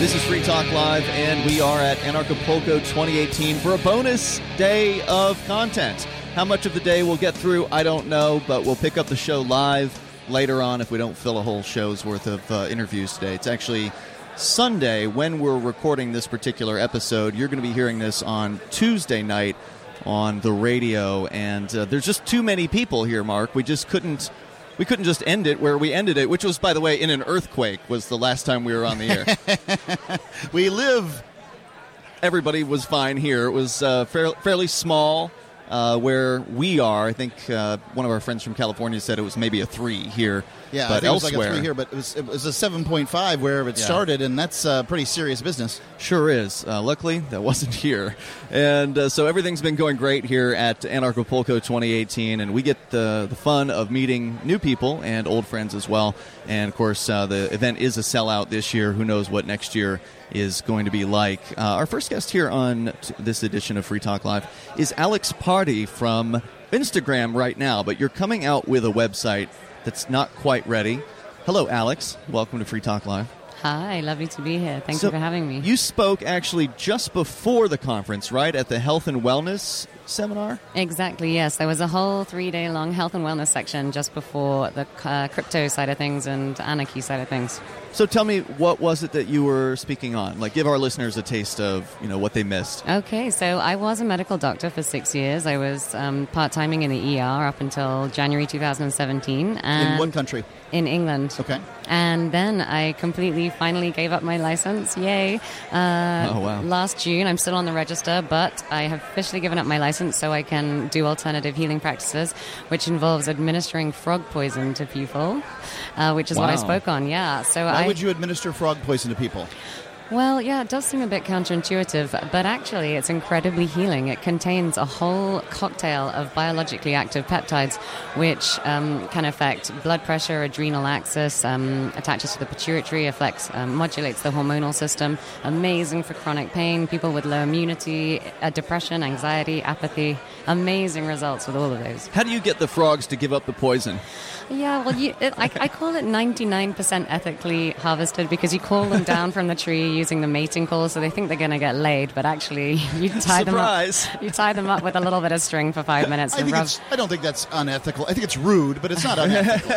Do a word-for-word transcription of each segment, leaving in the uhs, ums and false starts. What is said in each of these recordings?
This is Free Talk Live, and we are at Anarchapulco twenty eighteen for a bonus day of content. How much of the day we'll get through, I don't know, but we'll pick up the show live later on if we don't fill a whole show's worth of uh, interviews today. It's actually Sunday when we're recording this particular episode. You're going to be hearing this on Tuesday night on the radio, and uh, there's just too many people here, Mark. We just couldn't... We couldn't just end it where we ended it, which was, by the way, in an earthquake, was the last time we were on the air. We live. Everybody was fine here. It was uh, fair, fairly small uh, where we are. I think uh, one of our friends from California said it was maybe a three here. Yeah, but I think elsewhere, it was like a three here, but it was, it was a seven point five wherever it yeah. started, and that's uh, pretty serious business. Sure is. Uh, luckily, that wasn't here. And uh, so everything's been going great here at Anarchapulco twenty eighteen, and we get the, the fun of meeting new people and old friends as well. And, of course, uh, the event is a sellout this year. Who knows what next year is going to be like. Uh, our first guest here on t- this edition of Free Talk Live is Alex Pardee from Instagram right now, but you're coming out with a website that's not quite ready. Hello, Alex. Welcome to Free Talk Live. Hi, lovely to be here. Thank so you for having me. You spoke actually just before the conference, right, at the Health and Wellness seminar? Exactly, yes. There was a whole three-day-long health and wellness section just before the uh, crypto side of things and anarchy side of things. So tell me, what was it that you were speaking on? Like, give our listeners a taste of, you know, what they missed. Okay, so I was a medical doctor for six years. I was um, part-timing in the E R up until January two thousand seventeen. And in what country? In England. Okay. And then I completely, finally gave up my license. Yay. Uh, oh, wow. Last June. I'm still on the register, but I have officially given up my license so I can do alternative healing practices, which involves administering frog poison to people, uh, which is wow. what I spoke on. Yeah. So Why I, would you administer frog poison to people? Well, yeah, it does seem a bit counterintuitive, but actually it's incredibly healing. It contains a whole cocktail of biologically active peptides, which um, can affect blood pressure, adrenal axis, um, attaches to the pituitary, affects, um, modulates the hormonal system. Amazing for chronic pain, people with low immunity, uh, depression, anxiety, apathy. Amazing results with all of those. How do you get the frogs to give up the poison? Yeah, well, you, it, I, I call it ninety-nine percent ethically harvested because you call them down from the tree using the mating call, so they think they're going to get laid, but actually you tie Surprise. them up. You tie them up with a little bit of string for five minutes. I, and think rub. it's, I don't think that's unethical. I think it's rude, but it's not unethical.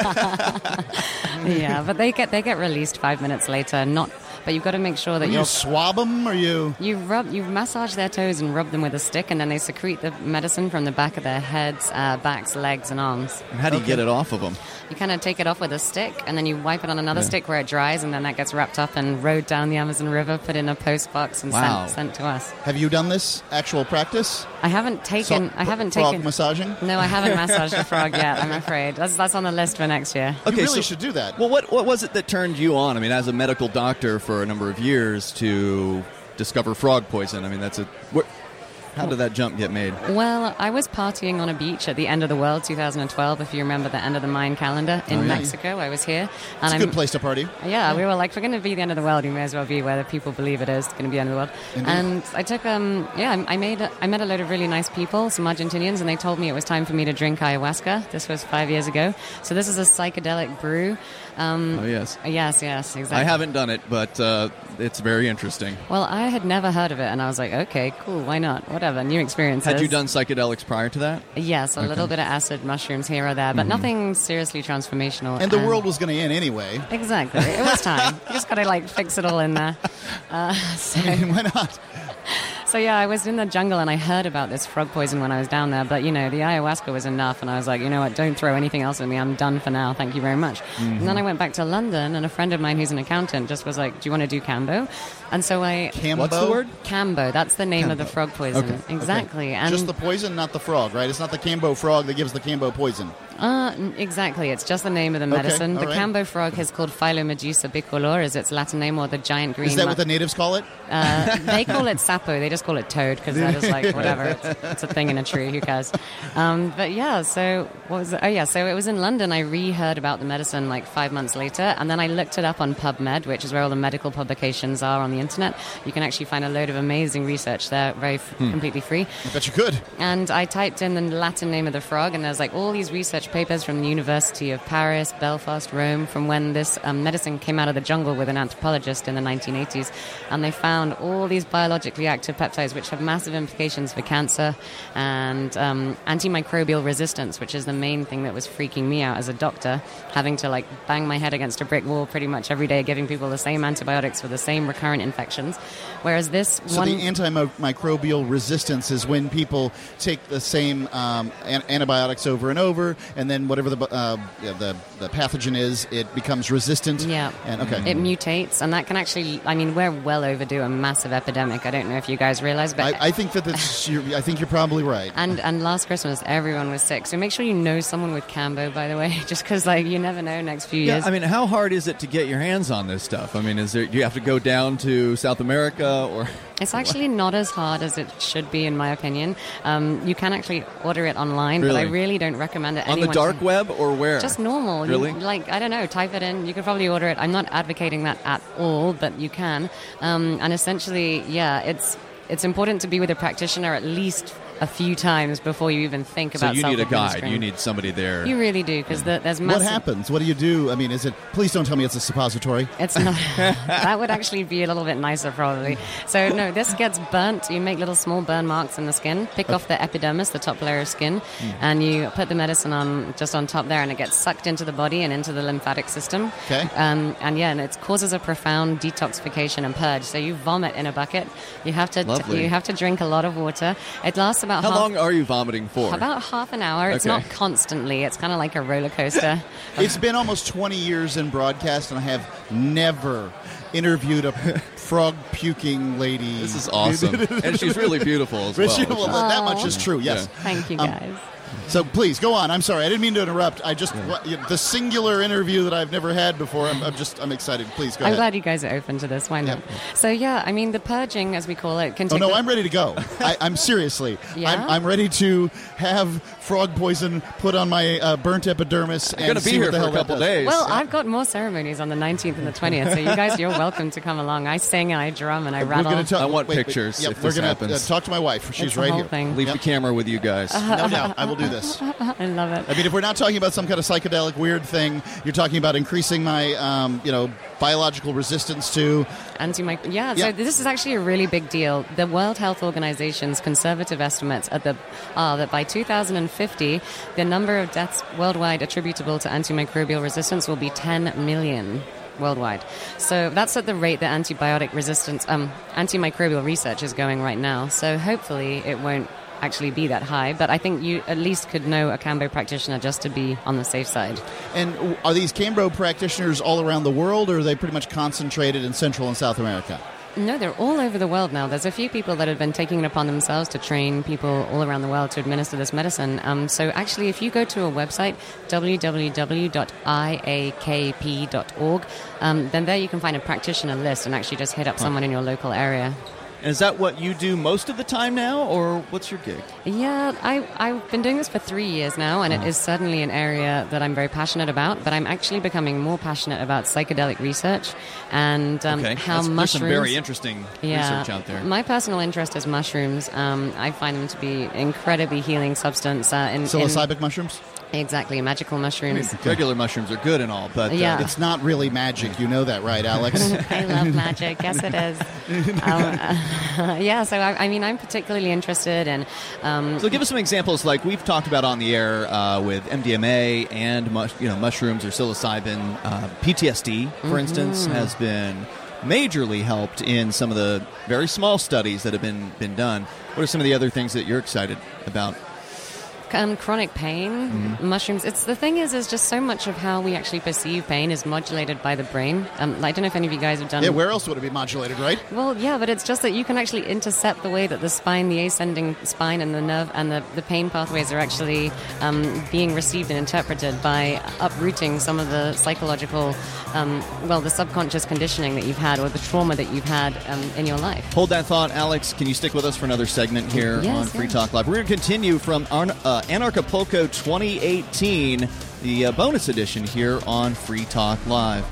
Yeah, but they get they get released five minutes later. Not, but you've got to make sure that you you're. swab them, or you You rub, you massage their toes and rub them with a stick, and then they secrete the medicine from the back of their heads, uh, backs, legs, and arms. And how do you Okay. get it off of them? You kind of take it off with a stick, and then you wipe it on another Yeah. stick where it dries, and then that gets wrapped up and rowed down the Amazon River, put in a post box, and Wow. sent, sent to us. have you done this actual practice? I haven't taken. So- I haven't frog taken. massaging. No, I haven't massaged a frog yet. I'm afraid that's that's on the list for next year. You Okay, really so- should do that. Well, what what was it that turned you on? I mean, as a medical doctor for a number of years to discover frog poison. I mean, that's a... Where, how did that jump get made? Well, I was partying on a beach at the end of the world, two thousand twelve. If you remember the end of the Mayan calendar in Oh, yeah. Mexico, I was here. It's And a good place to party. Yeah, we were like, if we're going to be the end of the world, you may as well be where the people believe it is going to be the end of the world. Indeed. And I took, um, yeah, I made, I met a load of really nice people, some Argentinians, and they told me it was time for me to drink ayahuasca. This was five years ago. So this is a psychedelic brew. Um, Oh, yes. Yes, yes, exactly. I haven't done it, but uh, it's very interesting. Well, I had never heard of it, and I was like, okay, cool, why not? Whatever, new experiences. Had you done psychedelics prior to that? Yes, a Okay. little bit of acid, mushrooms here or there, but nothing seriously transformational. And the world was going to end anyway. Exactly. It was time. You just got to, like, fix it all in there. Uh, so, I mean, why not? so, yeah, I was in the jungle, and I heard about this frog poison when I was down there, but, you know, the ayahuasca was enough, and I was like, you know what, don't throw anything else at me. I'm done for now. Thank you very much. And then I went back to London, and a friend of mine who's an accountant just was like, do you want to do Cambo? And so I... Cambo? What's the word? Cambo. That's the name of the Cambo. frog poison. Okay. Exactly. Okay. And Just the poison, not the frog, right? It's not the Cambo frog that gives the Cambo poison. Uh, n- exactly. It's just the name of the Okay, medicine. all The right. Cambo frog is called Philomedusa bicolor, is its Latin name, or the giant green. Is that ma- what the natives call it? uh, they call it sapo. They just just call it toad because that is like whatever. It's, it's a thing in a tree. Who cares? Um, but yeah, so what was it? Oh yeah, so it was in London. I re-heard about the medicine like five months later, and then I looked it up on PubMed, which is where all the medical publications are on the internet. You can actually find a load of amazing research there, very f- hmm. completely free. I bet you could. And I typed in the Latin name of the frog, and there's like all these research papers from the University of Paris, Belfast, Rome, from when this um, medicine came out of the jungle with an anthropologist in the nineteen eighties, and they found all these biologically active peptides which have massive implications for cancer and um, antimicrobial resistance, which is the main thing that was freaking me out as a doctor, having to like bang my head against a brick wall pretty much every day, giving people the same antibiotics for the same recurrent infections. Whereas this so one... the antimicrobial resistance is when people take the same um, an- antibiotics over and over, and then whatever the, uh, yeah, the the pathogen is, it becomes resistant. Yeah. And, okay. It mutates, and that can actually, I mean, we're well overdue a massive epidemic. I don't know if you guys realize, but... I, I think that that's, you're, I think you're probably right. And and last Christmas, everyone was sick. So make sure you know someone with Cambo, by the way, just because, like, you never know next few yeah, years. I mean, how hard is it to get your hands on this stuff? I mean, is there, do you have to go down to South America or... It's actually not as hard as it should be, in my opinion. Um, you can actually order it online, really? but I really don't recommend it. On the dark to, web or where? Just normal. Really? You, like, I don't know, type it in. You could probably order it. I'm not advocating that at all, but you can. Um, and essentially, yeah, it's it's important to be with a practitioner at least a few times before you even think about self-administering. So you need a guide. self-administering. You need somebody there. You really do, because the, there's What massive... happens? What do you do? I mean, is it... Please don't tell me it's a suppository. It's not. That would actually be a little bit nicer, probably. So, no, this gets burnt. You make little small burn marks in the skin, pick off the epidermis, the top layer of skin, mm. and you put the medicine on just on top there, and it gets sucked into the body and into the lymphatic system. Okay. Um, and, yeah, and it causes a profound detoxification and purge. So you vomit in a bucket. You have to Lovely. t- you have to drink a lot of water. It lasts about How half... long are you vomiting for? About half an hour. It's okay. not constantly. It's kind of like a roller coaster. It's been almost twenty years in broadcast, and I have never interviewed a frog puking lady. This is awesome. And she's really beautiful as well. She, well that much is true, yes. Yeah. Thank you, Um, guys. So please go on. I'm sorry, I didn't mean to interrupt. I just yeah. the singular interview that I've never had before. I'm, I'm just I'm excited. Please go I'm ahead. glad you guys are open to this. Why not? Yeah. So yeah, I mean the purging, as we call it, can Oh take. no, the- I'm ready to go. I, I'm seriously. Yeah? I'm, I'm ready to have frog poison put on my uh, burnt epidermis. I'm and going to be see here what the for hell a that couple does. days. Well, I've got more ceremonies on the nineteenth and the twentieth, so you guys, you're welcome to come along. I sing and I drum and I We're rattle. gonna talk, I want wait, wait, pictures Yep, if we're this gonna happens. Uh, talk to my wife. She's It's the right whole here. thing. Leave Yep. the camera with you guys. No doubt, I will do this. I love it. I mean, if we're not talking about some kind of psychedelic weird thing, you're talking about increasing my, um, you know, biological resistance to... Anti-mic- yeah, Yeah. so this is actually a really big deal. The World Health Organization's conservative estimates are, the, are that by two thousand fifty, the number of deaths worldwide attributable to antimicrobial resistance will be ten million worldwide. So that's at the rate that antibiotic resistance, um, antimicrobial research is going right now. So hopefully it won't actually be that high, but I think you at least could know a Cambo practitioner just to be on the safe side. And are these Cambro practitioners all around the world, or are they pretty much concentrated in Central and South America? No, they're all over the world now. There's a few people that have been taking it upon themselves to train people all around the world to administer this medicine. Um, so actually, if you go to a website, w w w dot i a k p dot org, um, then there you can find a practitioner list and actually just hit up someone in your local area. And is that what you do most of the time now, or what's your gig? Yeah, I, I've been doing this for three years now, and it is certainly an area that I'm very passionate about, but I'm actually becoming more passionate about psychedelic research and um, okay. how That's, mushrooms... There's some very interesting yeah, research out there. My personal interest is mushrooms. Um, I find them to be incredibly healing substance. Uh, in, Psilocybin in, mushrooms? Exactly, magical mushrooms. I mean, regular mushrooms are good and all, but uh, Yeah. It's not really magic. You know that, right, Alex? I love magic. Yes, it is. Um, uh, yeah, so I, I mean, I'm particularly interested in... Um, So give us some examples, like we've talked about on the air uh, with M D M A and mush, you know mushrooms or psilocybin. Uh, P T S D, for Mm-hmm. instance, has been majorly helped in some of the very small studies that have been, been done. What are some of the other things that you're excited about? Um, chronic pain, mm-hmm. mushrooms. It's the thing is, is just so much of how we actually perceive pain is modulated by the brain. Um, I don't know if any of you guys have done. Yeah, where else would it be modulated, right? Well, yeah, but it's just that you can actually intercept the way that the spine, the ascending spine, and the nerve and the, the pain pathways are actually um, being received and interpreted by uprooting some of the psychological, um, well, the subconscious conditioning that you've had or the trauma that you've had um, in your life. Hold that thought, Alex. Can you stick with us for another segment here yes, on Free yes. Talk Live? We're going to continue from Ar- uh, Anarchapulco twenty eighteen, the uh, bonus edition here on Free Talk Live.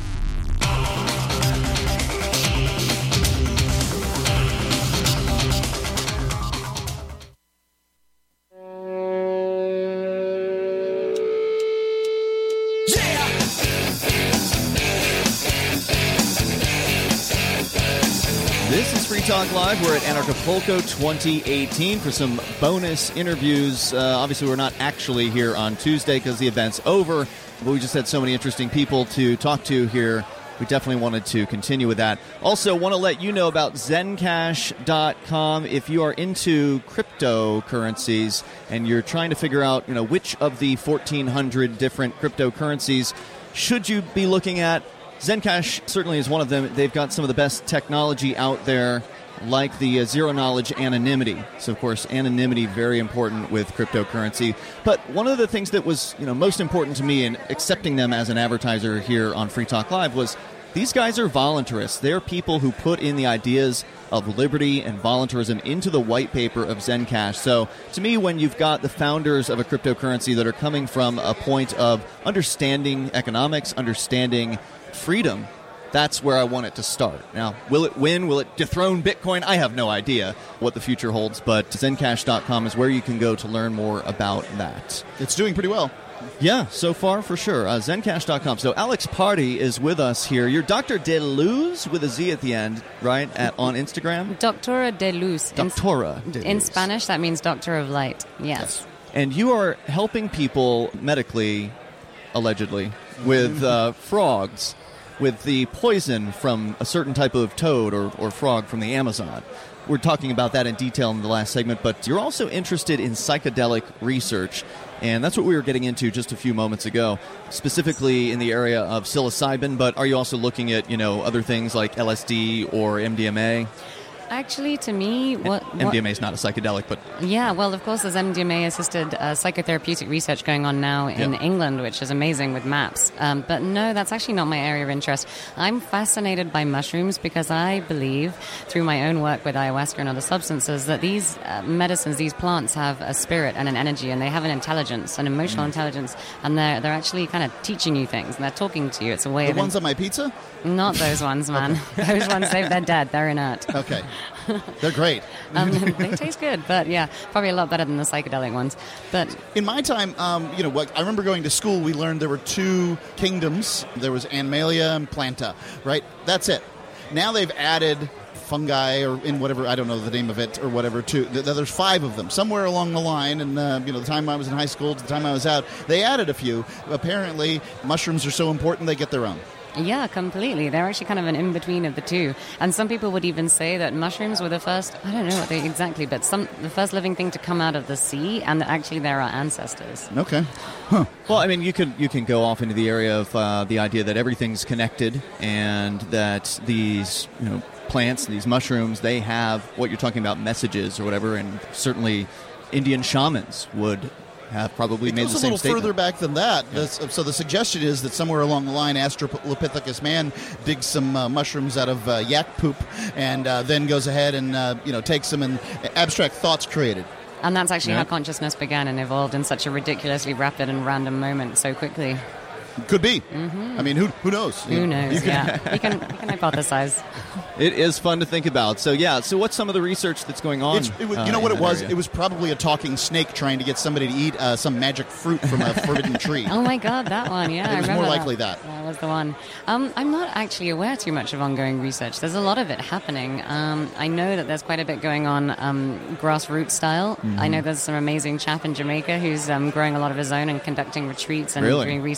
This is Free Talk Live. We're at Anarchapulco twenty eighteen for some bonus interviews. Uh, obviously, we're not actually here on Tuesday because the event's over, but we just had so many interesting people to talk to here. We definitely wanted to continue with that. Also, want to let you know about Zencash dot com. If you are into cryptocurrencies and you're trying to figure out, you know, which of the fourteen hundred different cryptocurrencies should you be looking at, Zencash certainly is one of them. They've got some of the best technology out there, like the uh, zero-knowledge anonymity. So, of course, anonymity, very important with cryptocurrency. But one of the things that was, you know, most important to me in accepting them as an advertiser here on Free Talk Live was these guys are voluntarists. They're people who put in the ideas of liberty and voluntarism into the white paper of Zencash. So, to me, when you've got the founders of a cryptocurrency that are coming from a point of understanding economics, understanding freedom, that's where I want it to start. Now, will it win? Will it dethrone Bitcoin? I have no idea what the future holds, but Zencash dot com is where you can go to learn more about that. It's doing pretty well. Yeah, so far for sure. Uh, Zencash dot com. So Alex Party is with us here. You're Doctor DeLuz with a Z at the end, right, at, on Instagram? Doctora de Luz. Doctora in, de Luz. In Spanish, that means Doctor of Light. Yes. yes. And you are helping people medically, allegedly, with uh, frogs, with the poison from a certain type of toad or, or frog from the Amazon. We're talking about that in detail in the last segment, but you're also interested in psychedelic research, and that's what we were getting into just a few moments ago, specifically in the area of psilocybin, but are you also looking at, you know, other things like L S D or M D M A? Actually, to me, what, what M D M A is not a psychedelic, but yeah, well, of course, there's M D M A-assisted uh, psychotherapeutic research going on now in yeah. England, which is amazing with MAPS. Um, but no, that's actually not my area of interest. I'm fascinated by mushrooms because I believe, through my own work with ayahuasca and other substances, that these uh, medicines, these plants, have a spirit and an energy, and they have an intelligence, an emotional mm. intelligence, and they're they're actually kind of teaching you things, and they're talking to you. It's a way the of The ones in- on my pizza? Not those ones, man. Okay. Those ones, they're dead. They're inert. Okay. They're great. um, they taste good, but yeah, probably a lot better than the psychedelic ones. But in my time, um, you know, what I remember going to school, we learned there were two kingdoms. There was Animalia and Planta, right? That's it. Now they've added fungi or in whatever, I don't know the name of it or whatever, too. There's five of them. Somewhere along the line, and uh, you know, the time I was in high school to the time I was out, they added a few. Apparently, mushrooms are so important, they get their own. Yeah, completely. They're actually kind of an in-between of the two. And some people would even say that mushrooms were the first, I don't know what they exactly, but some the first living thing to come out of the sea, and that actually they're our ancestors. Okay. Huh. Well, I mean, you can you can go off into the area of uh, the idea that everything's connected and that these, you know, plants, these mushrooms, they have what you're talking about, messages or whatever, and certainly Indian shamans would have probably it made goes the a same little statement. further back than that. Yeah. This, so the suggestion is that somewhere along the line, Australopithecus man digs some uh, mushrooms out of uh, yak poop and uh, then goes ahead and uh, you know takes them, and abstract thoughts created. And that's actually yeah. how consciousness began and evolved in such a ridiculously rapid and random moment so quickly. Could be. Mm-hmm. I mean, who who knows? Who knows? You can, yeah, you can, you can hypothesize. It is fun to think about. So yeah. So what's some of the research that's going on? It's, it was, uh, you know what it was? area? It was probably a talking snake trying to get somebody to eat uh, some magic fruit from a forbidden tree. Oh my God, that one! Yeah, it I was remember more likely that. that. That was the one. Um, I'm not actually aware too much of ongoing research. There's a lot of it happening. Um, I know that there's quite a bit going on um, grassroots style. Mm-hmm. I know there's some amazing chap in Jamaica who's um, growing a lot of his own and conducting retreats and really? doing research out there.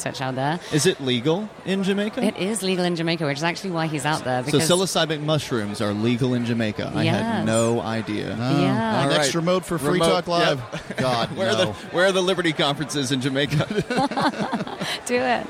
there. Is it legal in Jamaica? It is legal in Jamaica, which is actually why he's out there. Because so psilocybin mushrooms are legal in Jamaica. I Yes. had no idea. No. Yeah. All Next right. remote for Free Remote, Talk Live. yep. God, Where no. are the where are the Liberty conferences in Jamaica? Do it.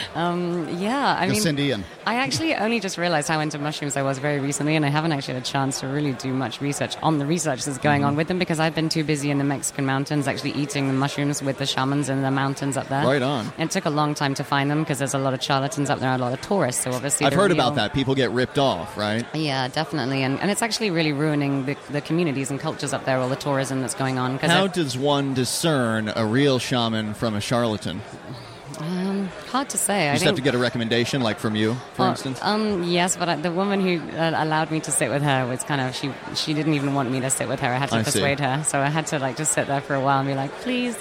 Um, yeah, I Go mean, send Ian. I actually only just realized how into mushrooms I was very recently, and I haven't actually had a chance to really do much research on the research that's going on with them because I've been too busy in the Mexican mountains actually eating the mushrooms with the shamans in the mountains up there. Right on. It took a long time to find them because there's a lot of charlatans up there and a lot of tourists, so obviously I've they're heard real- about that. People get ripped off, right? Yeah, definitely, and, and it's actually really ruining the, the communities and cultures up there, all the tourism that's going on. 'cause How it- does one discern a real shaman from a charlatan? um, hard to say. You I just think, have to get a recommendation, like from you, for Uh, instance? Um, yes, but I, the woman who uh, allowed me to sit with her was kind of she. She didn't even want me to sit with her. I had to I see. persuade her, so I had to like just sit there for a while and be like, please.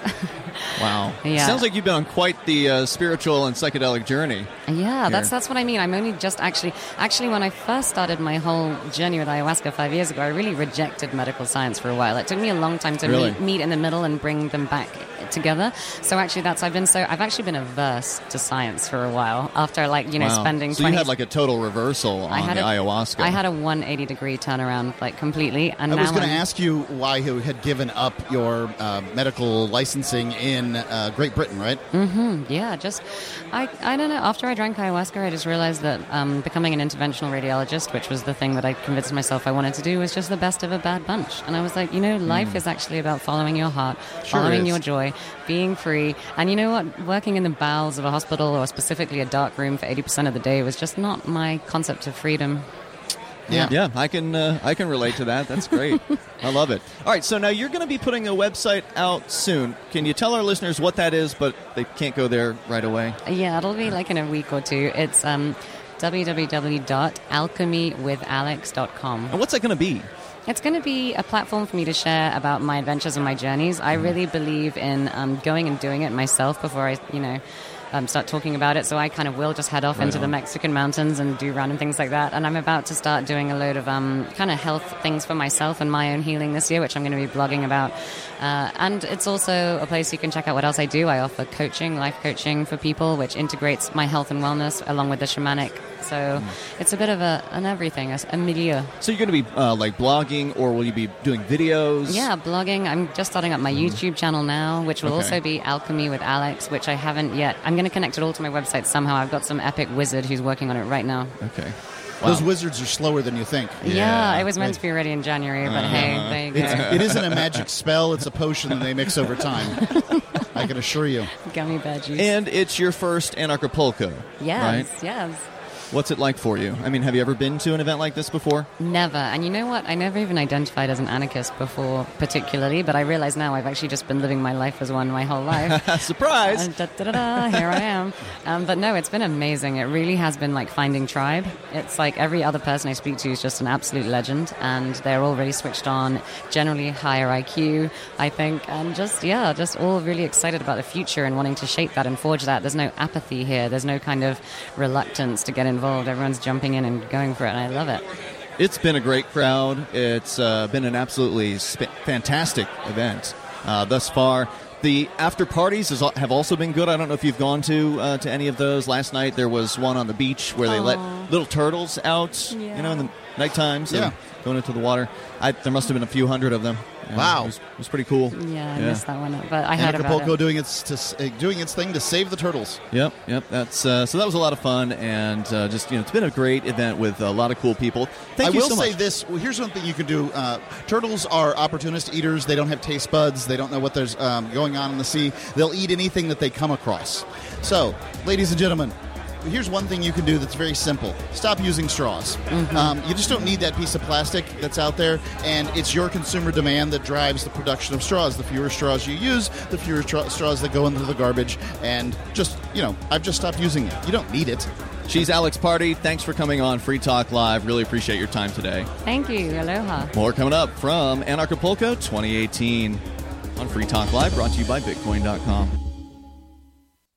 Wow. Yeah. Sounds like you've been on quite the uh, spiritual and psychedelic journey. Yeah, Here. that's that's what I mean. I'm only just actually actually when I first started my whole journey with ayahuasca five years ago, I really rejected medical science for a while. It took me a long time to Really? meet, meet in the middle and bring them back together. So actually, that's I've been so I've actually been averse to science for a while after like you know Wow. spending. So twenty you had like a total reversal on I had the a, ayahuasca. I had a one eighty degree turnaround, like completely. And I now was going to I'm- ask you why you had given up your uh, medical licensing in uh, Great Britain, right? Yeah, just I I don't know. After I drank ayahuasca, I just realized that um, becoming an interventional radiologist, which was the thing that I convinced myself I wanted to do, was just the best of a bad bunch. And I was like, you know, life is actually about following your heart, Sure following is. your joy, being free. And you know what? Working in the bowels of a hospital or specifically a dark room for eighty percent of the day was just not my concept of freedom. Yeah. Yeah, I can uh, I can relate to that. That's great. I love it. All right, so now you're going to be putting a website out soon. Can you tell our listeners what that is, but they can't go there right away? Yeah, it'll be like in a week or two. It's um, w w w dot alchemy with alex dot com. And what's that going to be? It's going to be a platform for me to share about my adventures and my journeys. I really believe in um, going and doing it myself before I, you know, um, start talking about it. So I kind of will just head off Right into the on. Mexican mountains and do random things like that. And I'm about to start doing a load of um, kind of health things for myself and my own healing this year, which I'm going to be blogging about. Uh, and it's also a place you can check out what else I do. I offer coaching, life coaching for people, which integrates my health and wellness along with the shamanic. So it's a bit of a, an everything, a, a milieu. So you're going to be uh, like blogging, or will you be doing videos? Yeah, blogging. I'm just starting up my YouTube channel now, which will Okay. also be Alchemy with Alex, which I haven't yet. I'm going to connect it all to my website somehow. I've got some epic wizard who's working on it right now. Okay. Those Wow. wizards are slower than you think. Yeah, Yeah, it was meant right. to be ready in January, but hey, there you go. It's, it isn't a magic spell. It's a potion that they mix over time. I can assure you. Gummy bear juice. And it's your first Anarchapulco, yes, right? yes. What's it like for you? I mean, have you ever been to an event like this before? Never. And you know what? I never even identified as an anarchist before, particularly, but I realize now I've actually just been living my life as one my whole life. Surprise! Uh, da, da, da, da, here I am. Um, but no, it's been amazing. It really has been like finding tribe. It's like every other person I speak to is just an absolute legend, and they're all really switched on, generally higher I Q, I think, and just, yeah, just all really excited about the future and wanting to shape that and forge that. There's no apathy here. There's no kind of reluctance to get involved. Everyone's jumping in and going for it, and I love it. It's been a great crowd. It's uh, been an absolutely sp- fantastic event uh, thus far. The after parties is, have also been good. I don't know if you've gone to uh, to any of those. Last night there was one on the beach where they Aw. let little turtles out, Yeah. you know, in the night times, Yeah. going into the water. I, there must have been a few hundred of them. Yeah, Wow. it was, it was pretty cool. Yeah, I missed that one, but I heard about Anarchapulco it. doing its to, uh, doing its thing to save the turtles. Yep, yep. That's uh, so that was a lot of fun, and uh, just you know, it's been a great event with a lot of cool people. Thank I you will so say much. this. Well, here's one thing you can do. Uh, turtles are opportunist eaters. They don't have taste buds. They don't know what there's um, going on in the sea. They'll eat anything that they come across. So, ladies and gentlemen, here's one thing you can do that's very simple. Stop using straws. Um, you just don't need that piece of plastic that's out there, and it's your consumer demand that drives the production of straws. The fewer straws you use, the fewer tra- straws that go into the garbage, and just, you know, I've just stopped using it. You don't need it. She's Alex Party. Thanks for coming on Free Talk Live. Really appreciate your time today. Thank you. Aloha. More coming up from Anarchapulco twenty eighteen on Free Talk Live, brought to you by Bitcoin dot com.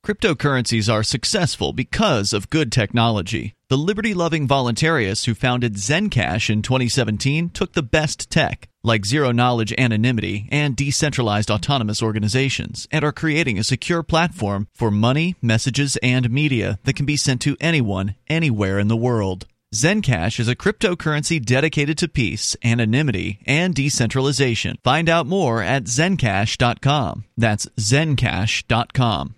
Cryptocurrencies are successful because of good technology. The liberty-loving voluntarists who founded Zencash in twenty seventeen took the best tech, like zero-knowledge anonymity and decentralized autonomous organizations, and are creating a secure platform for money, messages, and media that can be sent to anyone, anywhere in the world. Zencash is a cryptocurrency dedicated to peace, anonymity, and decentralization. Find out more at zencash dot com. That's zencash dot com.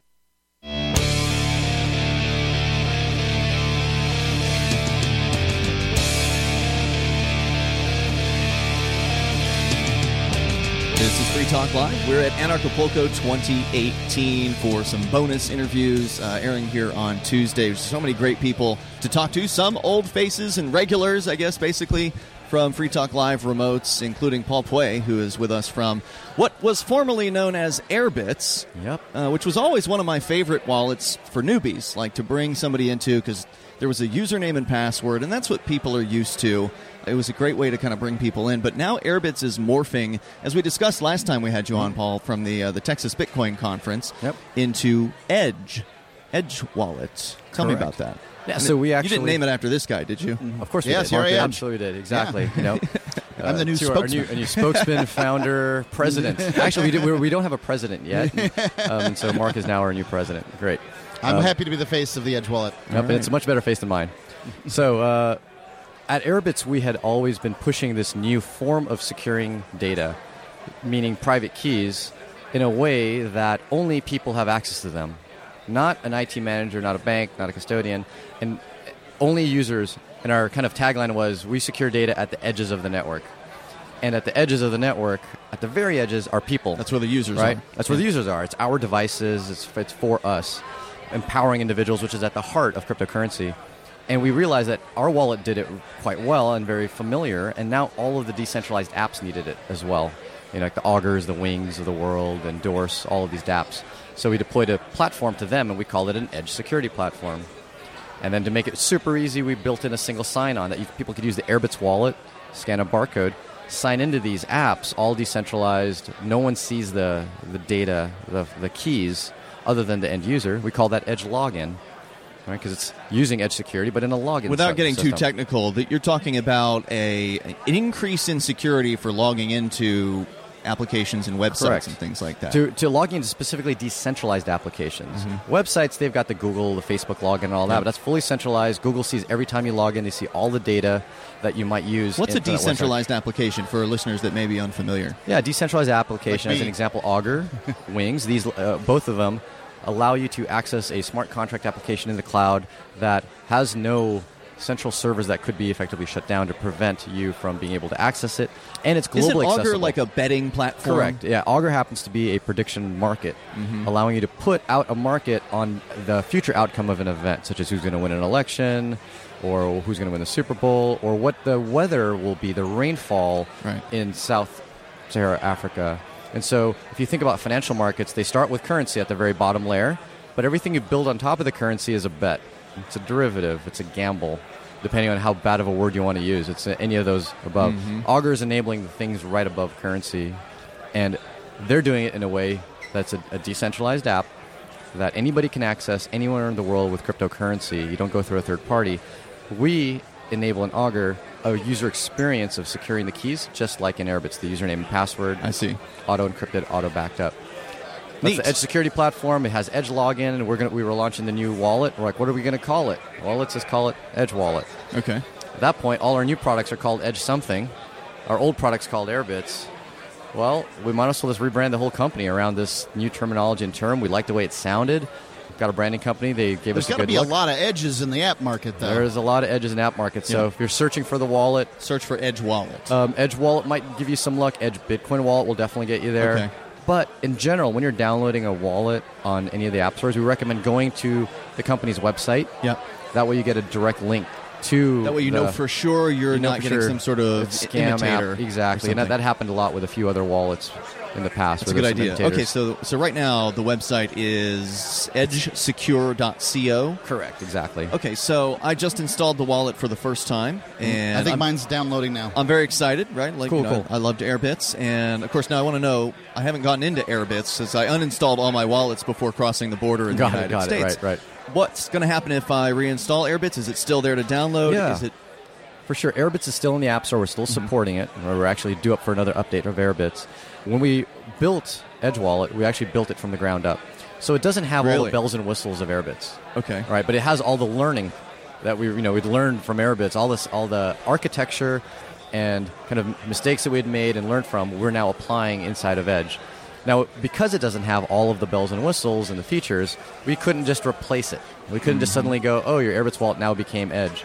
This is Free Talk Live. We're at Anarchapulco twenty eighteen for some bonus interviews uh, airing here on Tuesday. There's so many great people to talk to. Some old faces and regulars, I guess, basically, from Free Talk Live remotes, including Paul Pui, who is with us from what was formerly known as Airbitz, yep. uh, which was always one of my favorite wallets for newbies, like to bring somebody into, because there was a username and password, and that's what people are used to. It was a great way to kind of bring people in. But now Airbitz is morphing, as we discussed last time we had you on, Paul, from the uh, the Texas Bitcoin Conference, yep. into Edge, Edge Wallet. Tell Correct. me about that. Yeah, so we actually... You didn't name it after this guy, did you? Mm-hmm. Of course we yes, did. Mark here I am. Absolutely did. Exactly. Yeah. You know, uh, I'm the new to spokesman. Our new, a new spokesman, founder, president. Actually, we, do, we, we don't have a president yet. Um, so Mark is now our new president. Great. I'm um, happy to be the face of the Edge wallet. Yep, and it's a much better face than mine. So uh, at Airbitz, we had always been pushing this new form of securing data, meaning private keys, in a way that only people have access to them. Not an I T manager, not a bank, not a custodian, and only users. And our kind of tagline was, we secure data at the edges of the network. And at the edges of the network, at the very edges, are people. That's where the users right? are. That's where the users are. It's our devices. It's, it's for us. Empowering individuals, which is at the heart of cryptocurrency. And we realized that our wallet did it quite well and very familiar, and now all of the decentralized apps needed it as well. You know, like the Augurs, the Wings of the world, Endorse, all of these dApps. So we deployed a platform to them, and we called it an Edge security platform. And then to make it super easy, we built in a single sign-on that you, people could use the Airbitz wallet, scan a barcode, sign into these apps, all decentralized. No one sees the, the data, the, the keys, other than the end user. We call that Edge login. Right, because it's using Edge security, but in a login. Without getting system. too technical, that you're talking about a an increase in security for logging into applications and websites Correct. and things like that. To, to log into specifically decentralized applications. Mm-hmm. Websites, they've got the Google, the Facebook login and all that, yeah. but that's fully centralized. Google sees every time you log in, they see all the data that you might use. What's a decentralized website. application for listeners that may be unfamiliar? Yeah, decentralized application, like as an example, Augur, Wings, these uh, both of them allow you to access a smart contract application in the cloud that has no central servers that could be effectively shut down to prevent you from being able to access it, and it's globally Isn't Augur accessible. like a betting platform? Correct. Yeah, Augur happens to be a prediction market, mm-hmm. allowing you to put out a market on the future outcome of an event, such as who's going to win an election, or who's going to win the Super Bowl, or what the weather will be, the rainfall right. in Sub-Saharan Africa. And so if you think about financial markets, they start with currency at the very bottom layer, but everything you build on top of the currency is a bet. It's a derivative. It's a gamble, depending on how bad of a word you want to use. It's any of those above. Mm-hmm. Augur is enabling the things right above currency, and they're doing it in a way that's a, a decentralized app that anybody can access anywhere in the world with cryptocurrency. You don't go through a third party. We enable in Augur a user experience of securing the keys, just like in Airbitz, the username and password. I see. Auto-encrypted, auto-backed up. That's Neat. the Edge security platform. It has Edge login, and we're gonna we were launching the new wallet. We're like, what are we going to call it? Well, let's just call it Edge Wallet. Okay. At that point, all our new products are called Edge something. Our old product's called Airbitz. Well, we might as well just rebrand the whole company around this new terminology and term. We liked the way it sounded. We've got a branding company. They gave There's us a got to good be look. a lot of edges in the app market, though. There's a lot of edges in app market. So Yeah. if you're searching for the wallet, Search for Edge Wallet. um, Edge Wallet might give you some luck. Edge Bitcoin Wallet will definitely get you there. Okay. But in general, when you're downloading a wallet on any of the app stores, we recommend going to the company's website. Yep. That way you get a direct link to That way you the, know for sure you're you know not for getting sure some sort of it's scam imitator. app. Exactly. And that, or something. that happened a lot with a few other wallets in the past. That's a good idea. Okay, so so right now the website is edge secure dot co. Correct, exactly. Okay, so I just installed the wallet for the first time, and I think I'm, mine's downloading now. I'm very excited, right? Like, cool, you know, cool. I loved Airbits, and of course now I want to know. I haven't gotten into Airbits since I uninstalled all my wallets before crossing the border in Got the it, United got it, States. right, right. What's going to happen if I reinstall Airbits? Is it still there to download? Yeah. Is it? For sure, Airbits is still in the App Store. We're still Mm-hmm. supporting it. We're actually due up for another update of Airbits. When we built Edge Wallet, we actually built it from the ground up. So it doesn't have all Really? the bells and whistles of Airbits. Okay. Right, but it has all the learning that we, you know, we'd learned from Airbits, all this, all the architecture and kind of mistakes that we had made and learned from, we're now applying inside of Edge. Now, because it doesn't have all of the bells and whistles and the features, we couldn't just replace it. We couldn't just suddenly go, oh, your Airbits wallet now became Edge.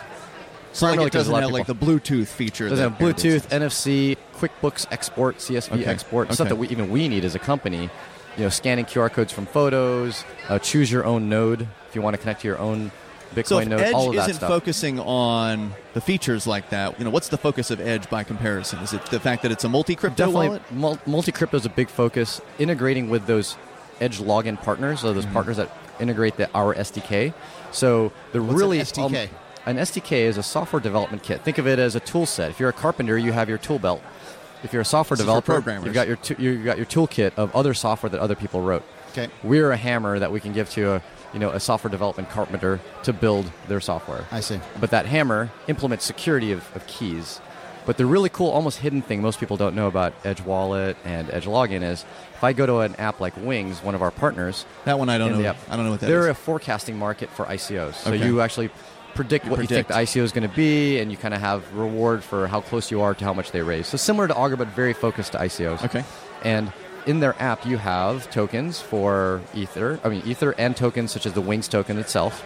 So like Primarily it 'cause a doesn't lot have of like the people- Bluetooth feature. It doesn't that have Airbits Bluetooth, N F C, QuickBooks export, C S V Okay. export, stuff Okay. that we, even we need as a company. You know, scanning Q R codes from photos, uh, choose your own node if you want to connect to your own Bitcoin So if node, Edge all of that isn't stuff. focusing on the features like that, you know, what's the focus of Edge by comparison? Is it the fact that it's a multi-crypto Definitely, wallet? mul- multi-crypto is a big focus. Integrating with those Edge login partners, so those Mm-hmm. partners that integrate the, our S D K. So the What's an really S D K? um, an S D K is a software development kit. Think of it as a tool set. If you're a carpenter, you have your tool belt. If you're a software This is for developer, programmers. you've got your tu- you've got your toolkit of other software that other people wrote. Okay. We're a hammer that we can give to a you know a software development carpenter to build their software. I see. But that hammer implements security of, of keys. But the really cool, almost hidden thing most people don't know about Edge Wallet and Edge Login is if I go to an app like Wings, one of our partners, That one I don't in know. the app, I don't know what that they're is. a forecasting market for I C Os. So Okay. you actually predict You what you predict. think the I C O is going to be, and you kind of have reward for how close you are to how much they raise. So similar to Augur, but very focused to I C Os. Okay. And in their app, you have tokens for Ether. I mean, Ether and tokens such as the Wings token itself,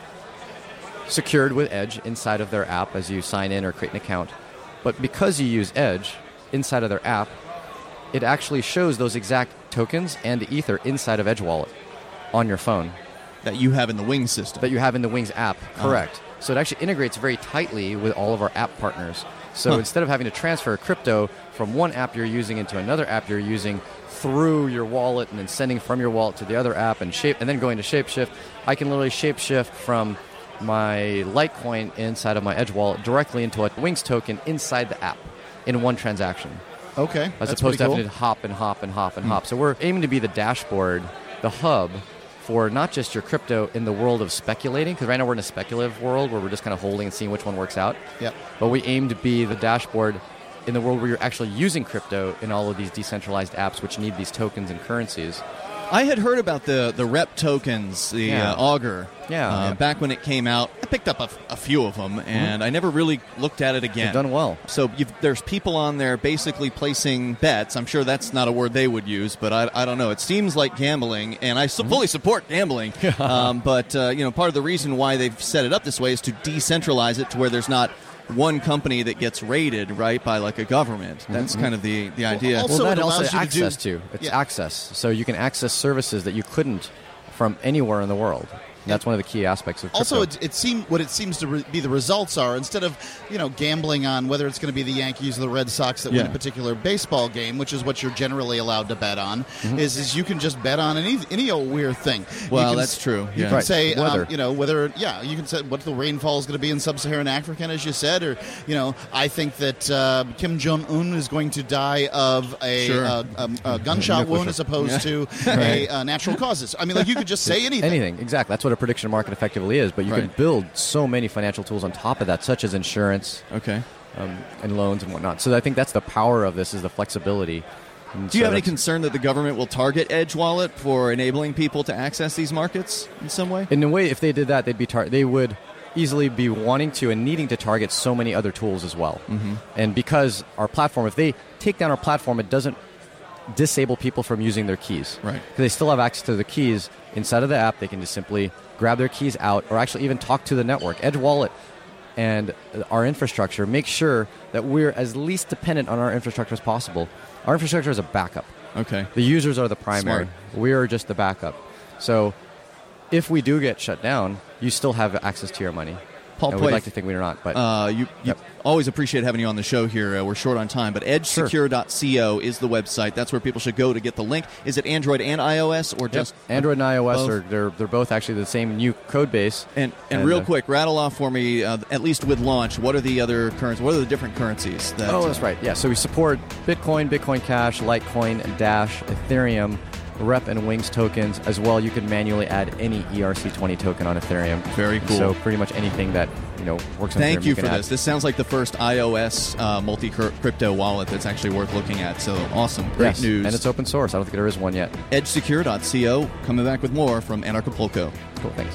secured with Edge inside of their app as you sign in or create an account. But because you use Edge inside of their app, it actually shows those exact tokens and the Ether inside of Edge Wallet on your phone That you have in the Wing system. that you have in the Wings app. Uh-huh. Correct. So it actually integrates very tightly with all of our app partners. So Huh. instead of having to transfer crypto from one app you're using into another app you're using through your wallet and then sending from your wallet to the other app and shape and then going to Shapeshift, I can literally shapeshift from my Litecoin inside of my Edge wallet directly into a Wings token inside the app in one transaction, Okay. as That's opposed to pretty having cool. to hop and hop and hop and hop. So we're aiming to be the dashboard, the hub for not just your crypto in the world of speculating, because right now we're in a speculative world where we're just kind of holding and seeing which one works out. Yep. But we aim to be the dashboard in the world where you're actually using crypto in all of these decentralized apps which need these tokens and currencies. I had heard about the, the rep tokens, the Yeah. uh, Augur, Yeah, uh, yeah. back when it came out. I picked up a, f- a few of them, and I never really looked at it again. You've done well. So you've, there's people on there basically placing bets. I'm sure that's not a word they would use, but I, I don't know. It seems like gambling, and I su- fully support gambling. um, but uh, you know, part of the reason why they've set it up this way is to decentralize it to where there's not one company that gets raided, right, by like a government. That's kind of the, the idea. also- Well, it that also allows you to access do- to. It's Yeah. access. So you can access services that you couldn't from anywhere in the world. That's one of the key aspects of crypto. Also, it, it seem what it seems to re- be the results are instead of you know gambling on whether it's going to be the Yankees or the Red Sox that win Yeah. a particular baseball game, which is what you're generally allowed to bet on. Mm-hmm. Is is you can just bet on any any old weird thing. Well, You can that's s- true, You yeah. can Right. say um, Weather. you know whether yeah you can say what the rainfall is going to be in sub-Saharan Africa, as you said, or you know I think that uh, Kim Jong Un is going to die of a, Sure. uh, um, a gunshot wound as opposed to a uh, natural causes. I mean, like you could just say anything. Anything, exactly. That's what a prediction market effectively is. But you can Right. build so many financial tools on top of that, such as insurance Okay. um, and loans and whatnot. So I think that's the power of this is the flexibility. And Do you so have any that's- concern that the government will target Edge Wallet for enabling people to access these markets in some way? In a way, if they did that, they'd be tar- they would easily be wanting to and needing to target so many other tools as well. Mm-hmm. And because our platform, if they take down our platform, it doesn't disable people from using their keys. Right. Because they still have access to the keys inside of the app. They can just simply grab their keys out or actually even talk to the network. Edge Wallet and our infrastructure make sure that we're as least dependent on our infrastructure as possible. Our infrastructure is a backup. Okay. The users are the primary. Smart. We are just the backup. So if we do get shut down, you still have access to your money. Paul and Poif, we'd like to think we're not, but uh, you, you Yep. always appreciate having you on the show here. Uh, we're short on time, but edge secure dot co is the website. That's where people should go to get the link. Is it Android and iOS, or Yep. just Android and iOS both? are they're they're both actually the same new code base. And and, And, real uh, quick, rattle off for me, uh, at least with launch, what are the other currencies? What are the different currencies? That, Oh, that's right. Yeah, so we support Bitcoin, Bitcoin Cash, Litecoin, Dash, Ethereum, Rep, and Wings tokens as well. You can manually add any E R C twenty token on Ethereum. Very cool. So pretty much anything that you know works on Thank Ethereum, you can for add. this. This sounds like the first iOS uh, multi-crypto wallet that's actually worth looking at. So awesome. Great Yes, news. and it's open source. I don't think there is one yet. edge secure dot co. Coming back with more from Anarchapulco. Cool, thanks.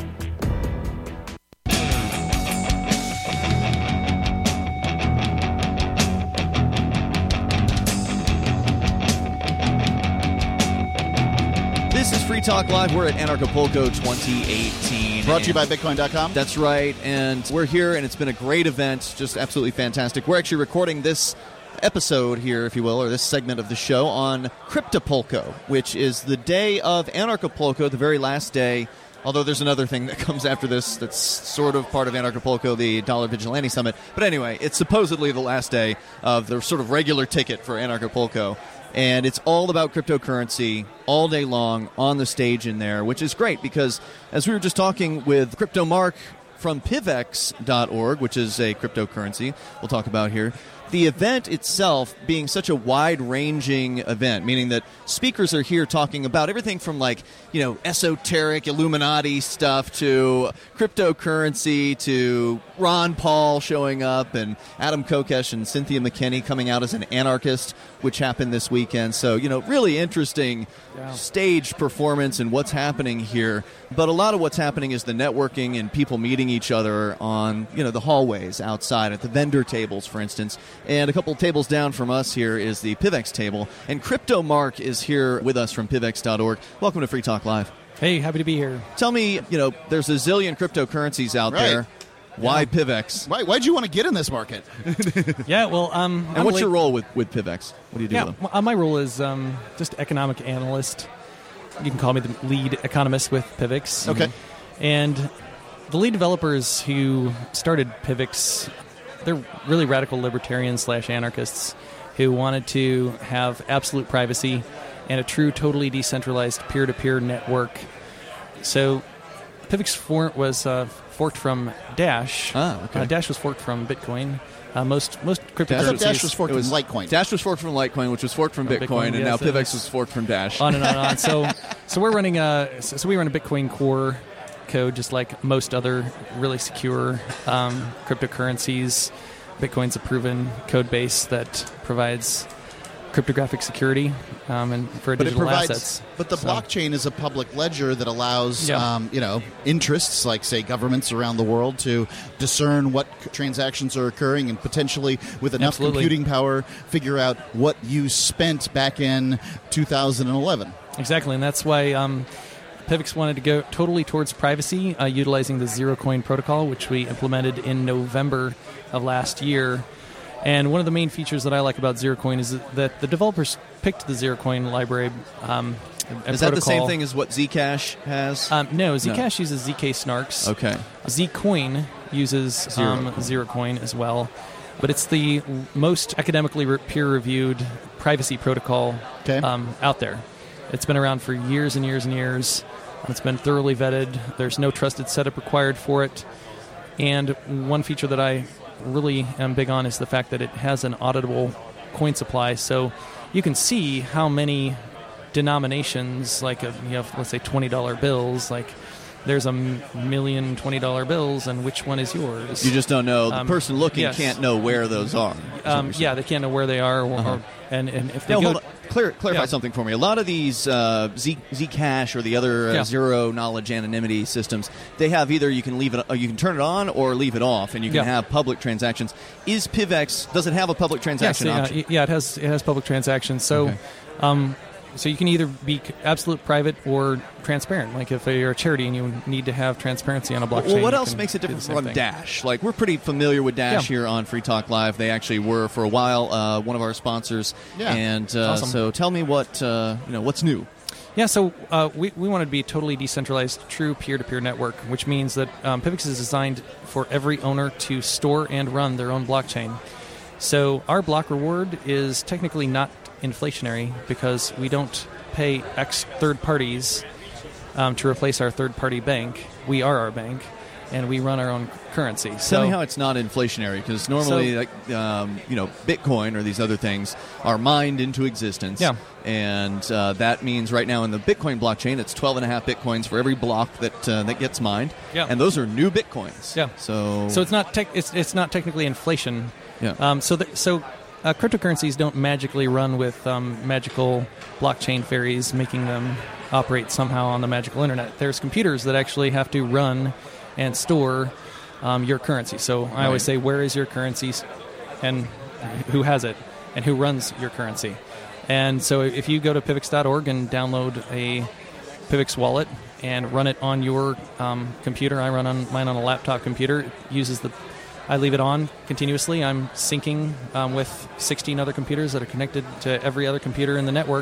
This is Free Talk Live. We're at Anarchapulco twenty eighteen. Brought to you by Bitcoin dot com. That's right, and we're here, and it's been a great event, just absolutely fantastic. We're actually recording this episode here, if you will, or this segment of the show on Cryptopulco, which is the day of Anarchapulco, the very last day. Although there's another thing that comes after this that's sort of part of Anarchapulco, the Dollar Vigilante Summit. But anyway, it's supposedly the last day of the sort of regular ticket for Anarchapulco. And it's all about cryptocurrency all day long on the stage in there, which is great because as we were just talking with Crypto Mark from Pivex dot org, which is a cryptocurrency we'll talk about here, the event itself being such a wide-ranging event, meaning that speakers are here talking about everything from, like, you know, esoteric Illuminati stuff to cryptocurrency to Ron Paul showing up and Adam Kokesh and Cynthia McKinney coming out as an anarchist, which happened this weekend. So, you know, really interesting Yeah. stage performance and what's happening here. But a lot of what's happening is the networking and people meeting each other on, you know, the hallways outside at the vendor tables, for instance. And a couple of tables down from us here is the Pivex table. And Crypto Mark is here with us from Pivex dot org. Welcome to Free Talk Live. Hey, happy to be here. Tell me, you know, there's a zillion cryptocurrencies out Right. there. Why Pivex? Why, why'd you want to get in this market? Yeah, well, um, And I'm what's late- your role with, with Pivex? What do you do Yeah, with them? m- uh, my role is um, just economic analyst. You can call me the lead economist with Pivx. Okay. And the lead developers who started Pivx, they're really radical libertarians slash anarchists who wanted to have absolute privacy and a true, totally decentralized peer-to-peer network. So Pivx for- was uh, forked from Dash. Ah, okay. Uh, Dash was forked from Bitcoin. Uh, most most I thought cryptocurrencies. Dash was forked It was from Litecoin. Dash was forked from Litecoin, which was forked from From Bitcoin, Bitcoin, and yes, now it Pivex is. was forked from Dash. on and on and on. So, so we're running a so so we run a Bitcoin Core code, just like most other really secure um, cryptocurrencies. Bitcoin's a proven code base that provides cryptographic security um, and for But it digital provides, assets. but the So- blockchain is a public ledger that allows, Yeah. um, you know, interests like, say, governments around the world to discern what c- transactions are occurring and potentially, with enough Absolutely. computing power, figure out what you spent back in two thousand eleven. Exactly, and that's why um, Pivx wanted to go totally towards privacy, uh, utilizing the Zero Coin protocol, which we implemented in November of last year. And one of the main features that I like about Zero Coin is that the developers picked the Zero Coin library. Um, and Is that the same protocol. thing as what Zcash has? Um, no, Zcash uses Z K Snarks. okay. Zcoin uses Zero um, Coin. Zero Coin as well. But it's the most academically re- peer-reviewed privacy protocol Okay. um, out there. It's been around for years and years and years. It's been thoroughly vetted. There's no trusted setup required for it. And one feature that I really am big on is the fact that it has an auditable coin supply. So you can see how many denominations, like a, you have, let's say, twenty dollar bills, like there's a m- million twenty dollar bills, and which one is yours? You just don't know. The Um, person looking yes. can't know where those are. is what um, you're saying. yeah, they can't know where they are, or, Uh-huh. or and, and if they Now, go, hold on. Clear, clarify Yeah. something for me. A lot of these uh, Z, Zcash or the other uh, Yeah. zero knowledge anonymity systems, they have either you can leave it, or you can turn it on or leave it off, and you can Yeah. have public transactions. Is Pivex, does it have a public yes, transaction yeah, option? yeah, it has it has public transactions. So, Okay. um, so you can either be c- absolute private or transparent. Like if you're a charity and you need to have transparency on a blockchain. Well, what you else can makes it do the different same from thing. Dash? Like, we're pretty familiar with Dash Yeah. here on Free Talk Live. They actually were for a while uh, one of our sponsors. Yeah. And uh, Awesome. so, tell me what uh, you know. What's new? Yeah, so uh, we, we want to be a totally decentralized, true peer-to-peer network, which means that um, Pivx is designed for every owner to store and run their own blockchain. So our block reward is technically not inflationary because we don't pay X third parties um, to replace our third-party bank. We are our bank, and we run our own currency. Tell So me how it's not inflationary, because normally, So- like um, you know, Bitcoin or these other things are mined into existence. Yeah. And uh, that means right now in the Bitcoin blockchain, it's twelve and a half Bitcoins for every block that uh, that gets mined. Yeah. And those are new Bitcoins. Yeah. So So it's not tech, it's it's not technically inflation. Yeah. Um, so the, so uh, cryptocurrencies don't magically run with um, magical blockchain fairies making them operate somehow on the magical internet. There's computers that actually have to run and store um, your currency. So I always say, where is your currency, and who has it, and who runs your currency. And so if you go to pivx dot org and download a Pivx wallet and run it on your um, computer, I run on mine on a laptop computer. It uses the, I leave it on continuously. I'm syncing um, with sixteen other computers that are connected to every other computer in the network.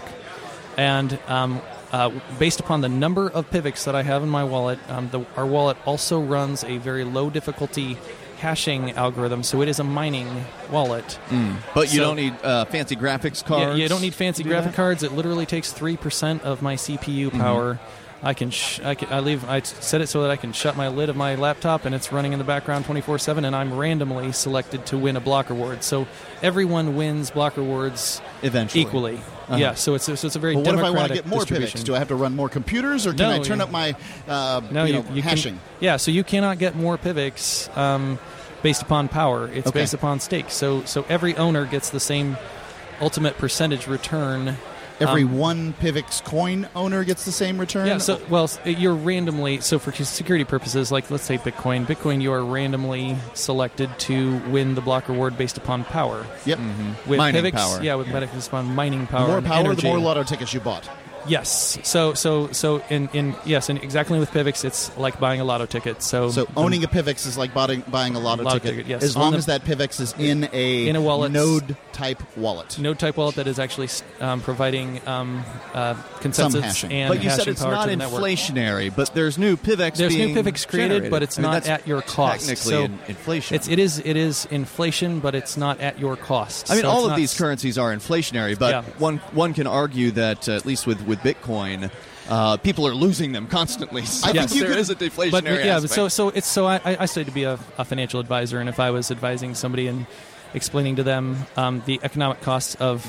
And um, uh, based upon the number of Pivx that I have in my wallet, um, the, our wallet also runs a very low difficulty hashing algorithm, so it is a mining wallet. but you So- don't need uh, fancy graphics Yeah, cards. you don't need fancy to do graphic that? cards. It literally takes three percent of my C P U power. I can, sh- I can I leave I set it so that I can shut my lid of my laptop and it's running in the background twenty-four seven, and I'm randomly selected to win a block reward. So everyone wins block rewards Eventually. equally. Uh-huh. Yeah, so it's so it's a very Well, what if I want to democratic get more distribution. Pivx? Do I have to run more computers, or can No, I turn you- up my uh, No, you you, know, you hashing? Can, yeah, so you cannot get more Pivx um, based upon power. It's Okay. based upon stake. So so every owner gets the same ultimate percentage return. Every Um, one Pivx coin owner gets the same return? Yeah, so, well, s- you're randomly, so for security purposes, like let's say Bitcoin, Bitcoin, you are randomly selected to win the block reward based upon power. Yep. With Mining Pivx, power. yeah, with based upon mining power. The more and power, energy. the more lotto tickets you bought. Yes. So, so, so, in, in yes, and exactly with Pivx, it's like buying a lotto ticket. So, So owning a Pivx is like buying, buying a lotto, Lotto ticket, ticket, yes. as On long the- as that Pivx is in a, In a wallet. node-type wallet. node type wallet that is actually um, providing um, uh, consensus hashing. and But you said hashing it's power not to the network. inflationary, but there's new Pivx There's new being Pivx created, generated. but it's I mean, not that's at your cost. Technically So in- inflation. It's it is it is inflation, but it's not at your cost. I mean, So all it's of not these s- currencies are inflationary, but Yeah. one one can argue that uh, at least with, with Bitcoin, uh, people are losing them constantly. So I think there you could- is a deflationary But yeah, aspect. so so it's so I, I studied to be a, a financial advisor, and if I was advising somebody and explaining to them um, the economic costs of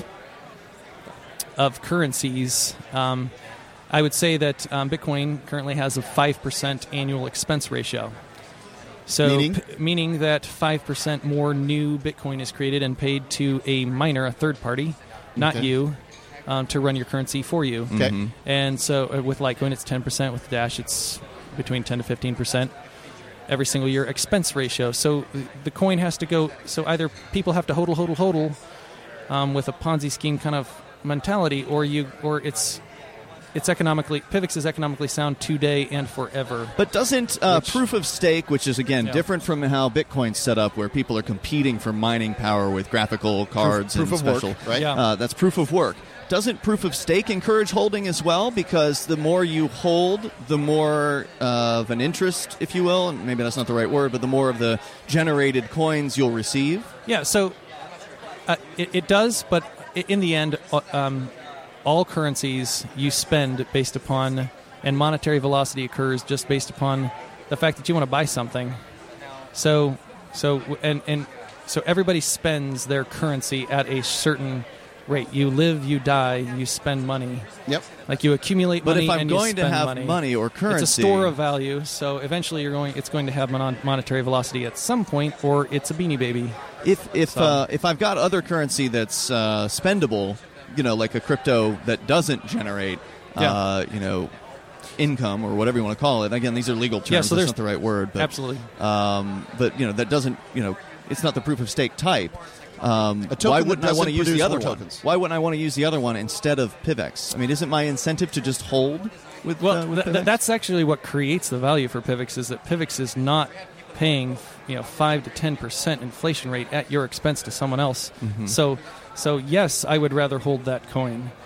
of currencies, um, I would say that um, Bitcoin currently has a five percent annual expense ratio. So Meaning? p- meaning that five percent more new Bitcoin is created and paid to a miner, a third party, not Okay. you, um, to run your currency for you. Okay. Mm-hmm. And so uh, with Litecoin, it's ten percent. With Dash, it's between ten to fifteen percent every single year expense ratio. So uh, the coin has to go, so either people have to hodl, hodl, hodl um, with a Ponzi scheme kind of mentality, or you, or it's it's economically, Pivx is economically sound today and forever. But doesn't uh, Which- proof of stake, which is again Yeah. different from how Bitcoin's set up, where people are competing for mining power with graphical cards proof and of work, special, right? Yeah. Uh, that's proof of work. Doesn't proof of stake encourage holding as well? Because the more you hold, the more uh, of an interest, if you will, and maybe that's not the right word, but the more of the generated coins you'll receive. Yeah, so uh, it, it does, but i- in the end, uh, um, all currencies you spend based upon, and monetary velocity occurs just based upon the fact that you want to buy something. So, so and and so everybody spends their currency at a certain rate. You live, you die, you spend money. Yep. Like you accumulate But money. if I'm and you going to spend have money. money or currency, It's a store of value, so eventually you're going. It's going to have mon- monetary velocity at some point, or it's a beanie baby. If if So- uh, if I've got other currency that's uh, spendable, you know, like a crypto that doesn't generate, Yeah. uh, you know, income or whatever you want to call it. Again, these are legal terms. Yeah, so that's there's- not the right word. But, Absolutely. Um, but you know, that doesn't. You know, it's not the proof of stake type. Um, A token why that wouldn't I want doesn't to use produce the other more one? tokens. Why wouldn't I want to use the other one instead of Pivx? I mean, isn't my incentive to just hold with? Well, uh, with th- Pivx? that's actually what creates the value for Pivx, is that Pivx is not paying, you know, five to ten percent inflation rate at your expense to someone else. Mm-hmm. So, so yes, I would rather hold that coin.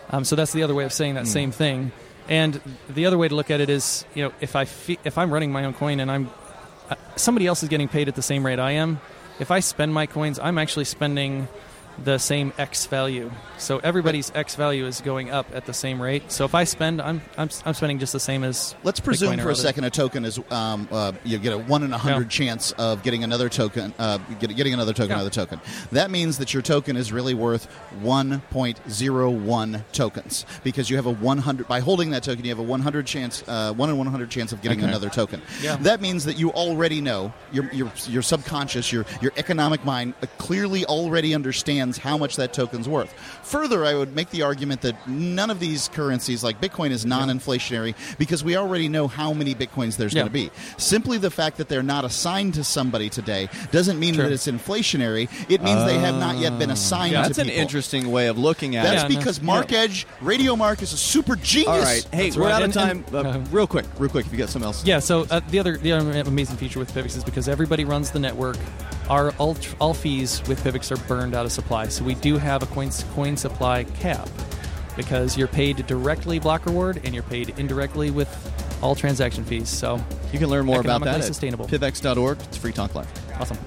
Um, so that's the other way of saying that mm. same thing. And the other way to look at it is, you know, if I fe- if I'm running my own coin and I'm uh, somebody else is getting paid at the same rate I am, if I spend my coins, I'm actually spending the same X value. So everybody's X value is going up at the same rate. So if I spend, I'm I'm, I'm spending just the same as. Let's presume Bitcoin for a second a token is um, uh, you get a one in a hundred yeah. chance of getting another token, uh, get, getting another token, yeah. another token. That means that your token is really worth one point zero one tokens because you have a one hundred by holding that token. You have a one hundred chance, uh, one in one hundred chance of getting okay. another token. Yeah. That means that you already know your your your subconscious, your your economic mind uh, clearly already understands how much that token's worth. Further, I would make the argument that none of these currencies, like Bitcoin, is non-inflationary because we already know how many Bitcoins there's yeah. going to be. Simply the fact that they're not assigned to somebody today doesn't mean True. that it's inflationary. It means uh, they have not yet been assigned yeah, to That's people. an interesting way of looking at That's it. Yeah, because no, Mark yeah. Edge, Radio Mark, is a super genius. All right. Hey, That's we're right. out of And- time. and- uh, uh, real quick, real quick, if you got something else. Yeah, so uh, the other the other amazing feature with Pivx is because everybody runs the network, our all, all fees with Pivx are burned out of supply. So we do have a coin, coin supply cap because you're paid directly block reward and you're paid indirectly with all transaction fees. So You can learn more about that economically at sustainable. pivx dot org. It's Free Talk Live. Awesome.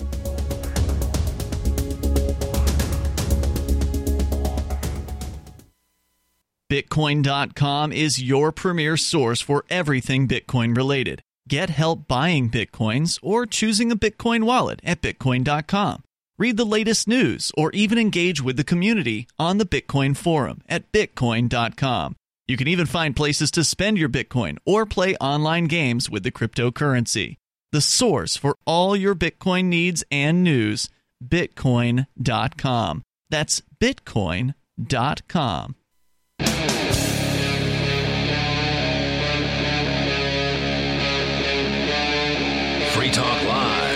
Bitcoin dot com is your premier source for everything Bitcoin related. Get help buying Bitcoins or choosing a Bitcoin wallet at Bitcoin dot com. Read the latest news or even engage with the community on the Bitcoin forum at Bitcoin dot com. You can even find places to spend your Bitcoin or play online games with the cryptocurrency. The source for all your Bitcoin needs and news, Bitcoin dot com. That's Bitcoin dot com. Free Talk Live.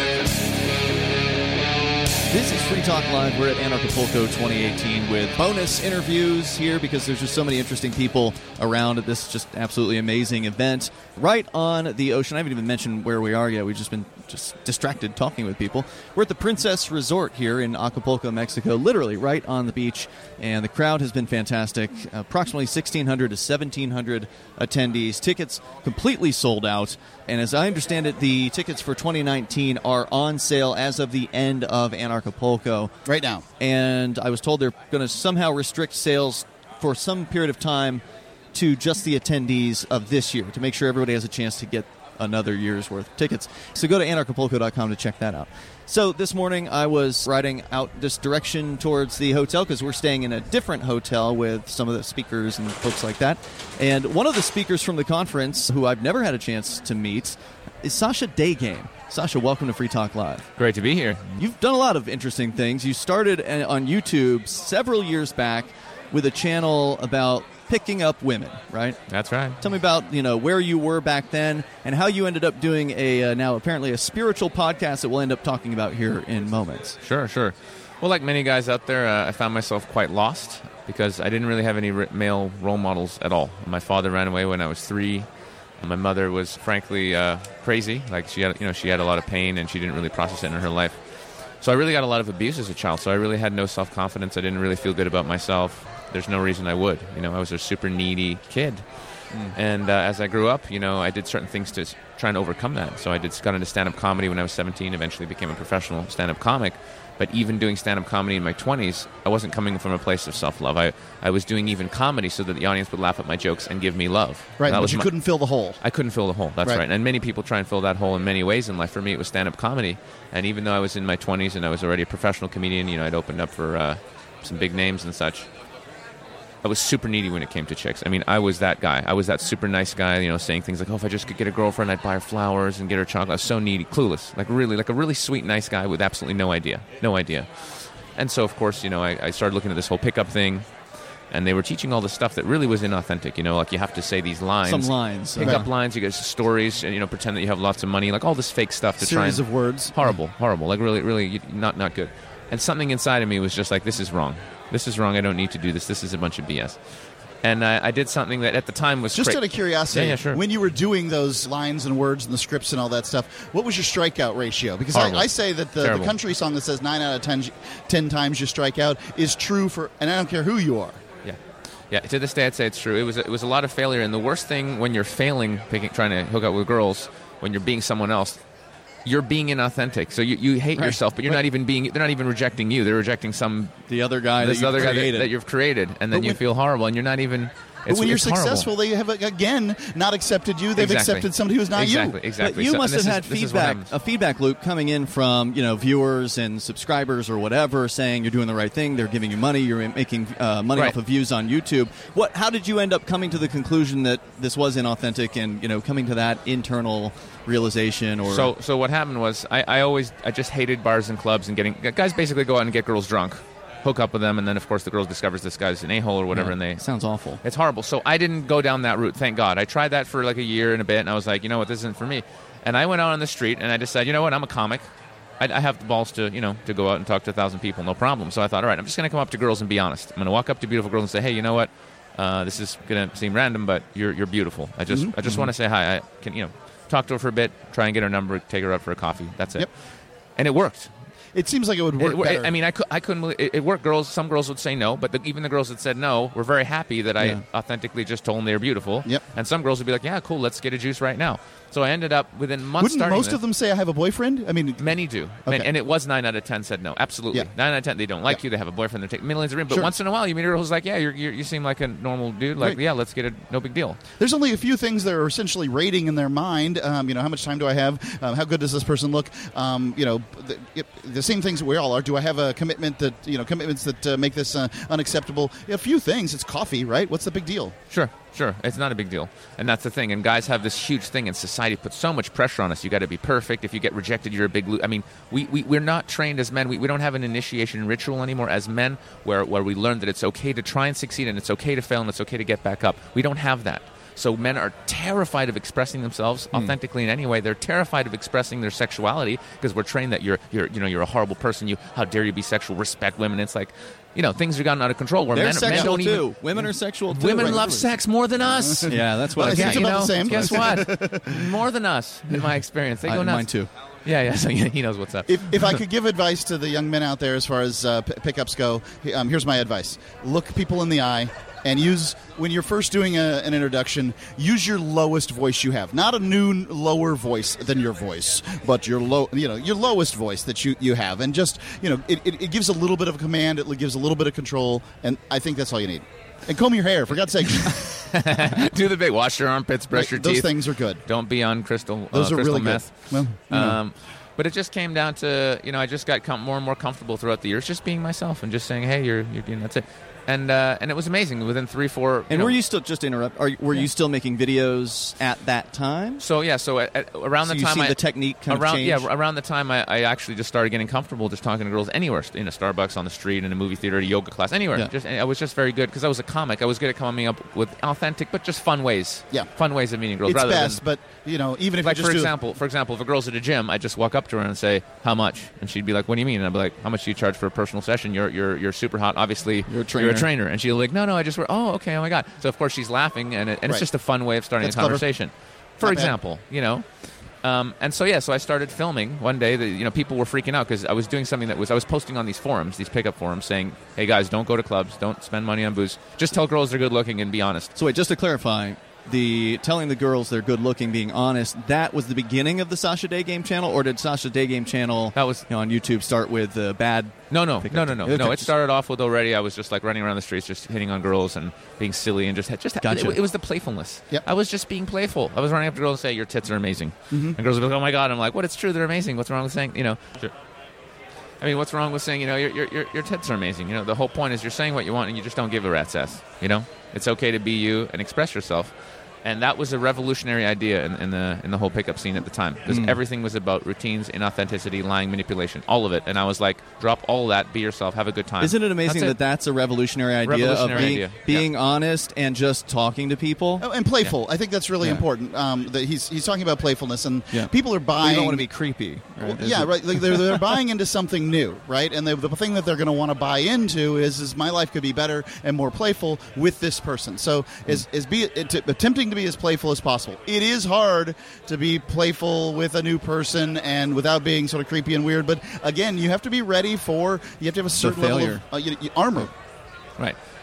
This is Free Talk Live. We're at Anarchapulco twenty eighteen with bonus interviews here because there's just so many interesting people around at this just absolutely amazing event right on the ocean. I haven't even mentioned where we are yet. We've just been just distracted talking with people. We're at the Princess Resort here in Acapulco, Mexico, literally right on the beach, and the crowd has been fantastic. Approximately sixteen hundred to seventeen hundred attendees. Tickets completely sold out, and as I understand it, the tickets for twenty nineteen are on sale as of the end of Anarchapulco. Right now. And I was told they're going to somehow restrict sales for some period of time to just the attendees of this year to make sure everybody has a chance to get another year's worth of tickets. So go to Anarchapulco dot com to check that out. So this morning I was riding out this direction towards the hotel because we're staying in a different hotel with some of the speakers and folks like that. And one of the speakers from the conference, who I've never had a chance to meet, is Sasha Daygame. Sasha, welcome to Free Talk Live. Great to be here. You've done a lot of interesting things. You started on YouTube several years back with a channel about picking up women, right? That's right. Tell me about, you know, where you were back then and how you ended up doing a uh, now apparently a spiritual podcast that we'll end up talking about here in moments. Sure, sure. Well, like many guys out there, uh, I found myself quite lost because I didn't really have any r- male role models at all. My father ran away when I was three. My mother was frankly uh, crazy. Like she had, you know, she had a lot of pain and she didn't really process it in her life. So I really got a lot of abuse as a child. So I really had no self-confidence. I didn't really feel good about myself. There's no reason I would. You know, I was a super needy kid. Mm. And uh, as I grew up, you know, I did certain things to try and overcome that. So I did got into stand-up comedy when I was seventeen, eventually became a professional stand-up comic. But even doing stand-up comedy in my twenties, I wasn't coming from a place of self-love. I, I was doing even comedy so that the audience would laugh at my jokes and give me love. Right, that but was you my, couldn't fill the hole. I couldn't fill the hole, that's right. right. And many people try and fill that hole in many ways in life. For me, it was stand-up comedy. And even though I was in my twenties and I was already a professional comedian, you know, I'd opened up for uh, some big names and such, I was super needy when it came to chicks. I mean, I was that guy. I was that super nice guy, you know, saying things like, oh, if I just could get a girlfriend, I'd buy her flowers and get her chocolate. I was so needy, clueless, like really, like a really sweet, nice guy with absolutely no idea, no idea. And so, of course, you know, I, I started looking at this whole pickup thing, and they were teaching all this stuff that really was inauthentic, you know, like you have to say these lines. Some lines. Pick Right. up lines, you get stories, and, you know, pretend that you have lots of money, like all this fake stuff to try and... Series of words. Horrible, horrible, like really, really not, not good. And something inside of me was just like, this is wrong. This is wrong, I don't need to do this. This is a bunch of B S. And I, I did something that at the time was Just cra- out of curiosity, yeah, yeah, sure. when you were doing those lines and words and the scripts and all that stuff, what was your strikeout ratio? Because I, I say that the, the country song that says nine out of ten, ten times you strike out is true for, and I don't care who you are. Yeah. Yeah, to this day, I'd say it's true. It was it was a lot of failure, and the worst thing when you're failing, picking, trying to hook up with girls, when you're being someone else, you're being inauthentic. So you, you hate Right. yourself, but you're Right. not even being. They're not even rejecting you. They're rejecting some The other guy this that you other guy created. that, that you've created, and then But you when- feel horrible, and you're not even. But It's, when you're it's horrible. successful, they have again not accepted you. They've Exactly. accepted somebody who's not exactly, you. Exactly. But you So- must and have this had is- this is what feedback, happens. a feedback loop coming in from you know viewers and subscribers or whatever, saying you're doing the right thing. They're giving you money. You're making uh, money Right. off of views on YouTube. What? How did you end up coming to the conclusion that this was inauthentic, and you know coming to that internal realization? Or So, so what happened was, I, I always, I just hated bars and clubs and getting guys basically go out and get girls drunk, hook up with them, and then of course the girl discovers this guy's an a-hole or whatever, Yeah, and they sounds awful. It's horrible. So I didn't go down that route. Thank God. I tried that for like a year and a bit, and I was like, you know what, this isn't for me. And I went out on the street and I decided, you know what, I'm a comic. I, I have the balls to, you know, to go out and talk to a thousand people, no problem. So I thought, all right, I'm just going to come up to girls and be honest. I'm going to walk up to beautiful girls and say, hey, you know what, uh, this is going to seem random, but you're you're beautiful. I just Mm-hmm. I just want to say hi. I can, you know, talk to her for a bit, try and get her number, take her out for a coffee. That's it. Yep. And it worked. It seems like it would work It- better. I mean, I, cou- I couldn't believe it, it worked. Girls, some girls would say no, but the, even the girls that said no were very happy that I Yeah. authentically just told them they were beautiful. Yep. And some girls would be like, "Yeah, cool, let's get a juice right now." So I ended up within months. Wouldn't starting most this, of them say I have a boyfriend? I mean, Many do, Okay. and, and it was nine out of ten said no. Absolutely, Yeah. nine out of ten they don't like Yeah. you. They have a boyfriend. They take millions of in. But Sure. once in a while, you meet a girl who's like, "Yeah, you're, you're, you seem like a normal dude. Like, Right. yeah, let's get it. No big deal." there's only a few things that are essentially rating in their mind. Um, you know, how much time do I have? Um, how good does this person look? Um, you know, the, it- the same things that we all are. Do I have a commitment that you know commitments that uh, make this uh, unacceptable? A few things. It's coffee, right? What's the big deal? Sure, sure. It's not a big deal. And that's the thing. And guys have this huge thing, and society puts so much pressure on us. You got to be perfect. If you get rejected, you're a big lo- I mean, we, we, we're not trained as men. We, we don't have an initiation ritual anymore as men where, where we learn that it's okay to try and succeed and it's okay to fail and it's okay to get back up. We don't have that. So men are terrified of expressing themselves authentically in any way. They're terrified of expressing their sexuality because we're trained that you're, you're, you know, you're a horrible person. You, how dare you be sexual? Respect women. It's like, you know, things have gotten out of control where They're men, men sexual don't too. even. Women are sexual too. Women Right. love sex more than us. Yeah, that's what Well, I I think think. it's you about know, the same. Guess what? More than us, in my experience. They go I- nuts. mine too. Yeah, yeah. So he knows what's up. If, if I could give advice to the young men out there as far as uh, p- pickups go, um, here's my advice: look people in the eye and use when you're first doing a, an introduction. Use your lowest voice you have, not a new lower voice than your voice, but your low, you know, your lowest voice that you, you have, and just you know, it, it, it gives a little bit of command, it gives a little bit of control, and I think that's all you need. And comb your hair, for God's sake. Do the big. Wash your armpits. Brush Right, your those teeth. things are good. Don't be on crystal. Those uh, are crystal really meth. good. Well, you know. Um, but it just came down to, you know, I just got com- more and more comfortable throughout the years, just being myself and just saying, hey, you're, you're doing that's it. And uh, and it was amazing. Within three, four. You And know, were you still just to interrupt? Are, you- were Yeah. you still making videos at that time? So yeah, so at, at, around So the you time see I, the technique kind of around change? yeah around the time I, I actually just started getting comfortable just talking to girls anywhere, in a Starbucks, on the street, in a movie theater, a yoga class, anywhere. Yeah. Just I was just very good because I was a comic. I was good at coming up with authentic but just fun ways. Yeah. fun ways of meeting girls. It's rather best, than, but you know, even if like you for just do example, for example, if a girl's at a gym, I just walk up to her and say, "How much?" And she'd be like, "What do you mean?" And I'd be like, "How much do you charge for a personal session? You're you're you're super hot. Obviously, You're a trainer." You're a trainer." And she'd be like, "No, no, I just oh okay, oh my god." So of course she's laughing, and it, and Right. it's just a fun way of starting That's a clever. conversation. For Not bad. example, you know. Um, and so yeah, so I started filming one day. That you know, people were freaking out because I was doing something that was I was posting on these forums, these pickup forums, saying, "Hey guys, don't go to clubs, don't spend money on booze. Just tell girls they're good looking and be honest." So wait, just to clarify, the telling the girls they're good looking, being honest, that was the beginning of the Sasha Day Game channel, or did Sasha Day Game channel That was- you know, on YouTube start with uh, bad? No, no, Pickup no, no, no, Okay. no. It started off with already. I was just like running around the streets, just hitting on girls and being silly and just just. Gotcha. It, it was the playfulness. Yep. I was just being playful. I was running up to girls and say, "Your tits are amazing," and girls would be like, "Oh my god!" I'm like, "What? It's true. They're amazing. What's wrong with saying you know?" Sure. I mean, what's wrong with saying you know your your your, your tits are amazing? You know, the whole point is you're saying what you want and you just don't give a rat's ass. You know, it's okay to be you and express yourself. And that was a revolutionary idea in, in the in the whole pickup scene at the time because Mm. everything was about routines, inauthenticity, lying, manipulation, all of it. And I was like, drop all that, be yourself, have a good time. Isn't it amazing That's that that's a revolutionary idea Revolutionary of being, idea. being Yeah. honest and just talking to people? Oh, and playful. I think that's really Yeah. important. Um, that he's he's talking about playfulness, and Yeah. people are Well, buying. you don't want to be creepy. Right? Well, Is yeah, it- right. Like they're, they're buying into something new, right? And the, the thing that they're going to want to buy into is, is my life could be better and more playful with this person. So, is is be it, attempting to be as playful as possible. It is hard to be playful with a new person and without being sort of creepy and weird. But again, you have to be ready for. You have to have a certain level failure. of uh, you, you, armor. Right.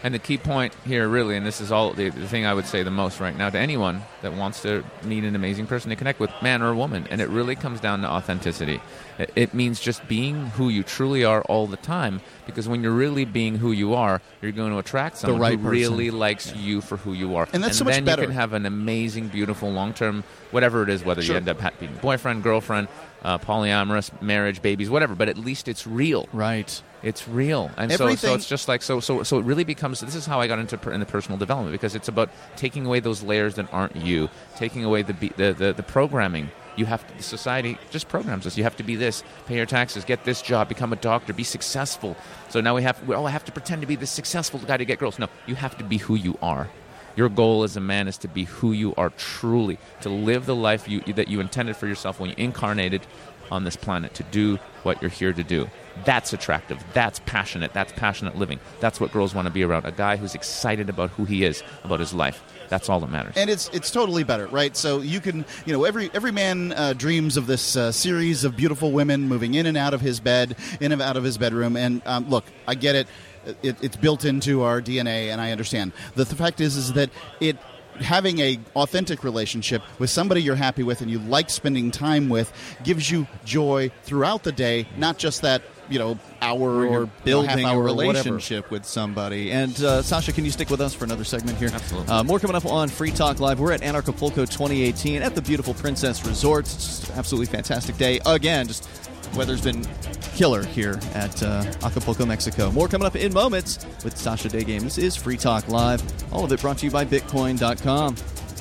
And the key point here, really, and this is all the, the thing I would say the most right now to anyone that wants to meet an amazing person to connect with, man or woman, and it really comes down to authenticity. It, it means just being who you truly are all the time, because when you're really being who you are, you're going to attract someone right who person. really likes yeah. you for who you are. And that's and so much then better. you can have an amazing, beautiful, long-term, whatever it is, whether Sure. you end up ha- being boyfriend, girlfriend, uh, polyamorous, marriage, babies, whatever, but at least it's real. Right. It's real, and so, Everything- so it's just like so so so it really becomes. This is how I got into per, in the personal development, because it's about taking away those layers that aren't you, taking away the be- the, the the programming. You have to, the society just programs us. You have to be this, pay your taxes, get this job, become a doctor, be successful. So now we have oh I have to pretend to be this successful guy to get girls. No, you have to be who you are. Your goal as a man is to be who you are truly, to live the life you that you intended for yourself when you incarnated on this planet, to do what you're here to do. That's attractive. That's passionate. That's passionate living. That's what girls want to be around. A guy who's excited about who he is, about his life. That's all that matters. And it's it's totally better, right? So you can, you know, every every man uh, dreams of this uh, series of beautiful women moving in and out of his bed, in and out of his bedroom. And um, look, I get it. it. It's built into our D N A, and I understand. The, the fact is, is that it. Having a authentic relationship with somebody you're happy with and you like spending time with gives you joy throughout the day, not just that, you know, hour or building you know, half hour a or whatever. relationship with somebody. And uh, Sasha, can you stick with us for another segment here? Absolutely. Uh, more coming up on Free Talk Live. We're at Anarchapulco twenty eighteen at the beautiful Princess Resort. It's just an absolutely fantastic day. Again, just weather's been killer here at uh, Acapulco, Mexico. More coming up in moments with Sasha Daygame. This is Free Talk Live. All of it brought to you by Bitcoin dot com.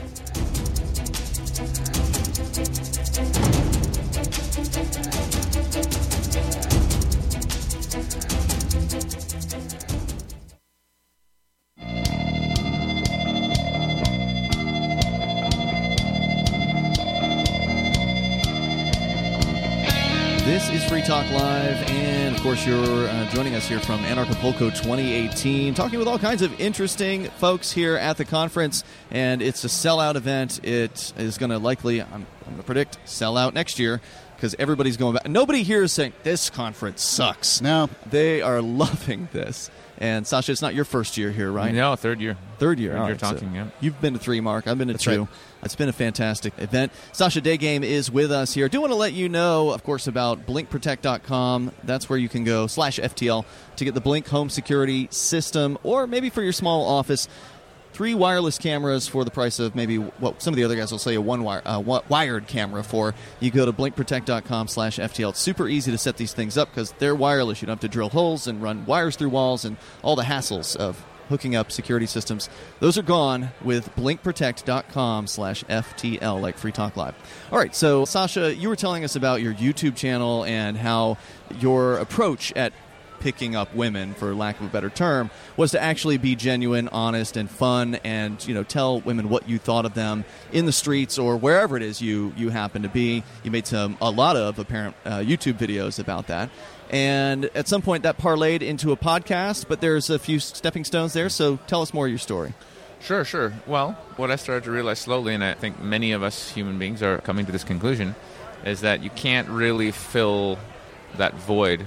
This is Free Talk Live, and of course you're uh, joining us here from Anarchapulco twenty eighteen, talking with all kinds of interesting folks here at the conference, and it's a sellout event. It is going to likely, I'm, I'm going to predict, sell out next year, because everybody's going back. Nobody here is saying, this conference sucks. No. They are loving this. And Sasha, it's not your first year here, right? No, third year. Third year. Third All year right, talking, so yeah. You've been to three, Mark. I've been to That's two. right. It's been a fantastic event. Sasha Daygame is with us here. I do want to let you know, of course, about blink protect dot com. That's where you can go, slash F T L, to get the Blink home security system, or maybe for your small office, three wireless cameras for the price of maybe what some of the other guys will say a one wire, uh, wired camera for. You go to blink protect dot com slash F T L. It's super easy to set these things up because they're wireless. You don't have to drill holes and run wires through walls and all the hassles of hooking up security systems. Those are gone with blink protect dot com slash F T L, like Free Talk Live. All right, so Sasha, you were telling us about your YouTube channel and how your approach at picking up women, for lack of a better term, was to actually be genuine, honest, and fun, and you know, tell women what you thought of them in the streets or wherever it is you you happen to be. You made some a lot of apparent uh, YouTube videos about that, and at some point that parlayed into a podcast. But there's a few stepping stones there. So tell us more of your story. Sure, sure. Well, what I started to realize slowly, and I think many of us human beings are coming to this conclusion, is that you can't really fill that void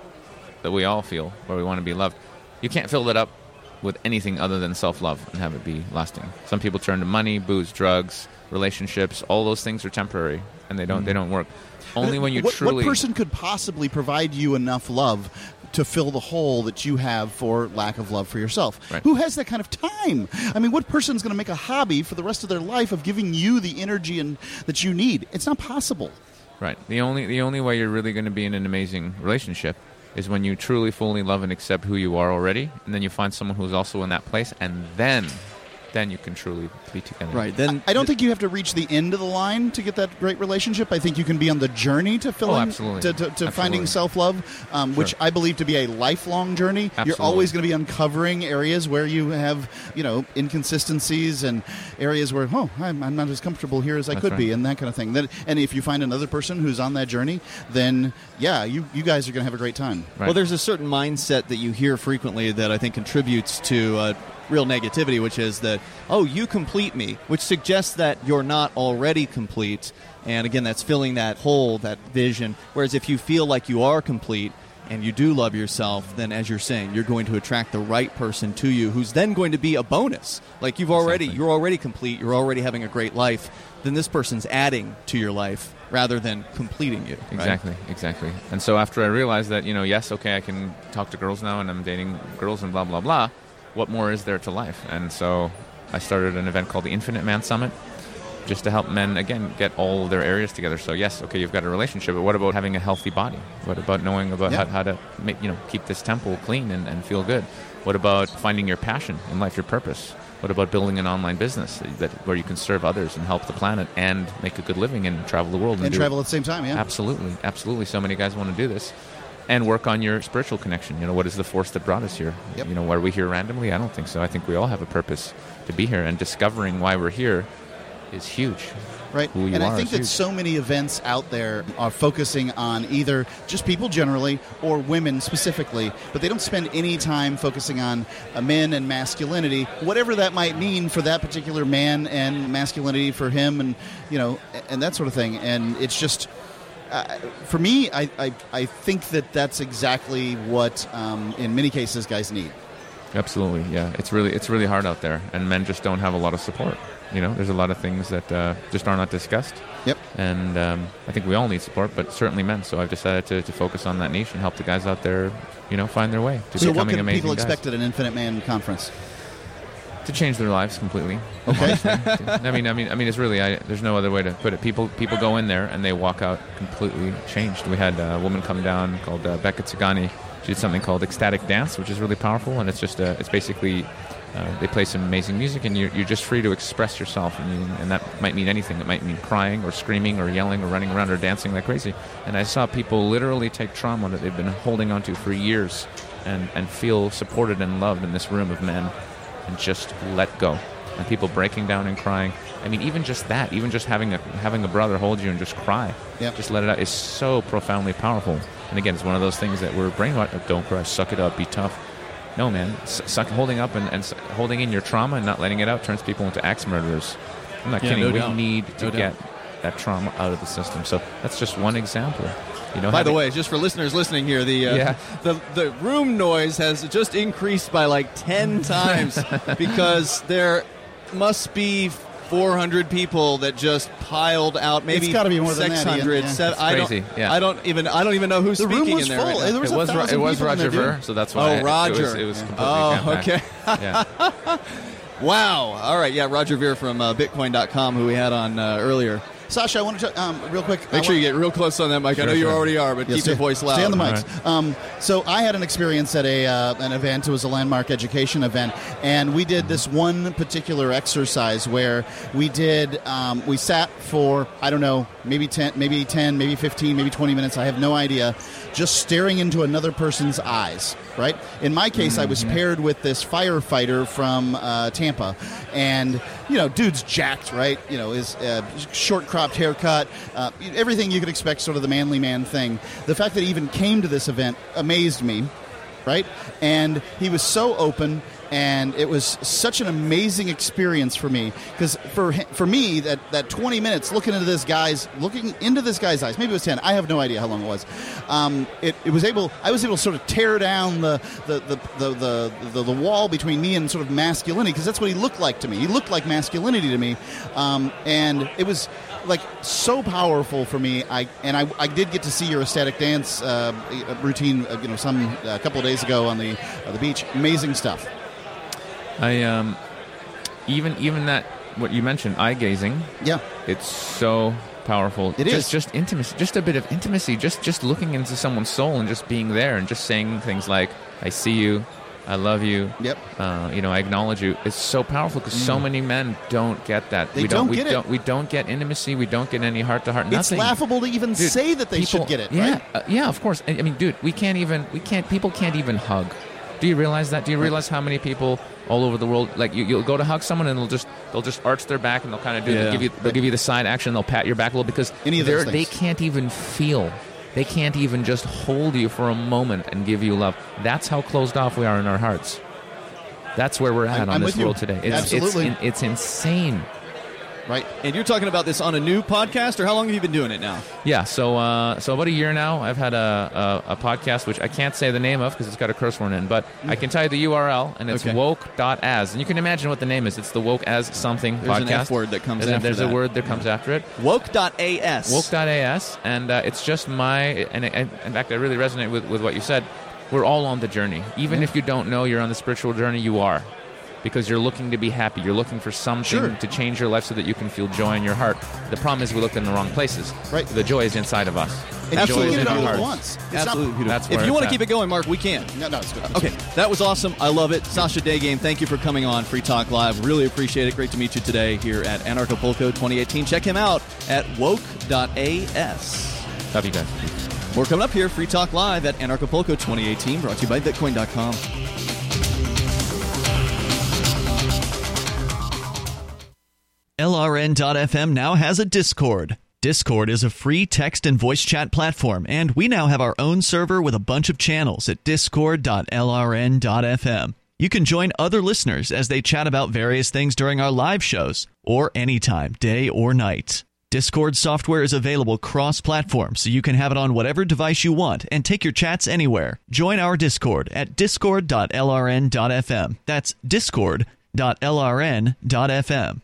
that we all feel where we want to be loved. You can't fill that up with anything other than self-love and have it be lasting. Some people turn to money, booze, drugs, relationships. All those things are temporary, and they don't mm. they don't work. Only when you what, truly... What person could possibly provide you enough love to fill the hole that you have for lack of love for yourself? Right. Who has that kind of time? I mean, what person's going to make a hobby for the rest of their life of giving you the energy and that you need? It's not possible. Right. The only the only way you're really going to be in an amazing relationship is when you truly, fully love and accept who you are already, and then you find someone who's also in that place, and then then you can truly be together. Right. Then I don't think you have to reach the end of the line to get that great relationship. I think you can be on the journey to filling, oh, absolutely. to, to, to absolutely. finding self-love, um, Sure. which I believe to be a lifelong journey. Absolutely. You're always going to be uncovering areas where you have, you know, inconsistencies and areas where, oh, I'm, I'm not as comfortable here as I That's could right. be, and that kind of thing. That, and if you find another person who's on that journey, then, yeah, you, you guys are going to have a great time. Right. Well, there's a certain mindset that you hear frequently that I think contributes to uh, real negativity, which is that, oh, you complete me, which suggests that you're not already complete. And again, that's filling that hole, that vision. Whereas if you feel like you are complete and you do love yourself, then as you're saying, you're going to attract the right person to you who's then going to be a bonus. Like you've already, Exactly. you're already complete, you're already having a great life, then this person's adding to your life rather than completing you. Right? Exactly, exactly. And so after I realized that, you know, yes, okay, I can talk to girls now and I'm dating girls and blah, blah, blah, what more is there to life? And so I started an event called the Infinite Man Summit, just to help men, again, get all their areas together. So yes, okay, you've got a relationship, but what about having a healthy body? What about knowing about Yeah. how, how to make, you know, keep this temple clean and, and feel good? What about finding your passion in life, your purpose? What about building an online business that, that where you can serve others and help the planet and make a good living and travel the world? And, And do travel it? at the same time, yeah. Absolutely, absolutely. So many guys want to do this. And work on your spiritual connection. You know, what is the force that brought us here? Yep. You know, are we here randomly? I don't think so. I think we all have a purpose to be here, and discovering why we're here is huge. Right. Who you and are I think is that huge. so many events out there are focusing on either just people generally or women specifically, but they don't spend any time focusing on uh, men and masculinity, whatever that might mean for that particular man and masculinity for him, and you know, and that sort of thing. And it's just, uh, for me, I, I I think that that's exactly what, um, in many cases, guys need. Absolutely, yeah. It's really it's really hard out there, and men just don't have a lot of support. You know, there's a lot of things that uh, just are not discussed. Yep. And um, I think we all need support, but certainly men. So I've decided to, to focus on that niche and help the guys out there, you know, find their way to So what becoming can amazing people guys. expect at an Infinite Man conference? To change their lives completely. Okay. I mean, I mean, I mean, it's really. I, there's no other way to put it. People, people go in there and they walk out completely changed. We had a woman come down called uh, Becca Tsagani. She did something called Ecstatic Dance, which is really powerful, and it's just a, it's basically uh, they play some amazing music, and you're, you're just free to express yourself, and, you, and that might mean anything. It might mean crying or screaming or yelling or running around or dancing like crazy. And I saw people literally take trauma that they've been holding onto for years, and and feel supported and loved in this room of men, and just let go. And people breaking down and crying. I mean, even just that, even just having a having a brother hold you and just cry, Yep. just let it out, is so profoundly powerful. And again, it's one of those things that we're brainwashed. Don't cry, suck it up, be tough. No, man, S- suck, holding up and, and s- holding in your trauma and not letting it out turns people into axe murderers. I'm not Yeah, kidding. no we doubt. need to No get doubt. that trauma out of the system. So that's just one example. You know, By the having- way, just for listeners listening here, the uh, Yeah. the the room noise has just increased by like ten times because there must be four hundred people that just piled out. Maybe It's gotta be more than that, six Ian. hundred. Yeah. seven- It's I don't. crazy, yeah. I don't even. I don't even know who's The room speaking was in there. right full. now. There was it a was Ro- thousand it was people in Roger there, Ver, dude. so that's Oh, why it- Roger. It was, it was completely Oh, jam-packed. okay. Yeah. Wow. All right. Yeah, Roger Ver from uh, Bitcoin dot com, who we had on uh, earlier. Sasha, I want to um, real quick. I Make sure want- you get real close on that mic. I Sure, know you sure. already are, but Yeah, keep stay- your voice loud. Stay on the All mics. Um, so I had an experience at a uh, an event. It was a landmark education event, and we did this one particular exercise where we did um, we sat for I don't know maybe ten, maybe ten, maybe fifteen, maybe twenty minutes. I have no idea, just staring into another person's eyes. Right. In my case, I was paired with this firefighter from uh, Tampa, and you know, dude's jacked. Right. You know, his uh, short cropped haircut, uh, everything you could expect, sort of the manly man thing. The fact that he even came to this event amazed me. Right. And he was so open. And it was such an amazing experience for me because for hi- for me that, that twenty minutes looking into this guy's looking into this guy's eyes, maybe it was ten. I have no idea how long it was. Um, it, it was able I was able to sort of tear down the the the the, the, the, the wall between me and sort of masculinity, because that's what he looked like to me. He looked like masculinity to me, um, and it was like so powerful for me. I and I, I did get to see your ecstatic dance uh, routine, uh, you know, some a couple of days ago on the uh, the beach. Amazing stuff. I um, even even that what you mentioned, eye gazing. Yeah. It's so powerful. It just, is. just intimacy, just a bit of intimacy, just just looking into someone's soul and just being there and just saying things like, "I see you, I love you." Yep. Uh, you know, I acknowledge you. It's so powerful because so many men don't get that. They we don't, don't we get it. don't. We don't get intimacy. We don't get any heart to heart. It's Nothing. laughable to even Dude, say that they people- should get it. Yeah, Right? uh, yeah, of course. I, I mean, dude, we can't even. We can't. People can't even hug. Do you realize that? Do you realize how many people all over the world, like you, you'll go to hug someone and they'll just they'll just arch their back and they'll kind of do Yeah. they'll give you they'll give you the side action. They'll pat your back a little because Any of those they're- they things. can't even feel. They can't even just hold you for a moment and give you love. That's how closed off we are in our hearts. That's where we're at I'm- on I'm this with you. world today. It's, Absolutely. It's, it's insane. right? And you're talking about this on a new podcast, or how long have you been doing it now? Yeah, so uh, so about a year now, I've had a, a, a podcast, which I can't say the name of because it's got a curse word in, but I can tell you the U R L, and it's Okay. woke dot as. And you can imagine what the name is. It's the Woke As Something There's podcast. an F word that comes There's, a, after there's that. a word that comes after it. woke dot a s. woke dot a s, and uh, it's just my, and, and in fact, I really resonate with, with what you said. We're all on the journey. Even if you don't know you're on the spiritual journey, you are. Because you're looking to be happy. You're looking for something Sure. to change your life so that you can feel joy in your heart. The problem is we look in the wrong places. Right. The joy is inside of us. And The you joy can is get in it all our at hearts. once. It's Absolutely not, beautiful. That's where If you it's want to at. keep it going, Mark, we can. no, no, it's good. Okay, that was awesome. I love it. Sasha Daygame, thank you for coming on Free Talk Live. Really appreciate it. Great to meet you today here at Anarchapulco twenty eighteen. Check him out at woke dot a s. Love you guys. More coming up here, Free Talk Live at Anarchapulco twenty eighteen, brought to you by Bitcoin dot com. L R N dot F M now has a Discord. Discord is a free text and voice chat platform, and we now have our own server with a bunch of channels at discord dot L R N dot F M. You can join other listeners as they chat about various things during our live shows, or anytime, day or night. Discord software is available cross-platform, so you can have it on whatever device you want and take your chats anywhere. Join our Discord at discord dot L R N dot F M. That's discord dot L R N dot F M.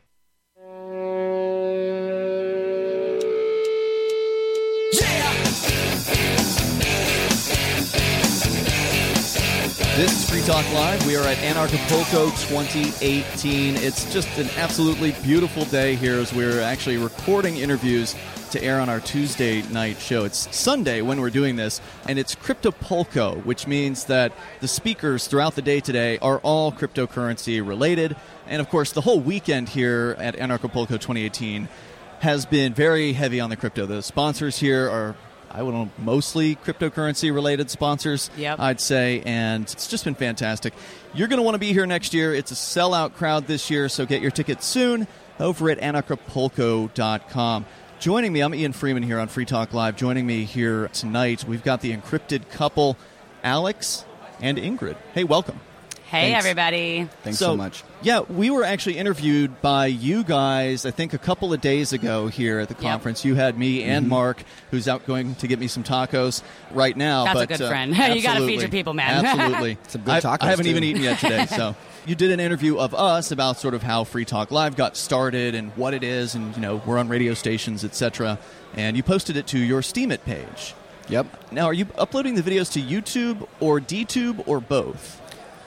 This is Free Talk Live. We are at Anarchapulco twenty eighteen. It's just an absolutely beautiful day here as we're actually recording interviews to air on our Tuesday night show. It's Sunday when we're doing this, and it's Cryptopulco, which means that the speakers throughout the day today are all cryptocurrency related. And of course, the whole weekend here at Anarchapulco twenty eighteen has been very heavy on the crypto. The sponsors here are, I would know, mostly cryptocurrency-related sponsors, Yep. I'd say, and it's just been fantastic. You're going to want to be here next year. It's a sellout crowd this year, so get your tickets soon over at anarchapulco dot com. Joining me, I'm Ian Freeman here on Free Talk Live. Joining me here tonight, we've got the encrypted couple, Alex and Ingrid. Hey, welcome. Hey, Thanks. everybody. Thanks so, much. Yeah, we were actually interviewed by you guys, I think, a couple of days ago here at the conference. You had me and Mm-hmm. Mark, who's out going to get me some tacos right now. That's a but, good uh, friend. You gotta feed absolutely. your people, man. Absolutely. Some good I, tacos, I haven't too. even eaten yet today. So you did an interview of us about sort of how Free Talk Live got started and what it is, and you know we're on radio stations, et cetera. And you posted it to your Steemit page. Yep. Now, are you uploading the videos to YouTube or DTube or both?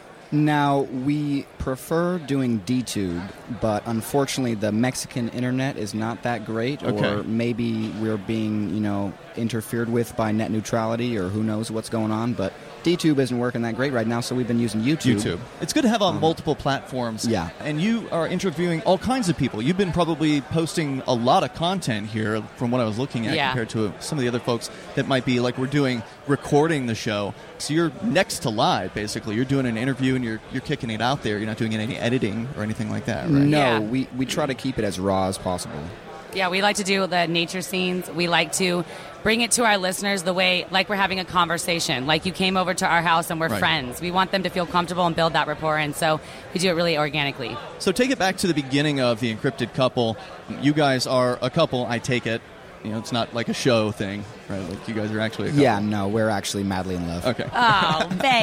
Now, we prefer doing DTube, but unfortunately the Mexican internet is not that great, Okay. or maybe we're being, you know, interfered with by net neutrality, or who knows what's going on, but DTube isn't working that great right now, so we've been using YouTube. YouTube. It's good to have on multiple platforms. yeah. And you are interviewing all kinds of people. You've been probably posting a lot of content here from what I was looking at Yeah. compared to some of the other folks that might be like we're doing recording the show. So you're next to live, basically. You're doing an interview and you're you're kicking it out there. You're not doing any editing or anything like that, right? No, Yeah. we, we try to keep it as raw as possible. Yeah, we like to do the nature scenes. We like to bring it to our listeners the way, like we're having a conversation. Like you came over to our house and we're Right. friends. We want them to feel comfortable and build that rapport, and so we do it really organically. So take it back to the beginning of the encrypted couple. You guys are a couple, I take it. You know, it's not like a show thing, right? Like you guys are actually a couple. Yeah, no, we're actually madly in love. Okay. Oh,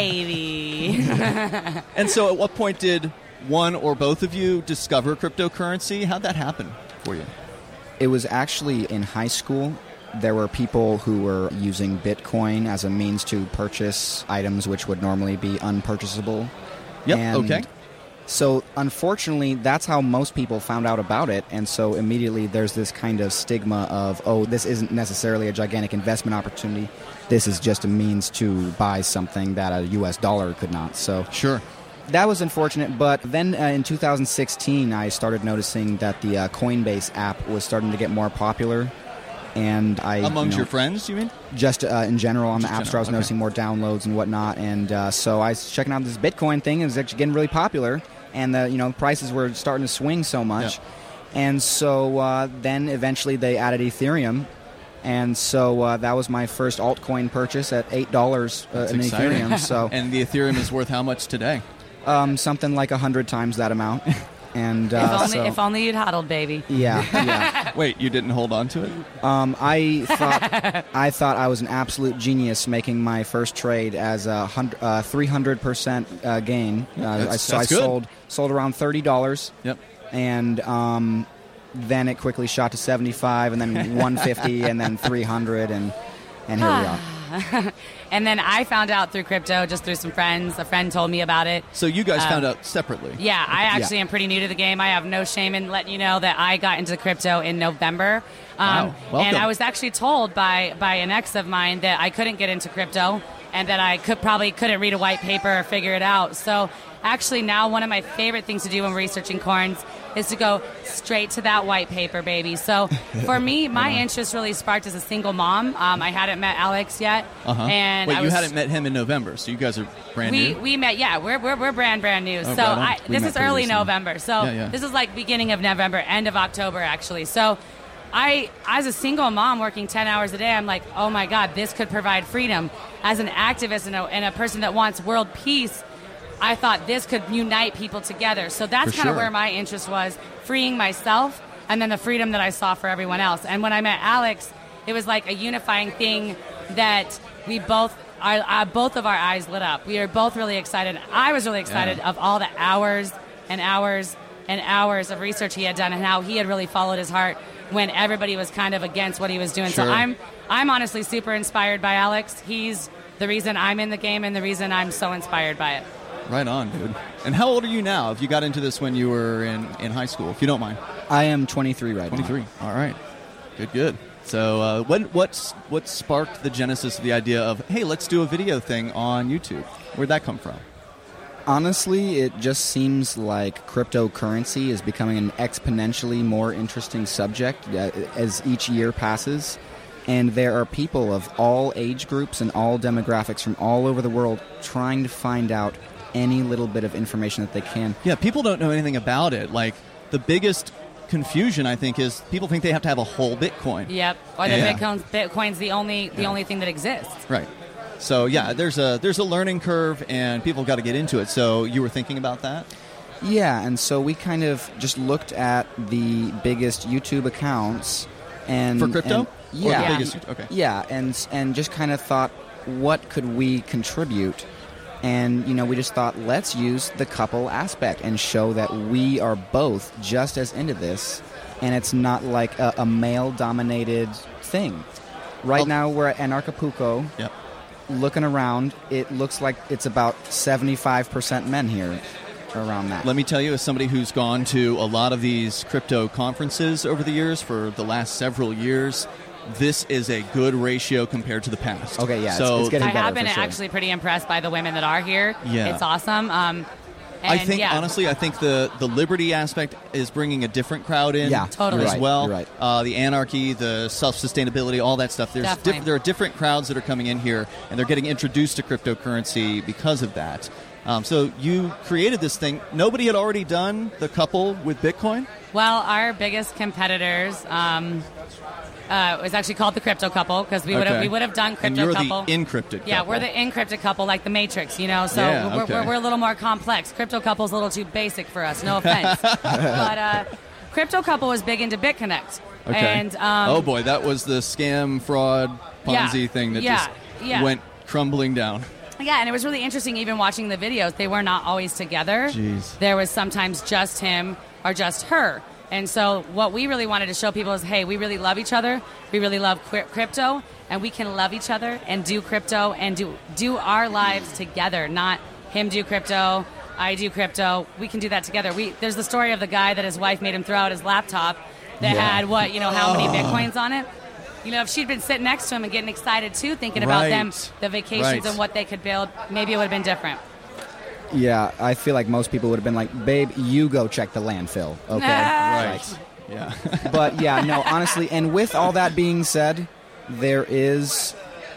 baby. And so at what point did one or both of you discover cryptocurrency? How'd that happen for you? It was actually in high school. There were people who were using Bitcoin as a means to purchase items which would normally be unpurchasable. Yep, And okay. So, unfortunately, that's how most people found out about it. And so, immediately, there's this kind of stigma of, oh, this isn't necessarily a gigantic investment opportunity. This is just a means to buy something that a U S dollar could not. So, Sure. that was unfortunate, but then uh, in two thousand sixteen, I started noticing that the uh, Coinbase app was starting to get more popular, and I Amongst you know, your friends, you mean? just uh, in general on the Just App Store, I was general, noticing more downloads and whatnot, and uh, so I was checking out this Bitcoin thing. It was actually getting really popular, and the you know prices were starting to swing so much, and so uh, then eventually they added Ethereum. And so uh, that was my first altcoin purchase at eight dollars uh, That's in exciting. Ethereum. So And the Ethereum is worth how much today? um, something like a hundred times that amount. And uh, if, only, so, if only you'd huddled, baby. Yeah, yeah. Wait, you didn't hold on to it? Um, I thought I thought I was an absolute genius making my first trade as a hundred, uh, three hundred percent uh, gain. Uh, That's- I, so that's I good. sold sold around thirty dollars. Yep. And um, then it quickly shot to seventy-five, and then one fifty, and then three hundred, and and here we are. And then I found out through crypto, just through some friends. A friend told me about it. So you guys Um, found out separately. Yeah, I actually Yeah. am pretty new to the game. I have no shame in letting you know that I got into crypto in November. Um, Wow. Welcome. And I was actually told by, by an ex of mine that I couldn't get into crypto and that I could probably couldn't read a white paper or figure it out. So actually now one of my favorite things to do when researching coins is to go straight to that white paper, baby. So for me, my interest really sparked as a single mom. Um, I hadn't met Alex yet. Uh-huh. And Wait, I you was, hadn't met him in November, so you guys are brand we new? we met, yeah, we're, we're, we're brand, brand new. so right on. I, We this met is pretty early recently. November. So Yeah, yeah. this is like beginning of November, end of October, actually. So I, as a single mom working ten hours a day, I'm like, oh my God, this could provide freedom. As an activist and a, and a person that wants world peace, I thought this could unite people together. So that's For kind of sure. where my interest was, freeing myself and then the freedom that I saw for everyone else. And when I met Alex, it was like a unifying thing that we both, our, uh, both of our eyes lit up. We were both really excited. I was really excited Yeah. of all the hours and hours and hours of research he had done and how he had really followed his heart when everybody was kind of against what he was doing. Sure. So I'm, I'm honestly super inspired by Alex. He's the reason I'm in the game and the reason I'm so inspired by it. Right on, dude. And how old are you now? If you got into this when you were in, in high school, if you don't mind. I am twenty-three right twenty-three. now. All right. Good, good. So uh, when, what's, what sparked the genesis of the idea of, hey, let's do a video thing on YouTube? Where'd that come from? Honestly, it just seems like cryptocurrency is becoming an exponentially more interesting subject uh, as each year passes. And there are people of all age groups and all demographics from all over the world trying to find out any little bit of information that they can. Yeah, people don't know anything about it. Like, the biggest confusion, I think, is people think they have to have a whole Bitcoin. Yep. Or that Yeah. Bitcoin, Bitcoin's the only the Yeah. only thing that exists. Right. So, yeah, there's a there's a learning curve, and people got to get into it. So you were thinking about that? Yeah, and so we kind of just looked at the biggest YouTube accounts and For crypto? and- Or yeah, the biggest- okay. yeah, and and just kind of thought, what could we contribute? And you know, we just thought, let's use the couple aspect and show that we are both just as into this, and it's not like a, a male-dominated thing. Right Oh. now, we're at Anarchapulco. Yep. Looking around, it looks like it's about seventy-five percent men here, around that. Let me tell you, as somebody who's gone to a lot of these crypto conferences over the years, for the last several years, this is a good ratio compared to the past. Okay, yeah, it's- So it's getting I better have been for sure. actually pretty impressed by the women that are here. Yeah. It's awesome. Um, and I think, yeah. honestly, I think the, the liberty aspect is bringing a different crowd in Yeah, Totally. as you're right, well. you're right. Uh, the anarchy, the self-sustainability, all that stuff. There's Definitely. diff- there are different crowds that are coming in here, and they're getting introduced to cryptocurrency because of that. Um, so you created this thing. Nobody had already done the couple with Bitcoin? Well, our biggest competitors um, uh, was actually called the Crypto Couple because we would have Okay. we would have done Crypto And you're Couple. the encrypted Yeah, couple. we're the encrypted couple, like the Matrix, you know. So Yeah, we're, okay. we're, we're a little more complex. Crypto Couple's a little too basic for us. No offense, but uh, Crypto Couple was big into BitConnect. Okay. And um, oh boy, that was the scam, fraud, Ponzi Yeah, thing that yeah, just yeah. went crumbling down. Yeah, and it was really interesting even watching the videos. They were not always together. Jeez. There was sometimes just him or just her. And so what we really wanted to show people is, hey, we really love each other. We really love qu- crypto, and we can love each other and do crypto and do do our lives together, not him do crypto, I do crypto. We can do that together. We There's the story of the guy that his wife made him throw out his laptop that Yeah. had, what, you know, how many Bitcoins on it? You know, if she'd been sitting next to him and getting excited too, thinking about them, Right. the vacations Right. and what they could build, maybe it would have been different. Yeah, I feel like most people would have been like, babe, you go check the landfill, okay? Right. Yeah. But yeah, no, honestly, and with all that being said, there is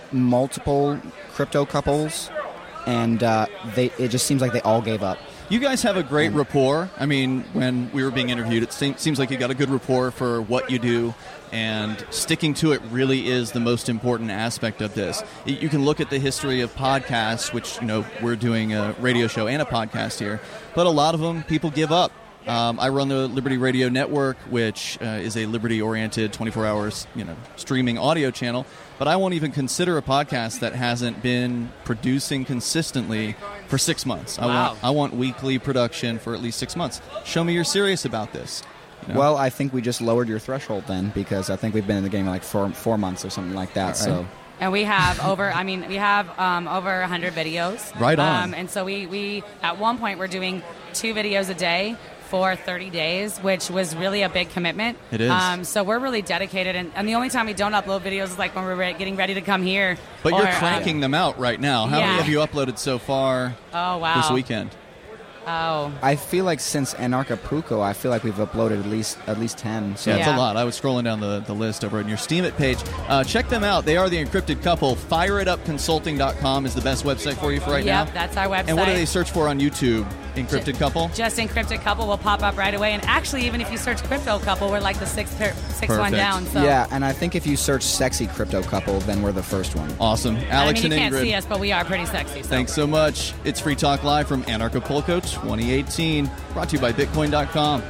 multiple crypto couples, and uh, they it just seems like they all gave up. You guys have a great rapport. I mean, when we were being interviewed, it seems, seems like you got a good rapport for what you do, and sticking to it really is the most important aspect of this. Y- You can look at the history of podcasts, which, you know, we're doing a radio show and a podcast here, but a lot of them, people give up Um, I run the Liberty Radio Network, which uh, is a liberty-oriented, twenty-four hours, you know, streaming audio channel. But I won't even consider a podcast that hasn't been producing consistently for six months. I Wow. want I want weekly production for at least six months. Show me you're serious about this. You know? Well, I think we just lowered your threshold then, because I think we've been in the game like four, four months or something like that. Right. So. And we have over, I mean, we have um, over one hundred videos. Right on. Um, and so we, we, at one point, we're doing two videos a day for thirty days, which was really a big commitment. It is. Um, so we're really dedicated. And, and the only time we don't upload videos is like when we're re- getting ready to come here. But or, you're cranking um, them out right now. How Yeah. many have you uploaded so far Oh, wow. this weekend? Oh. I feel like since Anarchapulco, I feel like we've uploaded at least at least ten. So Yeah, it's Yeah. a lot. I was scrolling down the, the list over on your Steemit page. Uh, check them out. They are the Encrypted Couple. fire it up consulting dot com is the best website for you for right Yep, now. that's our website. And what do they search for on YouTube? Encrypted Couple? Just Encrypted Couple will pop up right away. And actually, even if you search Crypto Couple, we're like the sixth, per- sixth one Perfect. down. So. yeah, and I think if you search "sexy crypto couple," then we're the first one. Awesome. I Alex mean, you and can't Ingrid. see us, but we are pretty sexy. So. Thanks so much. It's Free Talk Live from Anarchapulco twenty eighteen, brought to you by Bitcoin dot com.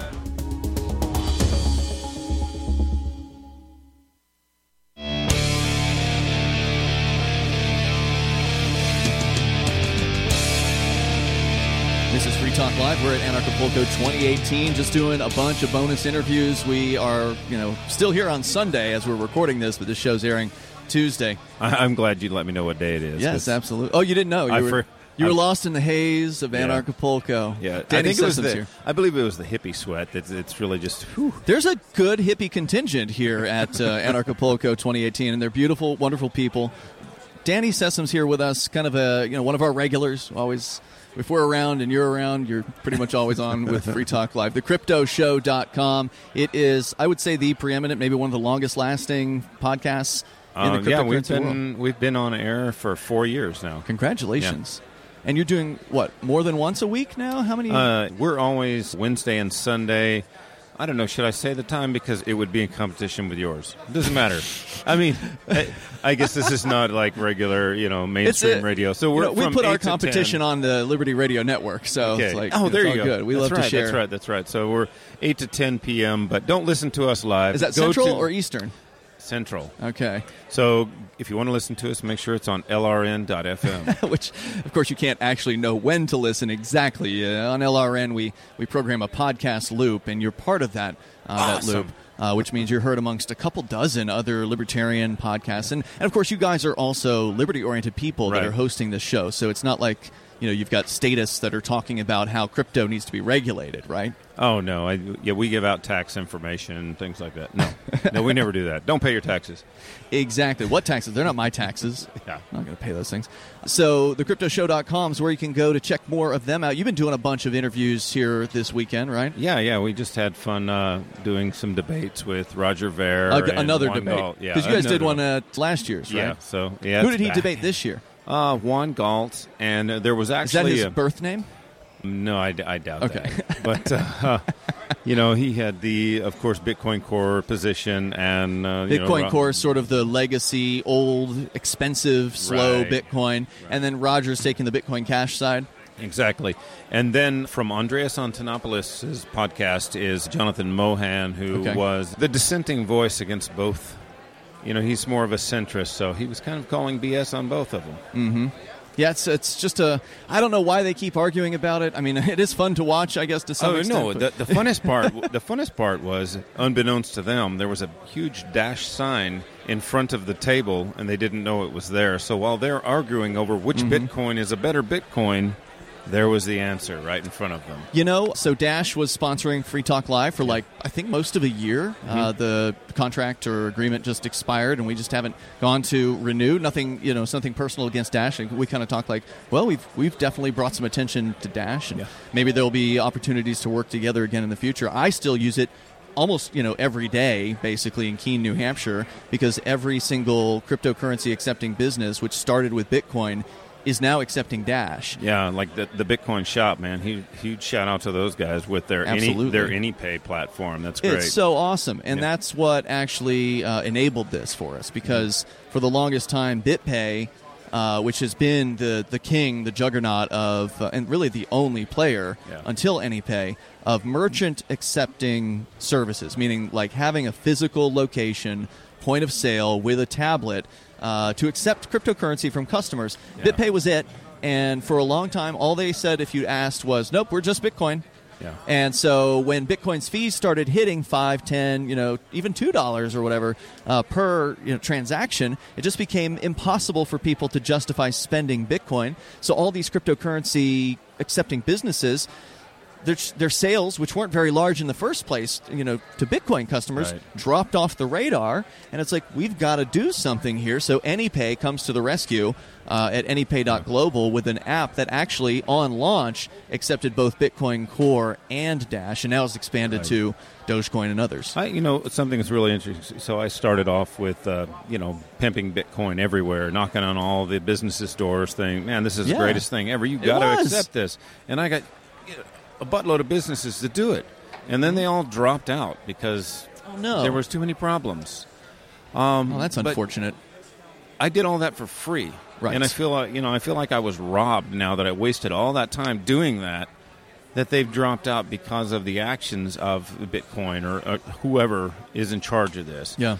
This is Free Talk Live. We're at Anarchapulco twenty eighteen, just doing a bunch of bonus interviews. We are, you know, still here on Sunday as we're recording this, but this show's airing Tuesday. I, I'm glad you let me know what day it is. Yes, 'cause- absolutely. Oh, you didn't know? You I were, for- you were I- lost in the haze of Yeah. Anarchapulco. Yeah, Danny I think it was Sessom's the. here. I believe it was the hippie sweat. That's it's really just. Whew. There's a good hippie contingent here at uh, Anarchapulco twenty eighteen, and they're beautiful, wonderful people. Danny Sessom's here with us, kind of a you know one of our regulars. Always, if we're around and you're around, you're pretty much always on with Free Talk Live. the crypto show dot com. It is, I would say, the preeminent, maybe one of the longest lasting podcasts in the Um, yeah, we've cryptocurrency been world. we've been on air for four years now. Congratulations. And you're doing, what, more than once a week now? How many? Uh, we're always Wednesday and Sunday. I don't know. Should I say the time because it would be in competition with yours? It doesn't matter. I mean, I, I guess this is not like regular, you know, mainstream a- radio. So You we're know, we from put our eight to competition ten. on the Liberty Radio Network, so Okay. it's like oh, it's there all you go. good. We that's love right, to share. That's right. That's right. So we're eight to ten p.m. But don't listen to us live. Is that Go Central to or Eastern? Central. Okay. So if you want to listen to us, make sure it's on L R N dot F M. Which, of course, you can't actually know when to listen exactly. Uh, on L R N, we, we program a podcast loop, and you're part of that uh, that Awesome. loop, uh, which means you're heard amongst a couple dozen other libertarian podcasts. And, and of course, you guys are also liberty-oriented people Right. that are hosting this show, so it's not like you know you've got statists that are talking about how crypto needs to be regulated, right? Oh no! I, yeah, we give out tax information and things like that. No, no, we never do that. Don't pay your taxes. Exactly. What taxes? They're not my taxes. Yeah. I'm not going to pay those things. So the crypto show dot com is where you can go to check more of them out. You've been doing a bunch of interviews here this weekend, right? Yeah, yeah. We just had fun uh, doing some debates with Roger Ver. Uh, and another Juan debate. Galt. Yeah, Because you guys another did one one. at last year's, right? Yeah. So yeah. Who it's did he back. debate this year? Uh, Juan Galt, and uh, there was Is that actually his a, birth name? No, I, d- I doubt Okay. that. But, uh, you know, he had the, of course, Bitcoin Core position and, uh, you know, Bitcoin Ro- Core is sort of the legacy, old, expensive, slow Right. Bitcoin. And then Roger's taking the Bitcoin Cash side. Exactly. And then from Andreas Antonopoulos' podcast is Jonathan Mohan, who Okay. was the dissenting voice against both. You know, he's more of a centrist, so he was kind of calling B S on both of them. Mm-hmm. Yeah, it's, it's just a... I don't know why they keep arguing about it. I mean, it is fun to watch, I guess, to some Oh extent. no! but- The, the funnest part, the funnest part was, unbeknownst to them, there was a huge dash sign in front of the table, and they didn't know it was there. So while they're arguing over which Mhm. Bitcoin is a better Bitcoin, there was the answer right in front of them. You know, so Dash was sponsoring Free Talk Live for like, I think most of a year. Uh, the contract or agreement just expired, and we just haven't gone to renew. Nothing, you know, something personal against Dash. And we kind of talked like, well, we've we've definitely brought some attention to Dash, and Yeah. maybe there'll be opportunities to work together again in the future. I still use it almost, you know, every day, basically, in Keene, New Hampshire, because every single cryptocurrency accepting business, which started with Bitcoin, is now accepting Dash. Yeah, like the the Bitcoin shop, man. Huge, huge shout out to those guys with their any Absolutely. their AnyPay platform. That's great. It's so awesome, and Yeah. that's what actually uh, enabled this for us. Because for the longest time, BitPay uh, which has been the, the king, the juggernaut of, uh, and really the only player Yeah. until AnyPay, of merchant accepting services, meaning like having a physical location, point of sale with a tablet uh, to accept cryptocurrency from customers. Yeah. BitPay was it, and for a long time, all they said if you asked was, nope, we're just Bitcoin. Yeah. And so when Bitcoin's fees started hitting five, ten, you know, even two dollars or whatever uh, per you know, transaction, it just became impossible for people to justify spending Bitcoin. So all these cryptocurrency accepting businesses, their, their sales, which weren't very large in the first place, you know, to Bitcoin customers, Right. dropped off the radar. And it's like, we've got to do something here. So AnyPay comes to the rescue uh, at anypay dot global with an app that actually, on launch, accepted both Bitcoin Core and Dash, and now has expanded Right. to Dogecoin and others. I, you know, something that's really interesting. So I started off with, uh, you know, pimping Bitcoin everywhere, knocking on all the businesses' doors, saying, "Man, this is Yeah. the greatest thing ever. You It got to was. accept this." And I got you know, a buttload of businesses to do it, and then they all dropped out because Oh, no. there was too many problems. Um, Oh, that's but unfortunate. I did all that for free, Right. and I feel like you know I feel like I was robbed now that I wasted all that time doing that. That they've dropped out because of the actions of Bitcoin or, or whoever is in charge of this. Yeah.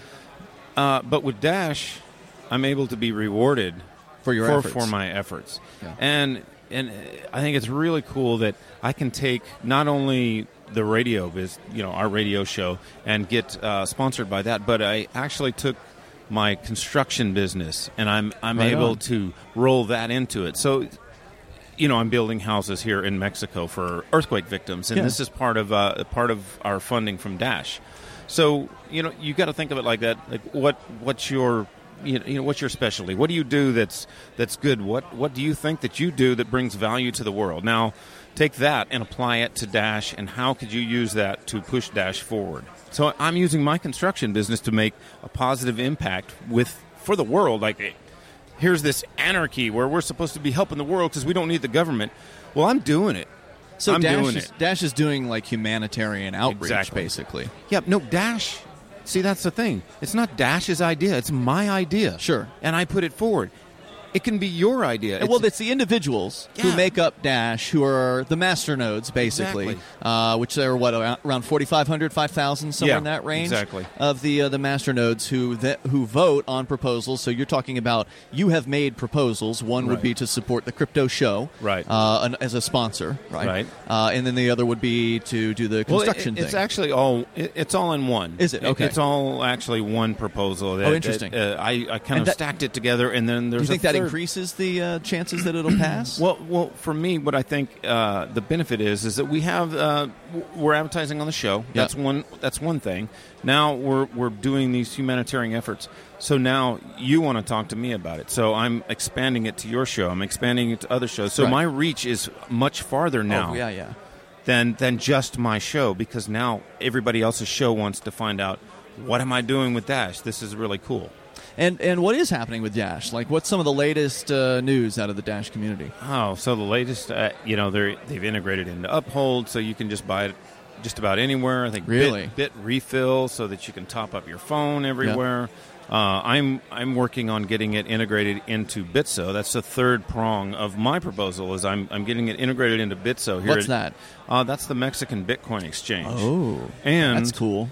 Uh, but with Dash, I'm able to be rewarded For your for, efforts. for my efforts, Yeah. and and I think it's really cool that I can take not only the radio, biz, you know, our radio show, and get uh, sponsored by that, but I actually took my construction business and I'm I'm Right able on. to roll that into it. So. You know, I'm building houses here in Mexico for earthquake victims, and Yeah. this is part of uh, part of our funding from Dash. So, you know, you got to think of it like that. Like, what what's your you know, you know what's your specialty? What do you do that's that's good? What what do you think that you do that brings value to the world? Now, take that and apply it to Dash, and how could you use that to push Dash forward? So, I'm using my construction business to make a positive impact with for the world, like. Here's this anarchy where we're supposed to be helping the world because we don't need the government. Well, I'm doing it. So I'm Dash doing is, it. Dash is doing like humanitarian outreach, Exactly. basically. Yeah, no, Dash. See, that's the thing. It's not Dash's idea. It's my idea. Sure. And I put it forward. It can be your idea. well, it's the individuals who Yeah. make up Dash, who are the master nodes, basically, Exactly. uh, which are what around- around forty-five hundred, five thousand, somewhere Yeah, in that range. exactly. Of the uh, the master nodes who that, who vote on proposals. So you're talking about you have made proposals. One would Right. be to support the crypto show, Right. uh, an, as a sponsor, right? Right. Uh, and then the other would be to do the Well, it- construction it's thing. actually all it, it's all in one. Is it? Okay. It's all actually one proposal. That, Oh, interesting. that, uh, I, I kind And of that- stacked it together, and then do there's you think a that third. increases the uh, chances that it'll pass? Well, well, for me, what I think uh, the benefit is is that we have uh, w- we're advertising on the show. Yeah. That's one. That's one thing. Now we're we're doing these humanitarian efforts. So now you want to talk to me about it. So I'm expanding it to your show. I'm expanding it to other shows. So Right. my reach is much farther now Oh, yeah, yeah. than than just my show, because now everybody else's show wants to find out what am I doing with Dash. This is really cool. And and what is happening with Dash? Like, what's some of the latest uh, news out of the Dash community? Oh, so the latest, uh, you know, they they've integrated into Uphold, so you can just buy it just about anywhere. I think Really? Bit, Bit Refill, so that you can top up your phone everywhere. Uh, I'm I'm working on getting it integrated into Bitso. That's the third prong of my proposal. Is I'm I'm getting it integrated into Bitso. Here What's at- that? Uh, that's the Mexican Bitcoin exchange. Oh, and that's cool.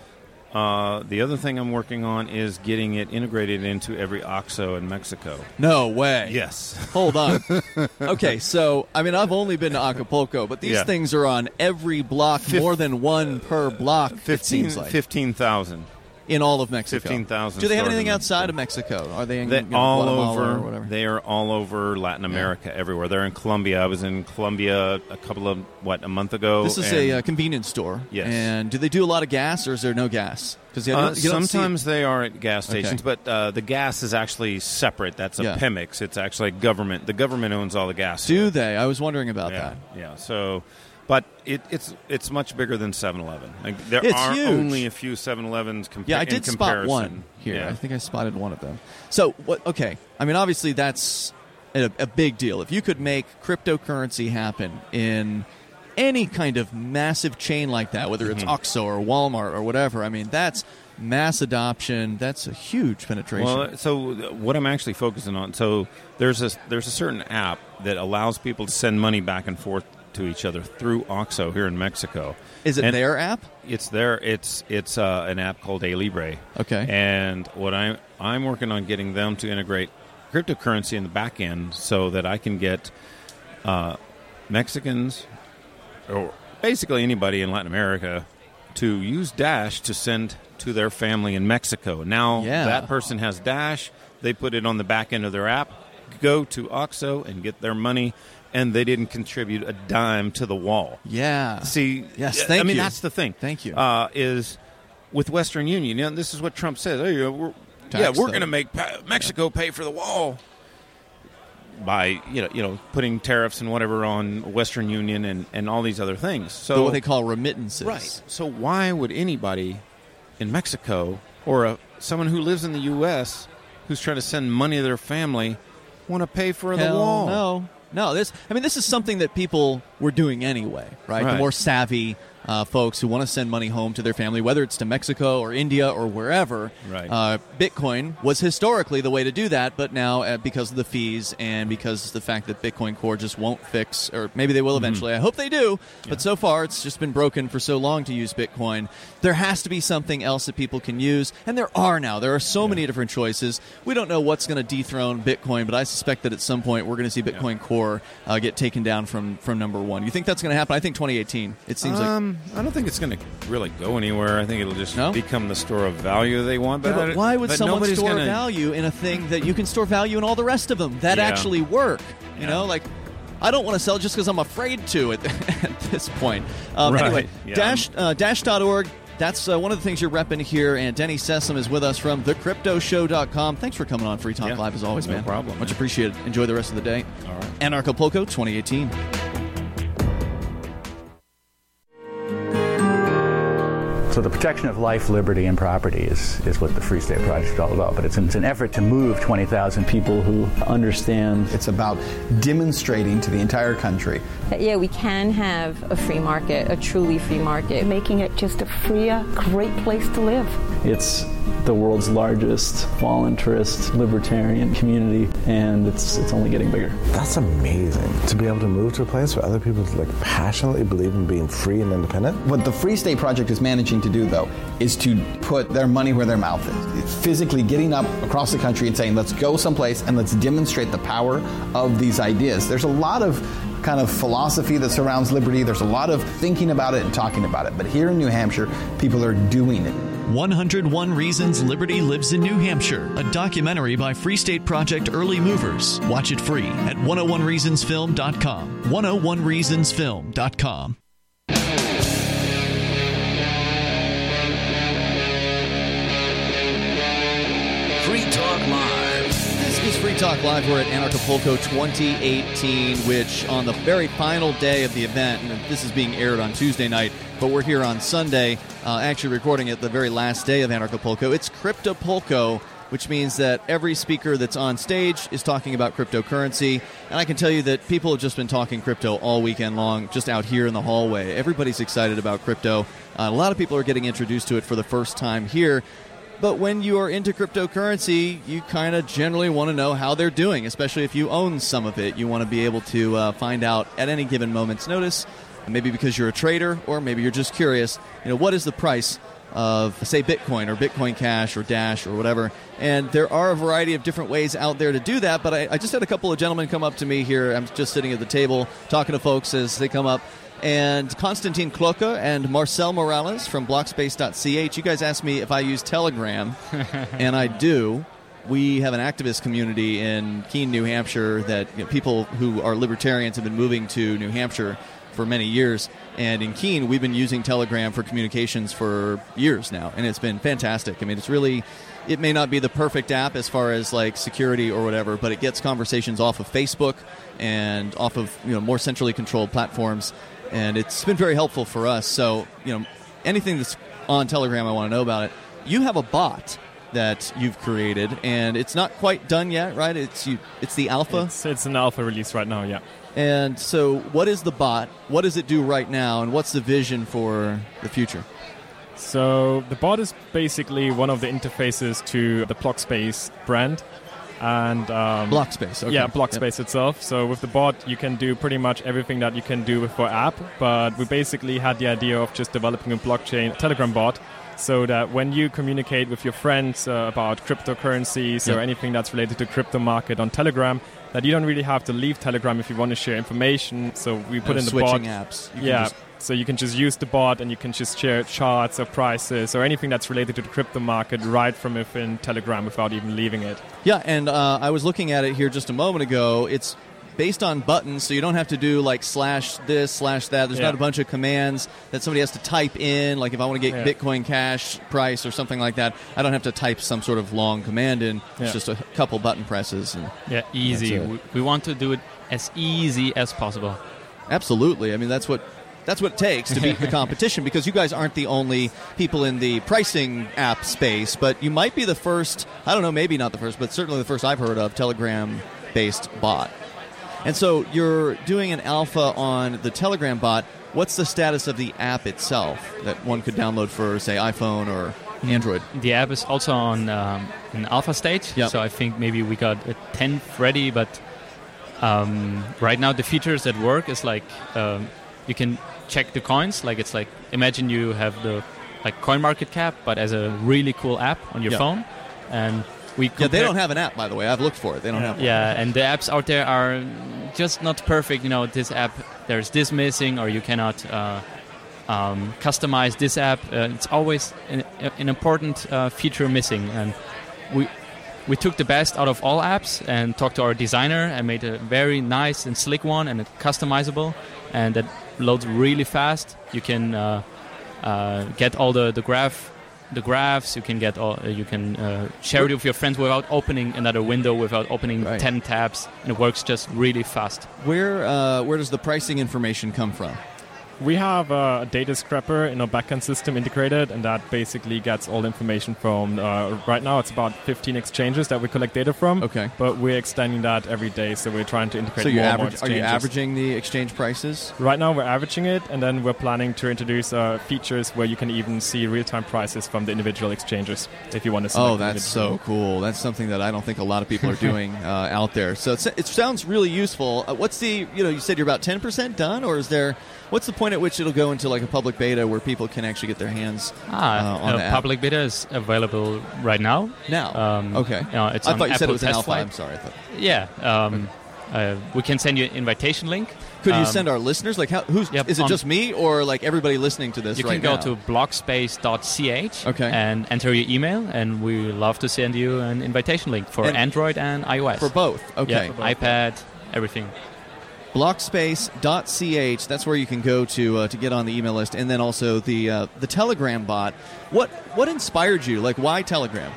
Uh, the other thing I'm working on is getting it integrated into every O X O in Mexico. No way. Yes. Hold on. Okay, so, I mean, I've only been to Acapulco, but these Yeah. things are on every block, Fif- more than one per block, it Fifteen seems like, fifteen thousand. in all of Mexico. fifteen thousand Do they have stores anything in outside of Mexico? Are they in They, you know, all Guatemala over. or whatever? They are all over Latin America, everywhere. They're in Colombia. I was in Colombia a couple of what a month ago. This is and, a uh, convenience store. Yes. And do they do a lot of gas, or is there no gas? Because uh, sometimes they are at gas stations, Okay. but uh, the gas is actually separate. That's a Yeah. Pemex. It's actually government. The government owns all the gas. Do here. they? I was wondering about yeah, that. yeah. So, but it, it's it's much bigger than seven eleven. Like, there It's are huge. only a few seven elevens. Compa- Yeah, I in did spot comparison. one here. Yeah. I think I spotted one of them. So, what? Okay. I mean, obviously, that's a, a big deal. If you could make cryptocurrency happen in any kind of massive chain like that, whether it's Mhm. O X O or Walmart or whatever, I mean, that's mass adoption. That's a huge penetration. Well, so what I'm actually focusing on, so there's a, there's a certain app that allows people to send money back and forth to each other through OXXO here in Mexico. Is it and their app? It's their. It's it's uh, an app called A Libre. Okay. And what I'm I'm working on getting them to integrate cryptocurrency in the back end so that I can get uh, Mexicans or basically anybody in Latin America to use Dash to send to their family in Mexico. Now Yeah. that person has Dash. They put it on the back end of their app. Go to OXXO and get their money. And they didn't contribute a dime to the wall. Yeah. See, Yes, I thank mean, you. that's the thing. Thank you. Uh, is with Western Union, you know, this is what Trump says. Hey, uh, we're, Tax yeah, we're them. going to make pa- Mexico pay for the wall by, you know, you know, putting tariffs and whatever on Western Union and, and all these other things. So So what they call remittances. Right. So why would anybody in Mexico or a, someone who lives in the U S who's trying to send money to their family want to pay for the Hell wall? No. No, this. I mean, this is something that people were doing anyway, right? Right. The more savvy uh, folks who want to send money home to their family, whether it's to Mexico or India or wherever. Right. Uh, Bitcoin was historically the way to do that, but now uh, because of the fees and because of the fact that Bitcoin Core just won't fix, or maybe they will eventually. I hope they do, but so far it's just been broken for so long to use Bitcoin. There has to be something else that people can use, and there are now. There are so many different choices. We don't know what's going to dethrone Bitcoin, but I suspect that at some point we're going to see Bitcoin Core uh, get taken down from, from number one. You think that's going to happen? I think twenty eighteen. It seems like. Um, I don't think it's going to really go anywhere. I think it'll just No? become the store of value they want. But, Yeah, but I- why would but someone nobody's store gonna, value in a thing that you can store value in all the rest of them that Yeah. actually work? You Yeah. know, like I don't want to sell just because I'm afraid to at, at this point. Um, Right. Anyway, Yeah. dash uh, dash dot org. That's uh, one of the things you're repping here. And Denny Sessom is with us from the crypto show dot com. Thanks for coming on Free Talk Yeah, Live as always, no man. problem, Much man. appreciated. Enjoy the rest of the day. All right. Anarchapulco twenty eighteen. So the protection of life, liberty, and property is, is what the Free State Project is all about. But it's an, it's an effort to move twenty thousand people who understand. It's about demonstrating to the entire country that, yeah, we can have a free market, a truly free market. Making it just a freer, great place to live. It's the world's largest voluntarist libertarian community, and it's it's only getting bigger. That's amazing, to be able to move to a place where other people like passionately believe in being free and independent. What the Free State Project is managing to do, though, is to put their money where their mouth is. It's physically getting up across the country and saying, let's go someplace and let's demonstrate the power of these ideas. There's a lot of kind of philosophy that surrounds liberty. There's a lot of thinking about it and talking about it. But here in New Hampshire, people are doing it. one hundred one Reasons Liberty Lives in New Hampshire, a documentary by Free State Project Early Movers. Watch it free at one oh one reasons film dot com. one oh one reasons film dot com. Free Talk Live. This is Free Talk Live. We're at Anarchapulco twenty eighteen, which on the very final day of the event, and this is being aired on Tuesday night, but we're here on Sunday, uh, actually recording it the very last day of Anarchapulco. It's Cryptopulco, which means that every speaker that's on stage is talking about cryptocurrency. And I can tell you that people have just been talking crypto all weekend long, just out here in the hallway. Everybody's excited about crypto. Uh, a lot of people are getting introduced to it for the first time here. But when you are into cryptocurrency, you kind of generally want to know how they're doing, especially if you own some of it. You want to be able to uh, find out at any given moment's notice, maybe because you're a trader or maybe you're just curious, you know, what is the price of, say, Bitcoin or Bitcoin Cash or Dash or whatever. And there are a variety of different ways out there to do that, but I, I just had a couple of gentlemen come up to me here. I'm just sitting at the table talking to folks as they come up. And Konstantin Kloka and Marcel Morales from blockspace dot c h. You guys asked me if I use Telegram, and I do. We have an activist community in Keene, New Hampshire, that you know, people who are libertarians have been moving to New Hampshire for many years. And in Keene, we've been using Telegram for communications for years now, and it's been fantastic. I mean, it's really... It may not be the perfect app as far as like security or whatever, but it gets conversations off of Facebook and off of you know more centrally controlled platforms, and it's been very helpful for us. So you know anything that's on Telegram, I want to know about it. You have a bot that you've created, and it's not quite done yet, right? It's you. It's the alpha. It's, it's an alpha release right now, yeah. And so, what is the bot? What does it do right now, and what's the vision for the future? So the bot is basically one of the interfaces to the Blockspace brand. And um, Blockspace, okay. Yeah, Blockspace yep. itself. So with the bot, you can do pretty much everything that you can do with our app. But we basically had the idea of just developing a blockchain Telegram bot, so that when you communicate with your friends uh, about cryptocurrencies yep. or anything that's related to crypto market on Telegram, that you don't really have to leave Telegram if you want to share information. So we put no in the switching bot. apps. You yeah. Just So you can just use the bot and you can just share charts or prices or anything that's related to the crypto market right from within Telegram without even leaving it. Yeah, and uh, I was looking at it here just a moment ago. It's based on buttons, so you don't have to do like slash this, slash that. There's yeah. not a bunch of commands that somebody has to type in. Like if I want to get yeah. Bitcoin Cash price or something like that, I don't have to type some sort of long command in. It's yeah. just a couple button presses. And yeah, easy. We, we want to do it as easy as possible. Absolutely. I mean, that's what... That's what it takes to beat the competition, because you guys aren't the only people in the pricing app space, but you might be the first, I don't know, maybe not the first, but certainly the first I've heard of Telegram-based bot. And so you're doing an alpha on the Telegram bot. What's the status of the app itself that one could download for, say, iPhone or Android? The app is also on um, an alpha stage, yep. so I think maybe we got a tenth ready, but um, right now the features that work is like um, you can check the coins. Like it's like, imagine you have the like CoinMarketCap, but as a really cool app on your yeah. phone. And we yeah, they don't have an app, by the way. I've looked for it. They don't yeah. have one. Yeah, and the apps out there are just not perfect. You know, this app, there's this missing, or you cannot uh, um, customize this app. Uh, it's always an, an important uh, feature missing. And we we took the best out of all apps and talked to our designer and made a very nice and slick one and customizable, and that loads really fast. You can uh, uh, get all the, the graph, the graphs. You can get all. Uh, you can uh, share it with your friends without opening another window, without opening right. ten tabs, and it works just really fast. Where uh, where does the pricing information come from? We have a data scraper in our backend system integrated, and that basically gets all information from, uh, right now it's about fifteen exchanges that we collect data from. Okay. But we're extending that every day, so we're trying to integrate so more you and more average, exchanges. Are you averaging the exchange prices? Right now we're averaging it, and then we're planning to introduce uh, features where you can even see real-time prices from the individual exchanges if you want to select. Oh, that's so cool. That's something that I don't think a lot of people are doing uh, out there. So it's, it sounds really useful. Uh, what's the, you know, you said you're about ten percent done, or is there... What's the point at which it'll go into like a public beta where people can actually get their hands ah, uh, on uh, the app? Public beta is available right now. Now? Um, okay. You know, it's I on thought you Apple said it was an test alpha. flight. I'm sorry. I thought. Yeah. Um, okay. uh, we can send you an invitation link. Could um, you send our listeners? Like, how, who's, yep, is it on, just me or like everybody listening to this you right can go now? to blockspace dot c h okay. and enter your email, and we love to send you an invitation link for and Android and iOS. For both? Okay. Yeah, for both. iPad, everything. blockspace dot c h, that's where you can go to uh, to get on the email list. And then also the uh, the Telegram bot. What what inspired you? Like, why Telegram?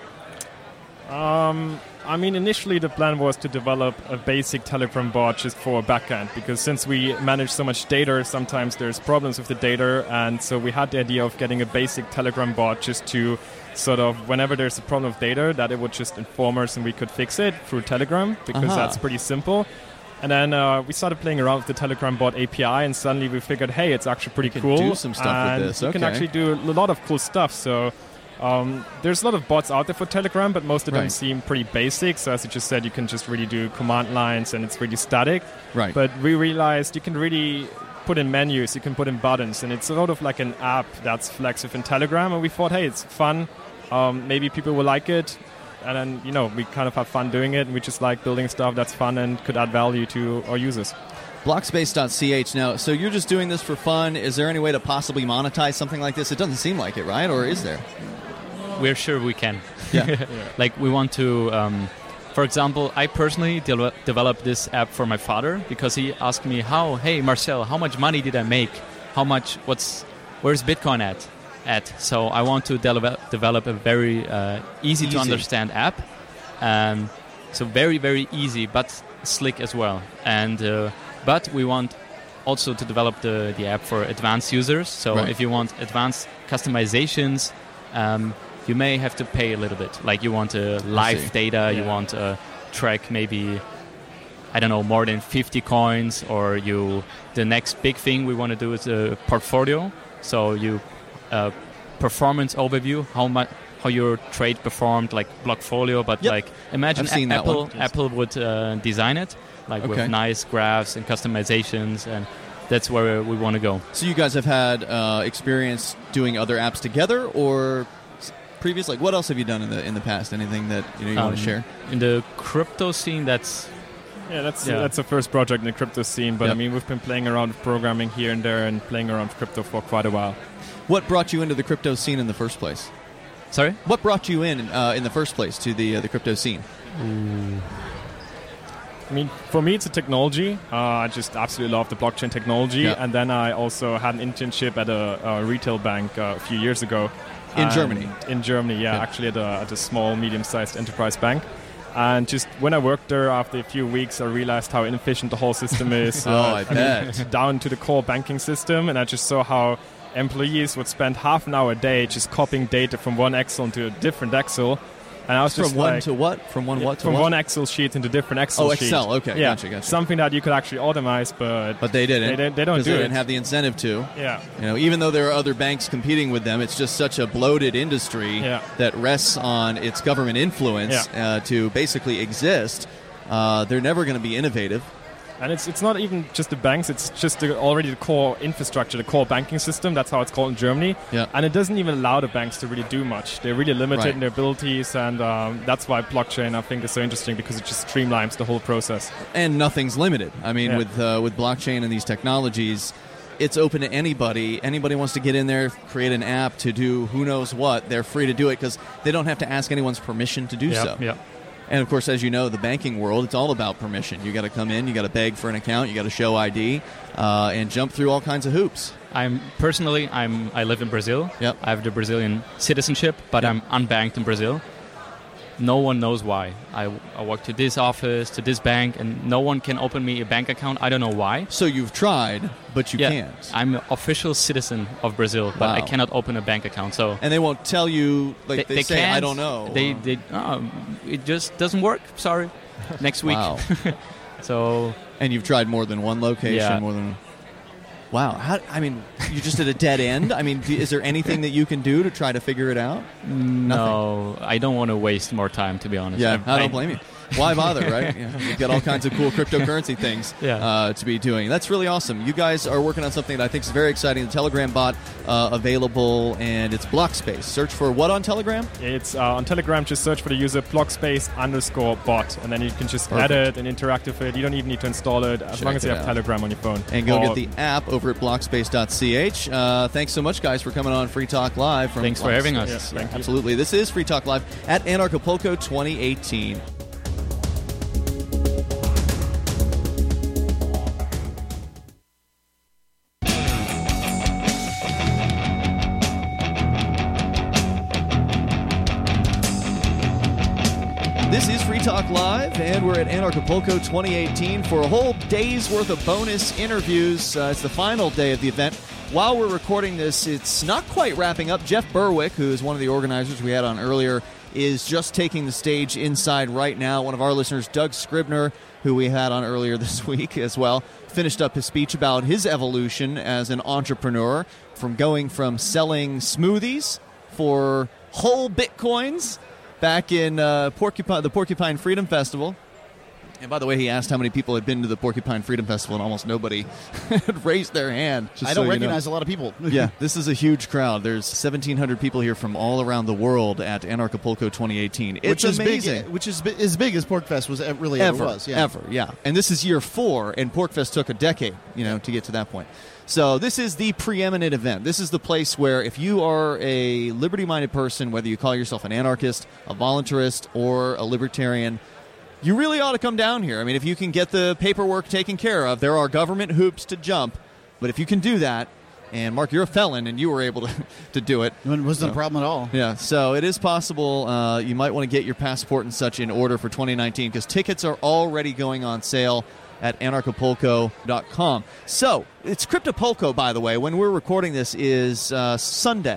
Um, I mean, initially the plan was to develop a basic Telegram bot just for backend, because since we manage so much data, sometimes there's problems with the data, and so we had the idea of getting a basic Telegram bot just to sort of, whenever there's a problem with data, that it would just inform us and we could fix it through Telegram, because uh-huh. that's pretty simple. And then uh, we started playing around with the Telegram bot A P I, and suddenly we figured, hey, it's actually pretty you cool. can do some stuff and with this. You okay. can actually do a lot of cool stuff. So um, there's a lot of bots out there for Telegram, but most of them right. seem pretty basic. So as you just said, you can just really do command lines, and it's really static. Right. But we realized you can really put in menus, you can put in buttons, and it's sort of like an app that's flex within Telegram. And we thought, hey, it's fun. Um, maybe people will like it. And then, you know, we kind of have fun doing it, and we just like building stuff that's fun and could add value to our users. blockspace dot c h. Now, so you're just doing this for fun. Is there any way to possibly monetize something like this? It doesn't seem like it, right? Or is there? We're sure we can. Yeah. yeah. Like, we want to... Um, for example, I personally de- developed this app for my father because he asked me, "How? Hey, Marcel, how much money did I make? How much... What's... Where's Bitcoin at?" At. So I want to de- develop a very uh, easy, easy to understand app, um, so very very easy but slick as well. And uh, but we want also to develop the, the app for advanced users. So right. if you want advanced customizations, um, you may have to pay a little bit. Like you want uh, live data, yeah. you want to track maybe I don't know more than fifty coins, or you the next big thing we want to do is a portfolio. So you Uh, performance overview, how much how your trade performed, like Blockfolio. But Yep. like imagine I've seen a- that Apple one. Yes. Apple would uh, design it like Okay. with nice graphs and customizations, and that's where we want to go. So you guys have had uh, experience doing other apps together, or s- previous? Like, what else have you done in the in the past? Anything that you know you want Um, to share? In the crypto scene, that's Yeah, that's Yeah. that's the first project in the crypto scene. But Yep. I mean, we've been playing around with programming here and there and playing around with crypto for quite a while. What brought you into the crypto scene in the first place? Sorry? What brought you in uh, in the first place to the uh, the crypto scene? I mean, for me, it's a technology. Uh, I just absolutely love the blockchain technology. Yeah. And then I also had an internship at a, a retail bank uh, a few years ago. In And- Germany? In Germany, yeah, Yeah. actually at a, at a small, medium-sized enterprise bank. And just when I worked there, after a few weeks, I realized how inefficient the whole system is. Oh, I mean, bet. down to the core banking system, and I just saw how employees would spend half an hour a day just copying data from one Excel into a different Excel. And I was From just one like, to what? From one Yeah, what to from what? one Excel sheet into different Excel Oh, sheets. Excel. Okay, yeah, gotcha, gotcha. Something that you could actually automate, but But they didn't. They, don't- they don't 'cause do they it. didn't have the incentive to. Yeah. You know, even though there are other banks competing with them, it's just such a bloated industry Yeah. that rests on its government influence uh, to basically exist. Uh, they're never going to be innovative. And it's it's not even just the banks; it's just the, already the core infrastructure, the core banking system. That's how it's called in Germany. Yeah. And it doesn't even allow the banks to really do much. They're really limited Right. in their abilities, and um, that's why blockchain, I think, is so interesting because it just streamlines the whole process. And nothing's limited. I mean, Yeah. with uh, with blockchain and these technologies, it's open to anybody. Anybody wants to get in there, create an app to do who knows what. They're free to do it because they don't have to ask anyone's permission to do Yeah, so. yeah. And of course, as you know, the banking world, it's all about permission. You got to come in, you got to beg for an account, you got to show I D, uh, and jump through all kinds of hoops. I'm personally, I'm I live in Brazil. Yep. I have the Brazilian citizenship, but Yep. I'm unbanked in Brazil. No one knows why. I, I walk to this office, to this bank, and no one can open me a bank account. I don't know why. So you've tried, but you yeah, can't. I'm an official citizen of Brazil, but I Wow. cannot open a bank account. So And they won't tell you, like they, say, can't. I don't know. They, or- they, oh, it just doesn't work. Sorry. Next week. Wow. So. And you've tried more than one location, Yeah. more than. Wow. How, I mean, you're just at a dead end? I mean, do, is there anything that you can do to try to figure it out? No, I don't want to waste more time, to be honest. Yeah, I, I don't blame you. Why bother, right? Yeah, you've got all kinds of cool cryptocurrency things Yeah. uh, to be doing. That's really awesome. You guys are working on something that I think is very exciting. The Telegram bot uh, available, and it's Blockspace. Search for what on Telegram? It's uh, on Telegram. Just search for the user blockspace underscore bot, and then you can just Perfect. add it and interact with it. You don't even need to install it as Check long as you it have out. Telegram on your phone. And go Or- get the app over at blockspace dot c h. Uh, thanks so much, guys, for coming on Free Talk Live. From Thanks for having us. Blockspace. Yeah, thank you. Absolutely. This is Free Talk Live at Anarchapulco twenty eighteen. This is Free Talk Live, and we're at Anarchapulco twenty eighteen for a whole day's worth of bonus interviews. Uh, it's the final day of the event. While we're recording this, it's not quite wrapping up. Jeff Berwick, who is one of the organizers we had on earlier, is just taking the stage inside right now. One of our listeners, Doug Scribner, who we had on earlier this week as well, finished up his speech about his evolution as an entrepreneur from going from selling smoothies for whole bitcoins back in uh, Porcupine, the Porcupine Freedom Festival. And by the way, he asked how many people had been to the Porcupine Freedom Festival, and almost nobody had raised their hand. just I so don't you know. recognize a lot of people. Yeah, this is a huge crowd. There's seventeen hundred people here from all around the world at Anarchapulco twenty eighteen. It's which is amazing. big, which is bi- as big as PorcFest was e- really ever, ever was. Yeah. ever, yeah. And this is year four, and PorcFest took a decade, you know, to get to that point. So this is the preeminent event. This is the place where if you are a liberty-minded person, whether you call yourself an anarchist, a voluntarist, or a libertarian, you really ought to come down here. I mean, if you can get the paperwork taken care of, there are government hoops to jump, but if you can do that, and Mark, you're a felon, and you were able to, to do it. It wasn't So- a problem at all. Yeah, so it is possible. Uh, you might want to get your passport and such in order for twenty nineteen because tickets are already going on sale at anarchapulco dot com. So, it's Cryptopulco, by the way. When we're recording this is uh, Sunday,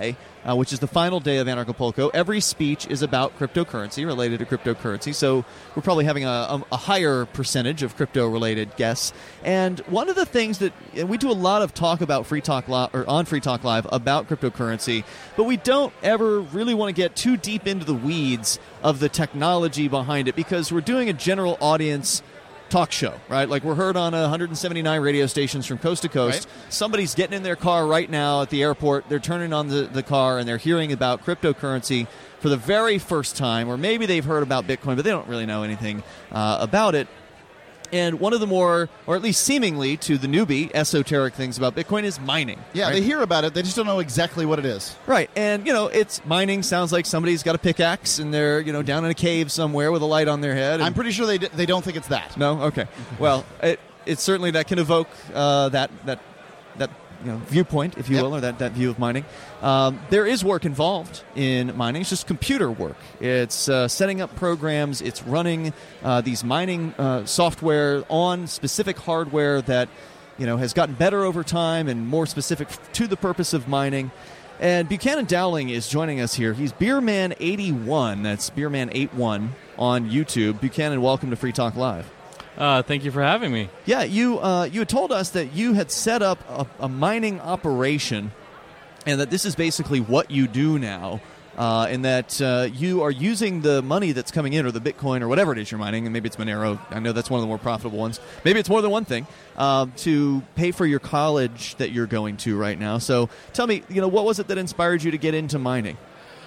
uh, which is the final day of Anarchapulco. Every speech is about cryptocurrency, related to cryptocurrency, so we're probably having a, a, a higher percentage of crypto-related guests. And one of the things that and we do a lot of talk about Free Talk Live, or on Free Talk Live about cryptocurrency, but we don't ever really want to get too deep into the weeds of the technology behind it because we're doing a general audience talk show, right? Like we're heard on one hundred seventy-nine radio stations from coast to coast. Right. Somebody's getting in their car right now at the airport. They're turning on the, the car and they're hearing about cryptocurrency for the very first time, or maybe they've heard about Bitcoin, but they don't really know anything uh, about it. And one of the more, or at least seemingly to the newbie, esoteric things about Bitcoin is mining. Yeah, right? They hear about it. They just don't know exactly what it is. Right. And, you know, it's mining sounds like somebody's got a pickaxe and they're, you know, down in a cave somewhere with a light on their head. And I'm pretty sure they d- they don't think it's that. No? Okay. Well, it, it's certainly that can evoke uh, that, that, that you know, viewpoint, if you Yep. will, or that, that view of mining. Um, there is work involved in mining. It's just computer work. It's uh, setting up programs. It's running uh, these mining uh, software on specific hardware that, you know, has gotten better over time and more specific to the purpose of mining. And Buchanan Dowling is joining us here. He's Beerman eighty-one. That's Beerman eighty-one on YouTube. Buchanan, welcome to Free Talk Live. Uh, thank you for having me. Yeah, you uh, you had told us that you had set up a, a mining operation, and that this is basically what you do now, uh, and that uh, you are using the money that's coming in, or the Bitcoin, or whatever it is you're mining, and maybe it's Monero. I know that's one of the more profitable ones. Maybe it's more than one thing, uh, to pay for your college that you're going to right now. So tell me, you know, what was it that inspired you to get into mining?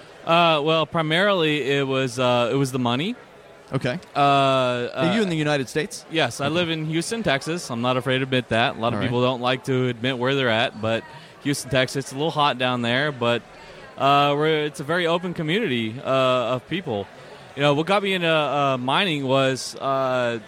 Uh, well, primarily it was uh, it was the money. Okay. Uh, uh, Are you in the United States? Yes, I Okay. live in Houston, Texas. I'm not afraid to admit that. A lot of All right. people don't like to admit where they're at, but Houston, Texas, it's a little hot down there, but uh, we're, it's a very open community uh, of people. You know, what got me into uh, mining was uh,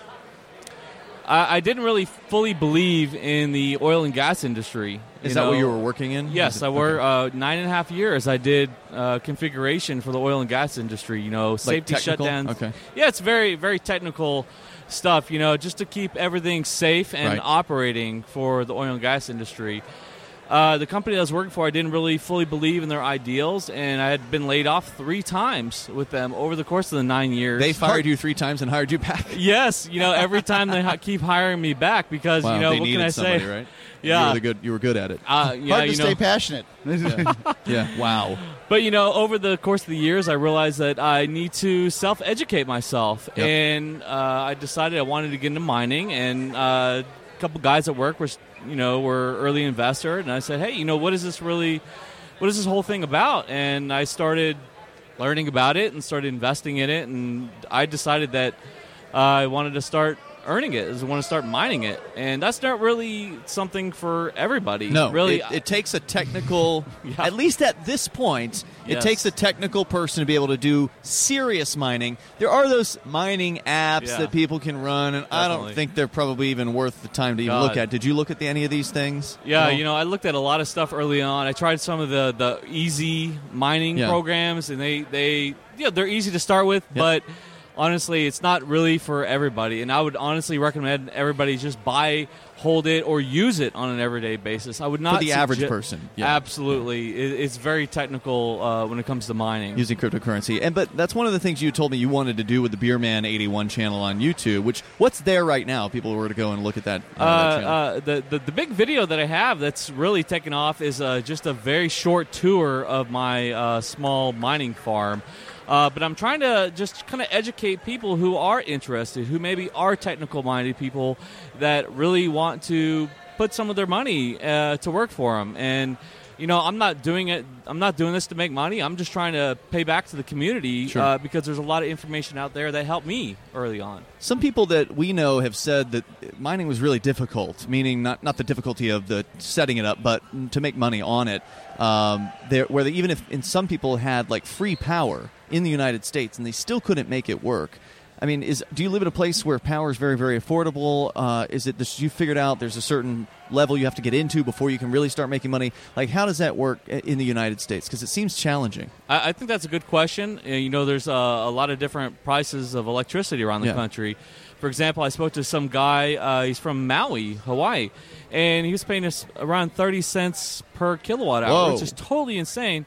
I, I didn't really fully believe in the oil and gas industry. Is you that know? what you were working in? Yes, Is it- I worked uh, nine and a half years. I did uh, configuration for the oil and gas industry. You know, safety technical? shutdowns. Okay. Yeah, it's very, very technical stuff. You know, just to keep everything safe and Right. operating for the oil and gas industry. Uh, the company I was working for, I didn't really fully believe in their ideals, and I had been laid off three times with them over the course of the nine years. They fired you three times and hired you back. Yes, you know, every time they ha- keep hiring me back because Wow, you know they what needed can I somebody, say? right? Yeah, you were, the good, you were good at it. Uh, yeah, Hard to you know, stay passionate. yeah. yeah, wow. But, you know, over the course of the years, I realized that I need to self-educate myself. Yep. And uh, I decided I wanted to get into mining. And uh, a couple guys at work were, you know, were early investor. And I said, hey, you know, what is this really, what is this whole thing about? And I started learning about it and started investing in it. And I decided that uh, I wanted to start earning it, is I want to start mining it. And that's not really something for everybody. No, really. it, it takes a technical, at least at this point, it Yes. takes a technical person to be able to do serious mining. There are those mining apps Yeah. that people can run, and I don't Definitely. think they're probably even worth the time to even God. look at. Did you look at the, any of these things? Yeah, No? you know, I looked at a lot of stuff early on. I tried some of the, the easy mining Yeah. programs, and they, they yeah, they're easy to start with, Yep. but honestly, it's not really for everybody. And I would honestly recommend everybody just buy, hold it, or use it on an everyday basis. I would not For the average sugge- person, yeah. Absolutely, it, it's very technical uh, when it comes to mining. Using cryptocurrency. And but that's one of the things you told me you wanted to do with the Beerman eighty-one channel on YouTube, which what's there right now? If people were to go and look at that, uh, that Uh, channel. uh, the, the the big video that I have that's really taken off is uh, just a very short tour of my uh, small mining farm. Uh, but I'm trying to just kind of educate people who are interested, who maybe are technical-minded people that really want to put some of their money uh, to work for them. And you know, I'm not doing it. I'm not doing this to make money. I'm just trying to pay back to the community Sure. uh, because there's a lot of information out there that helped me early on. Some people that we know have said that mining was really difficult, meaning not, not the difficulty of the setting it up, but to make money on it. Um, there, where they, even if in some people had like free power in the United States and they still couldn't make it work. I mean, is do you live in a place where power is very, very affordable? Uh, is it this, you figured out there's a certain level you have to get into before you can really start making money? Like, how does that work in the United States? Because it seems challenging. I, I think that's a good question. Uh, you know, there's uh, a lot of different prices of electricity around the Yeah. country. For example, I spoke to some guy, uh, he's from Maui, Hawaii, and he was paying us around thirty cents per kilowatt hour, Whoa. which is totally insane.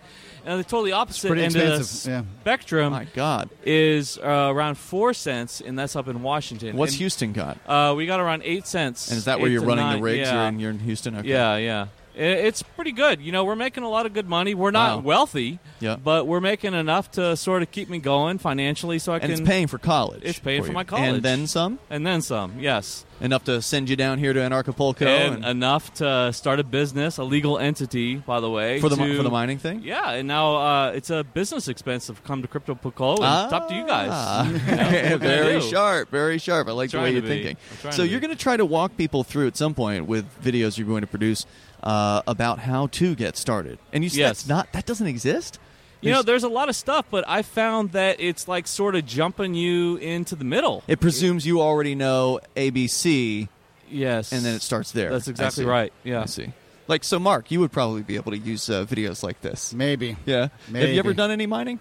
And the totally opposite pretty end of the expensive, yeah. spectrum My God. is uh, around four cents, and that's up in Washington. What's and, Houston got? Uh, we got around eight cents. And is that where eight you're to running nine, the rigs? Yeah. You're, in, you're in Houston? Okay. Yeah, yeah. It's pretty good. You know, we're making a lot of good money. We're not Wow. wealthy, Yeah. but we're making enough to sort of keep me going financially so I And can... it's paying for college. It's paying for for you. my college. And then some? And then some, yes. Enough to send you down here to Anarchapulco? And, and enough to start a business, a legal entity, by the way. For the mi- to- for the mining thing? Yeah, and now uh, it's a business expense to come to CryptoPuco, and Ah. it's up to you guys. You know, what can I Very do? sharp, very sharp. I like the way Trying you're to be. thinking. I'm trying So to you're be. going to try to walk people through at some point with videos you're going to produce uh, about how to get started. And you said Yes. that's not that doesn't exist? You know, there's a lot of stuff, but I found that it's like sort of jumping you into the middle. It presumes you already know A B C. Yes. And then it starts there. That's I exactly see. right. Yeah. I see. Like, so Mark, you would probably be able to use uh, videos like this. Maybe. Yeah. Maybe. Have you ever done any mining?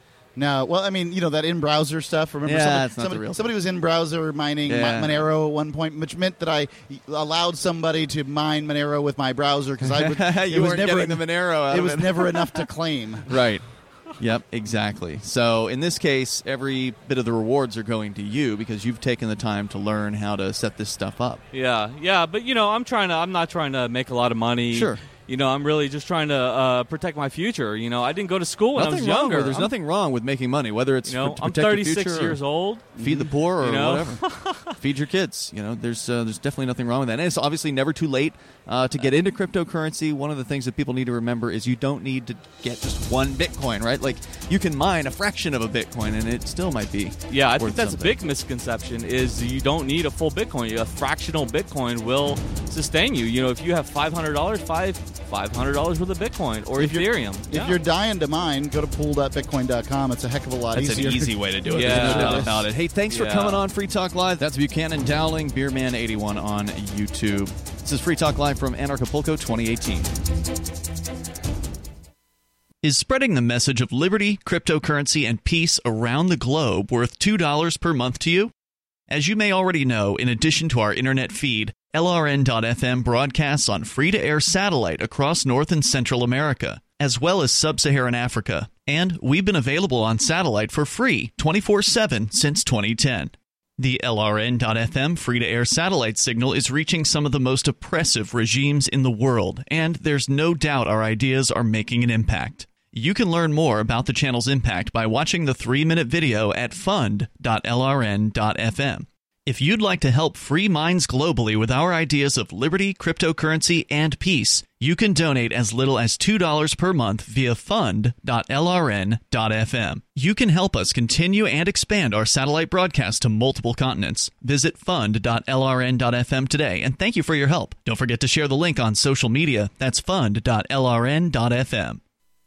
No, well, I mean, you know, that in-browser stuff. Remember, Yeah, somebody, it's not the somebody, real somebody was in-browser mining Yeah. Mi- Monero at one point, which meant that I allowed somebody to mine Monero with my browser because I would. You it was weren't never getting the Monero out It of was it. never enough to claim. Right. Yep, exactly. So in this case, every bit of the rewards are going to you because you've taken the time to learn how to set this stuff up. Yeah, yeah, but you know, I'm trying to. I'm not trying to make a lot of money. Sure. You know, I'm really just trying to uh, protect my future. You know, I didn't go to school when Nothing I was wrong younger. with- there's I'm- nothing wrong with making money, whether it's You know, for, to I'm protect your thirty-six future or years old. feed the poor, or You know? whatever. Feed your kids. You know, there's uh, there's definitely nothing wrong with that. And it's obviously never too late uh, to get into cryptocurrency. One of the things that people need to remember is you don't need to get just one Bitcoin, right? Like you can mine a fraction of a Bitcoin, and it still might be. Yeah, I worth think that's something. a big misconception. Is you don't need a full Bitcoin. A fractional Bitcoin will sustain you. You know, if you have five hundred dollars, five five hundred dollars worth of Bitcoin or If you're- Ethereum. If Yeah. you're dying to mine, go to pool dot bitcoin dot com. It's a heck of a lot That's easier. an easy way to do it. Yeah. There's no doubt about it. Hey, thanks for Yeah. coming on Free Talk Live. That's Buchanan Dowling, Beerman eighty-one on YouTube. This is Free Talk Live from Anarchapulco twenty eighteen. Is spreading the message of liberty, cryptocurrency, and peace around the globe worth two dollars per month to you? As you may already know, in addition to our internet feed, L R N dot F M broadcasts on free-to-air satellite across North and Central America, as well as Sub-Saharan Africa. And we've been available on satellite for free twenty-four seven since twenty ten. The L R N dot F M free-to-air satellite signal is reaching some of the most oppressive regimes in the world, and there's no doubt our ideas are making an impact. You can learn more about the channel's impact by watching the three-minute video at fund dot L R N dot F M. If you'd like to help free minds globally with our ideas of liberty, cryptocurrency, and peace, you can donate as little as two dollars per month via fund dot L R N dot F M. You can help us continue and expand our satellite broadcast to multiple continents. Visit fund dot L R N dot F M today, and thank you for your help. Don't forget to share the link on social media. That's fund dot L R N dot F M.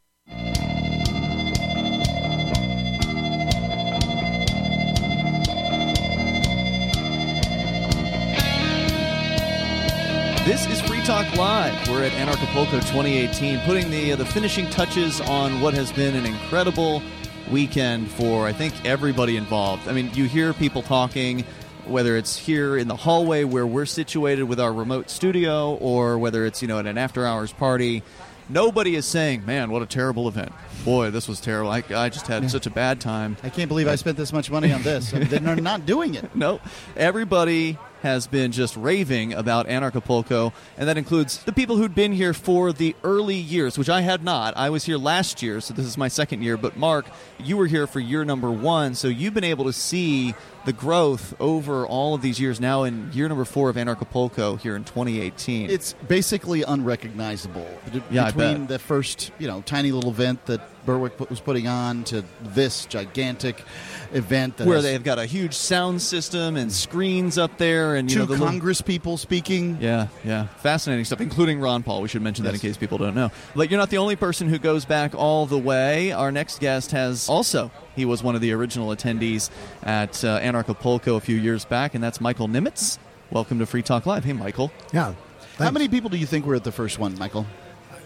This is Free Talk Live. We're at Anarchapulco twenty eighteen, putting the uh, the finishing touches on what has been an incredible weekend for, I think, everybody involved. I mean, you hear people talking, whether it's here in the hallway where we're situated with our remote studio, or whether it's, you know, at an after-hours party. Nobody is saying, man, what a terrible event. Boy, this was terrible. I, I just had Yeah. such a bad time. I can't believe I spent this much money on this. I mean, they're not doing it. No, everybody has been just raving about Anarchapulco, and that includes the people who'd been here for the early years, which I had not. I was here last year, so this is my second year. But Mark, you were here for year number one, so you've been able to see the growth over all of these years now in year number four of Anarchapulco here in twenty eighteen. It's basically unrecognizable b- Yeah, I between bet. the first, you know, tiny little event that Berwick put- was putting on to this gigantic event that Where has they've got a huge sound system and screens up there, and you two know, the little- Congress people speaking. Yeah, yeah. Fascinating stuff, including Ron Paul. We should mention that in case people don't know. But you're not the only person who goes back all the way. Our next guest has also, he was one of the original attendees at uh, Anarchapulco a few years back, and that's Michael Nimitz. Welcome to Free Talk Live. Hey, Michael. Yeah. How many people do you think were at the first one, Michael?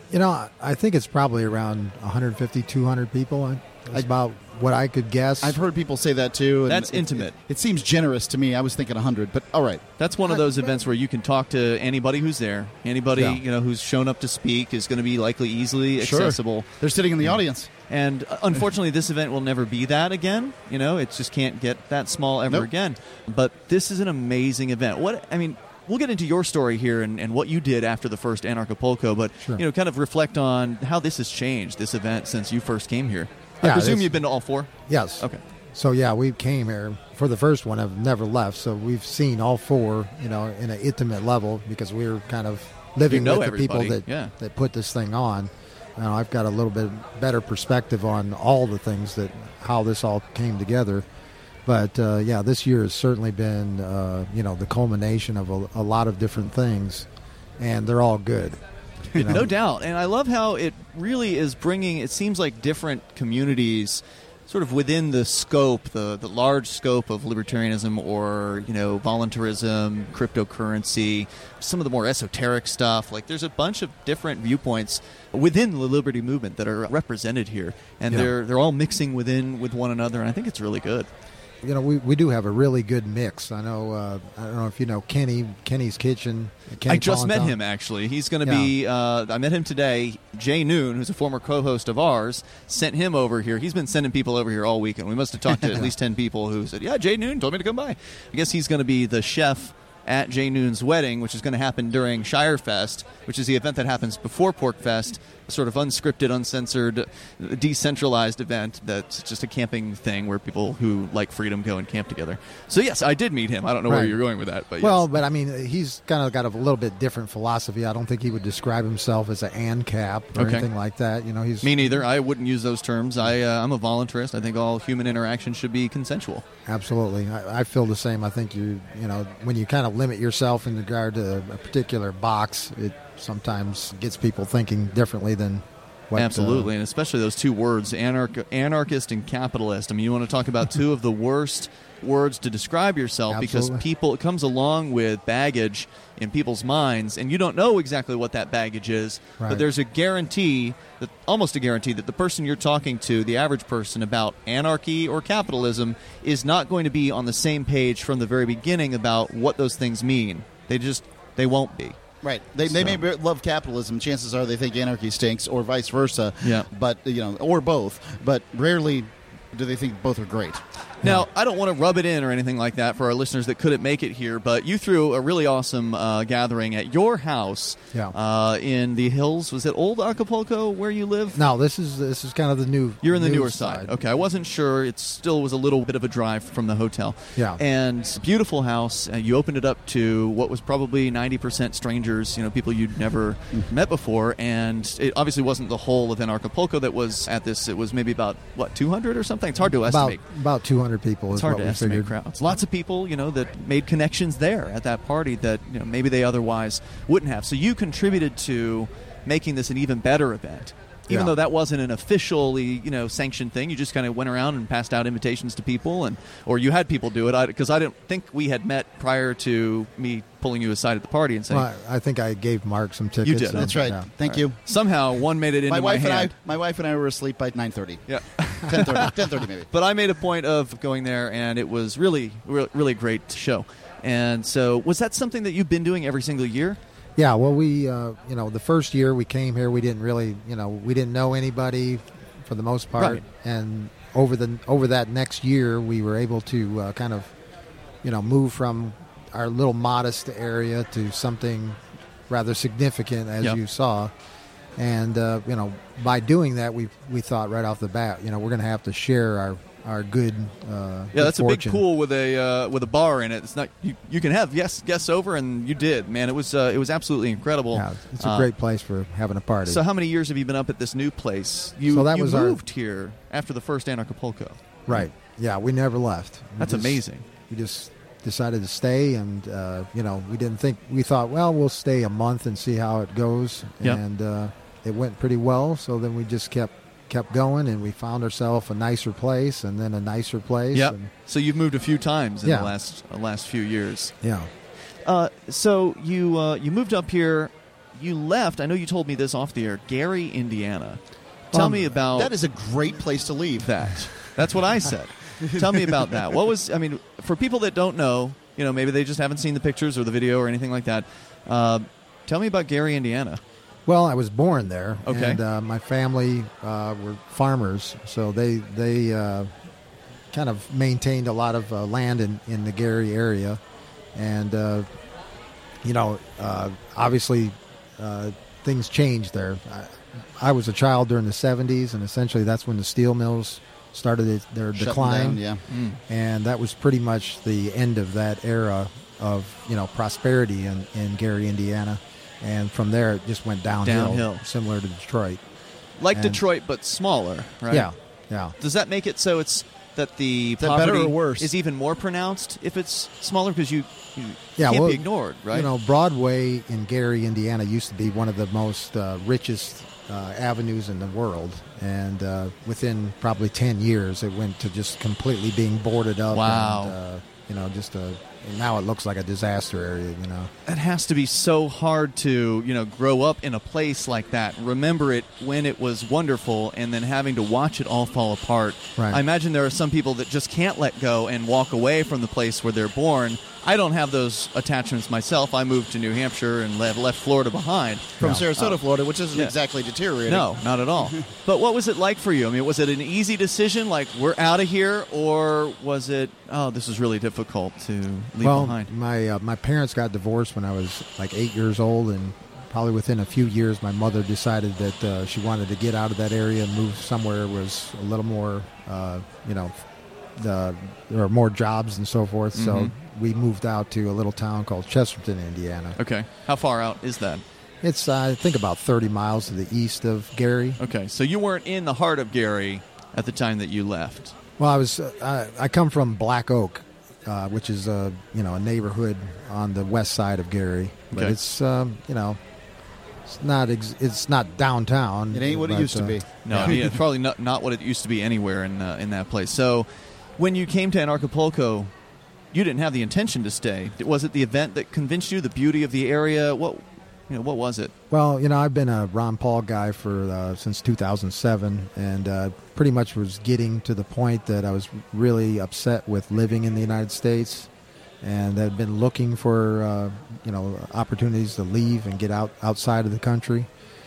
You know, I think it's probably around one hundred fifty, two hundred people. That's about what I could guess. I've heard people say that too. And That's it, intimate. It, it seems generous to me. I was thinking one hundred, but all right. That's one of those events where you can talk to anybody who's there. Anybody Yeah. you know who's shown up to speak is going to be likely easily Sure. accessible. They're sitting in the audience. And uh, unfortunately, this event will never be that again. You know, it just can't get that small ever Nope. again. But this is an amazing event. What I mean, we'll get into your story here and, and what you did after the first Anarchapulco, but Sure. you know, kind of reflect on how this has changed, this event, since you first came here. I Yeah, presume this- you've been to all four? Yes. Okay. So yeah, we came here for the first one. I've never left, so we've seen all four, you know, in an intimate level because we're kind of living You know with the people everybody, that yeah. that put this thing on. You know, I've got a little bit better perspective on all the things that how this all came together. But uh, yeah, this year has certainly been, uh, you know, the culmination of a, a lot of different things, and they're all good. You know? No doubt. And I love how it really is bringing, it seems like different communities sort of within the scope, the, the large scope of libertarianism or, you know, voluntarism, cryptocurrency, some of the more esoteric stuff. Like there's a bunch of different viewpoints within the liberty movement that are represented here. And Yeah. they're they're all mixing within with one another. And I think it's really good. You know, we, we do have a really good mix. I know. Uh, I don't know if you know Kenny, Kenny's Kitchen. Kenny I just met Polentone. him, actually. He's going to be, uh, I met him today. Jay Noon, who's a former co-host of ours, sent him over here. He's been sending people over here all weekend. We must have talked to at least ten people who said, yeah, Jay Noon told me to come by. I guess he's going to be the chef at Jay Noon's wedding, which is going to happen during Shire Fest, which is the event that happens before Pork Fest, a sort of unscripted, uncensored, decentralized event that's just a camping thing where people who like freedom go and camp together. So, yes, I did meet him. I don't know where Right. you're going with that. But Well, yes. but I mean, he's kind of got a little bit different philosophy. I don't think he would describe himself as an ANCAP or Okay. anything like that. You know, he's Me neither. I wouldn't use those terms. I, uh, I'm a voluntarist. I think all human interaction should be consensual. absolutely. I, I feel the same. I think you, you know, when you kind of limit yourself in regard to a particular box, it sometimes gets people thinking differently than what. uh, Absolutely, and especially those two words, anarch- anarchist and capitalist. I mean, you want to talk about two of the worst words to describe yourself because Absolutely. people, it comes along with baggage in people's minds, and you don't know exactly what that baggage is, but Right. there's a guarantee, that almost a guarantee, that the person you're talking to, the average person, about anarchy or capitalism is not going to be on the same page from the very beginning about what those things mean. They just, they won't be. Right. They, they So- may be- love capitalism. Chances are they think anarchy stinks, or vice versa. Yeah. But you know, or both. But rarely do they think both are great. Now, I don't want to rub it in or anything like that for our listeners that couldn't make it here, but you threw a really awesome uh, gathering at your house Yeah. uh, in the hills. Was it Old Acapulco where you live? No, this is this is kind of the new. You're in the new newer side. Okay, I wasn't sure. It still was a little bit of a drive from the hotel. Yeah. And beautiful house. Uh, you opened it up to what was probably ninety percent strangers, you know, people you'd never met before. And it obviously wasn't the whole of Anarchapulco that was at this. It was maybe about, what, two hundred or something? It's hard to About estimate. about two hundred people It's is hard what to we estimate figured. crowds. Lots of people, you know, that made connections there at that party that you know maybe they otherwise wouldn't have. So you contributed to making this an even better event. Even Yeah. though that wasn't an officially, you know, sanctioned thing, you just kind of went around and passed out invitations to people, and or you had people do it. Because I, I didn't think we had met prior to me pulling you aside at the party and saying, Well, I think I gave Mark some tickets. "You did." and- That's right. yeah. Thank All you. right. Somehow one made it into My my, wife hand. and I, my wife and I were asleep by nine thirty. Yeah. ten thirty. ten thirty maybe. But I made a point of going there, and it was really, really, really great show. And so, was that something that you've been doing every single year? Yeah, well, we, uh, you know, the first year we came here, we didn't really, you know, we didn't know anybody for the most part. Right. And over the over that next year, we were able to uh, kind of, you know, move from our little modest area to something rather significant, as Yep. you saw. And uh, you know, by doing that, we we thought right off the bat, you know, we're going to have to share our our good. Uh, Yeah, that's good a big fortune. pool with a uh, with a bar in it. It's not you, you can have yes guests over, and you did, man. It was uh, it was absolutely incredible. Yeah, it's a Uh, great place for having a party. So, how many years have you been up at this new place? You, So that you was our- moved here after the first Anarchapulco. Right. Yeah, we never left. We That's just- amazing. We just decided to stay, and uh, you know, we didn't think. We thought, well, we'll stay a month and see how it goes, Yep. and uh, it went pretty well. So then we just kept kept going, and we found ourselves a nicer place, and then a nicer place. Yeah. and- So you've moved a few times in Yeah. the last uh, last few years. Yeah. Uh, so you uh, you moved up here you left, I know you told me this off the air, Gary, Indiana. Tell Um, me about... That is a great place to leave. That. That's what I said. Tell me about that. What was, I mean, for people that don't know, you know, maybe they just haven't seen the pictures or the video or anything like that, uh, tell me about Gary, Indiana. Well, I was born there. Okay. And uh, my family uh, were farmers, so they they uh, kind of maintained a lot of uh, land in, in the Gary area. And, uh, you know, uh, obviously uh, things changed there. I, I was a child during the seventies, and essentially that's when the steel mills started it, their Shutting decline. down, yeah. Mm. And that was pretty much the end of that era of, you know, prosperity in, in Gary, Indiana. And from there, it just went downhill, Downhill. similar to Detroit. Like And- Detroit, but smaller, right? Yeah, yeah. Does that make it so it's that the Is that poverty better or worse? is even more pronounced if it's smaller because you, you Yeah, can't well, be ignored, right? You know, Broadway in Gary, Indiana, used to be one of the most uh, richest uh, avenues in the world, and uh, within probably ten years, it went to just completely being boarded up. Wow. And, uh, you know, just a now it looks like a disaster area. You know. It has to be so hard to, you know, grow up in a place like that, remember it when it was wonderful, and then having to watch it all fall apart. Right. I imagine there are some people that just can't let go and walk away from the place where they're born. I don't have those attachments myself. I moved to New Hampshire and left, left Florida behind. From Sarasota, Florida, which isn't yeah. exactly deteriorating. No, not at all. But what was it like for you? I mean, was it an easy decision, like we're out of here, or was it, oh, this is really difficult to leave well, behind? my uh, my parents got divorced when I was like eight years old, and probably within a few years, my mother decided that uh, she wanted to get out of that area and move somewhere where was a little more, uh, you know, the, there were more jobs and so forth. Mhm. So we moved out to a little town called Chesterton, Indiana. Okay. How far out is that? It's, uh, I think, about thirty miles to the east of Gary. Okay, so you weren't in the heart of Gary at the time that you left. Well, I was. Uh, I, I come from Black Oak, uh, which is a you know a neighborhood on the west side of Gary, but Okay. it's um, you know it's not ex- it's not downtown. It ain't what it but, used to uh, be. No, I mean, it's probably not, not what it used to be anywhere in uh, in that place. So, when you came to Anarchapulco, you didn't have the intention to stay. Was it the event that convinced you? The beauty of the area? What you know? What was it? Well, you know, I've been a Ron Paul guy for uh, since two thousand seven, and uh, pretty much was getting to the point that I was really upset with living in the United States, and had been looking for uh, you know opportunities to leave and get out outside of the country,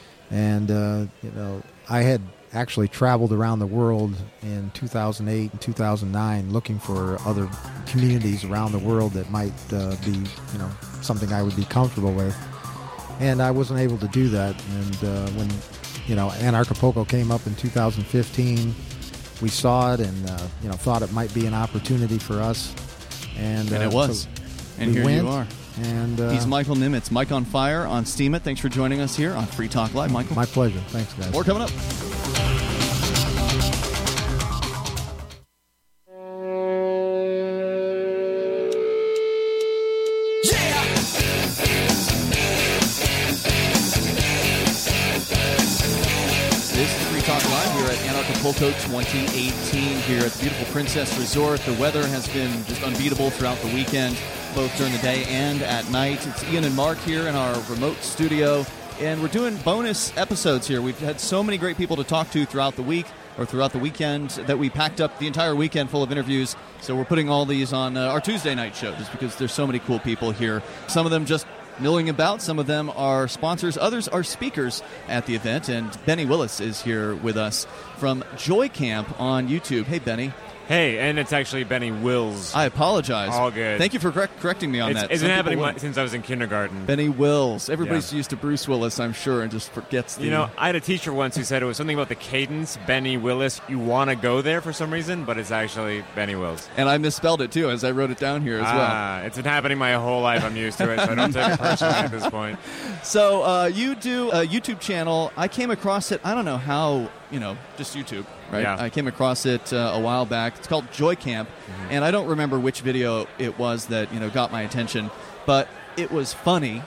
and uh, you know I had actually traveled around the world in two thousand eight and two thousand nine looking for other communities around the world that might uh, be you know something I would be comfortable with. And I wasn't able to do that. And uh, when, you know, Anarchapulco came up in two thousand fifteen, we saw it and, uh, you know, thought it might be an opportunity for us. And, And uh, it was. so And we here went, you are. And uh, He's Michael Nimitz, Mike on Fire on Steam It. Thanks for joining us here on Free Talk Live, Michael. My pleasure. Thanks, guys. More coming up. This is Free Talk Live. We're at Anarchapulco twenty eighteen here at the beautiful Princess Resort. The weather has been just unbeatable throughout the weekend, both during the day and at night. It's Ian and Mark here in our remote studio, and we're doing bonus episodes here. We've had so many great people to talk to throughout the week or throughout the weekend that we packed up the entire weekend full of interviews. So we're putting all these on uh, our Tuesday night show just because there's so many cool people here. Some of them just milling about. Some of them are sponsors. Others are speakers at the event. And Benny Willis is here with us from Joy Camp on YouTube. Hey, Benny. Hey, and it's actually Benny Wills. I apologize. All good. Thank you for correct- correcting me on it's, that. It's Some been people happening wouldn't. since I was in kindergarten. Benny Wills. Everybody's Yeah. used to Bruce Willis, I'm sure, and just forgets the... You know, I had a teacher once who said it was something about the cadence, Benny Willis. You want to go there for some reason, but it's actually Benny Wills. And I misspelled it, too, as I wrote it down here as well. Ah, it's been happening my whole life. I'm used to it, so I don't take it personally at this point. So uh, you do a YouTube channel. I came across it, I don't know how, you know, just YouTube, right? Yeah. I came across it uh, a while back. It's called Joy Camp, Mm-hmm. and I don't remember which video it was that, you know, got my attention, but it was funny,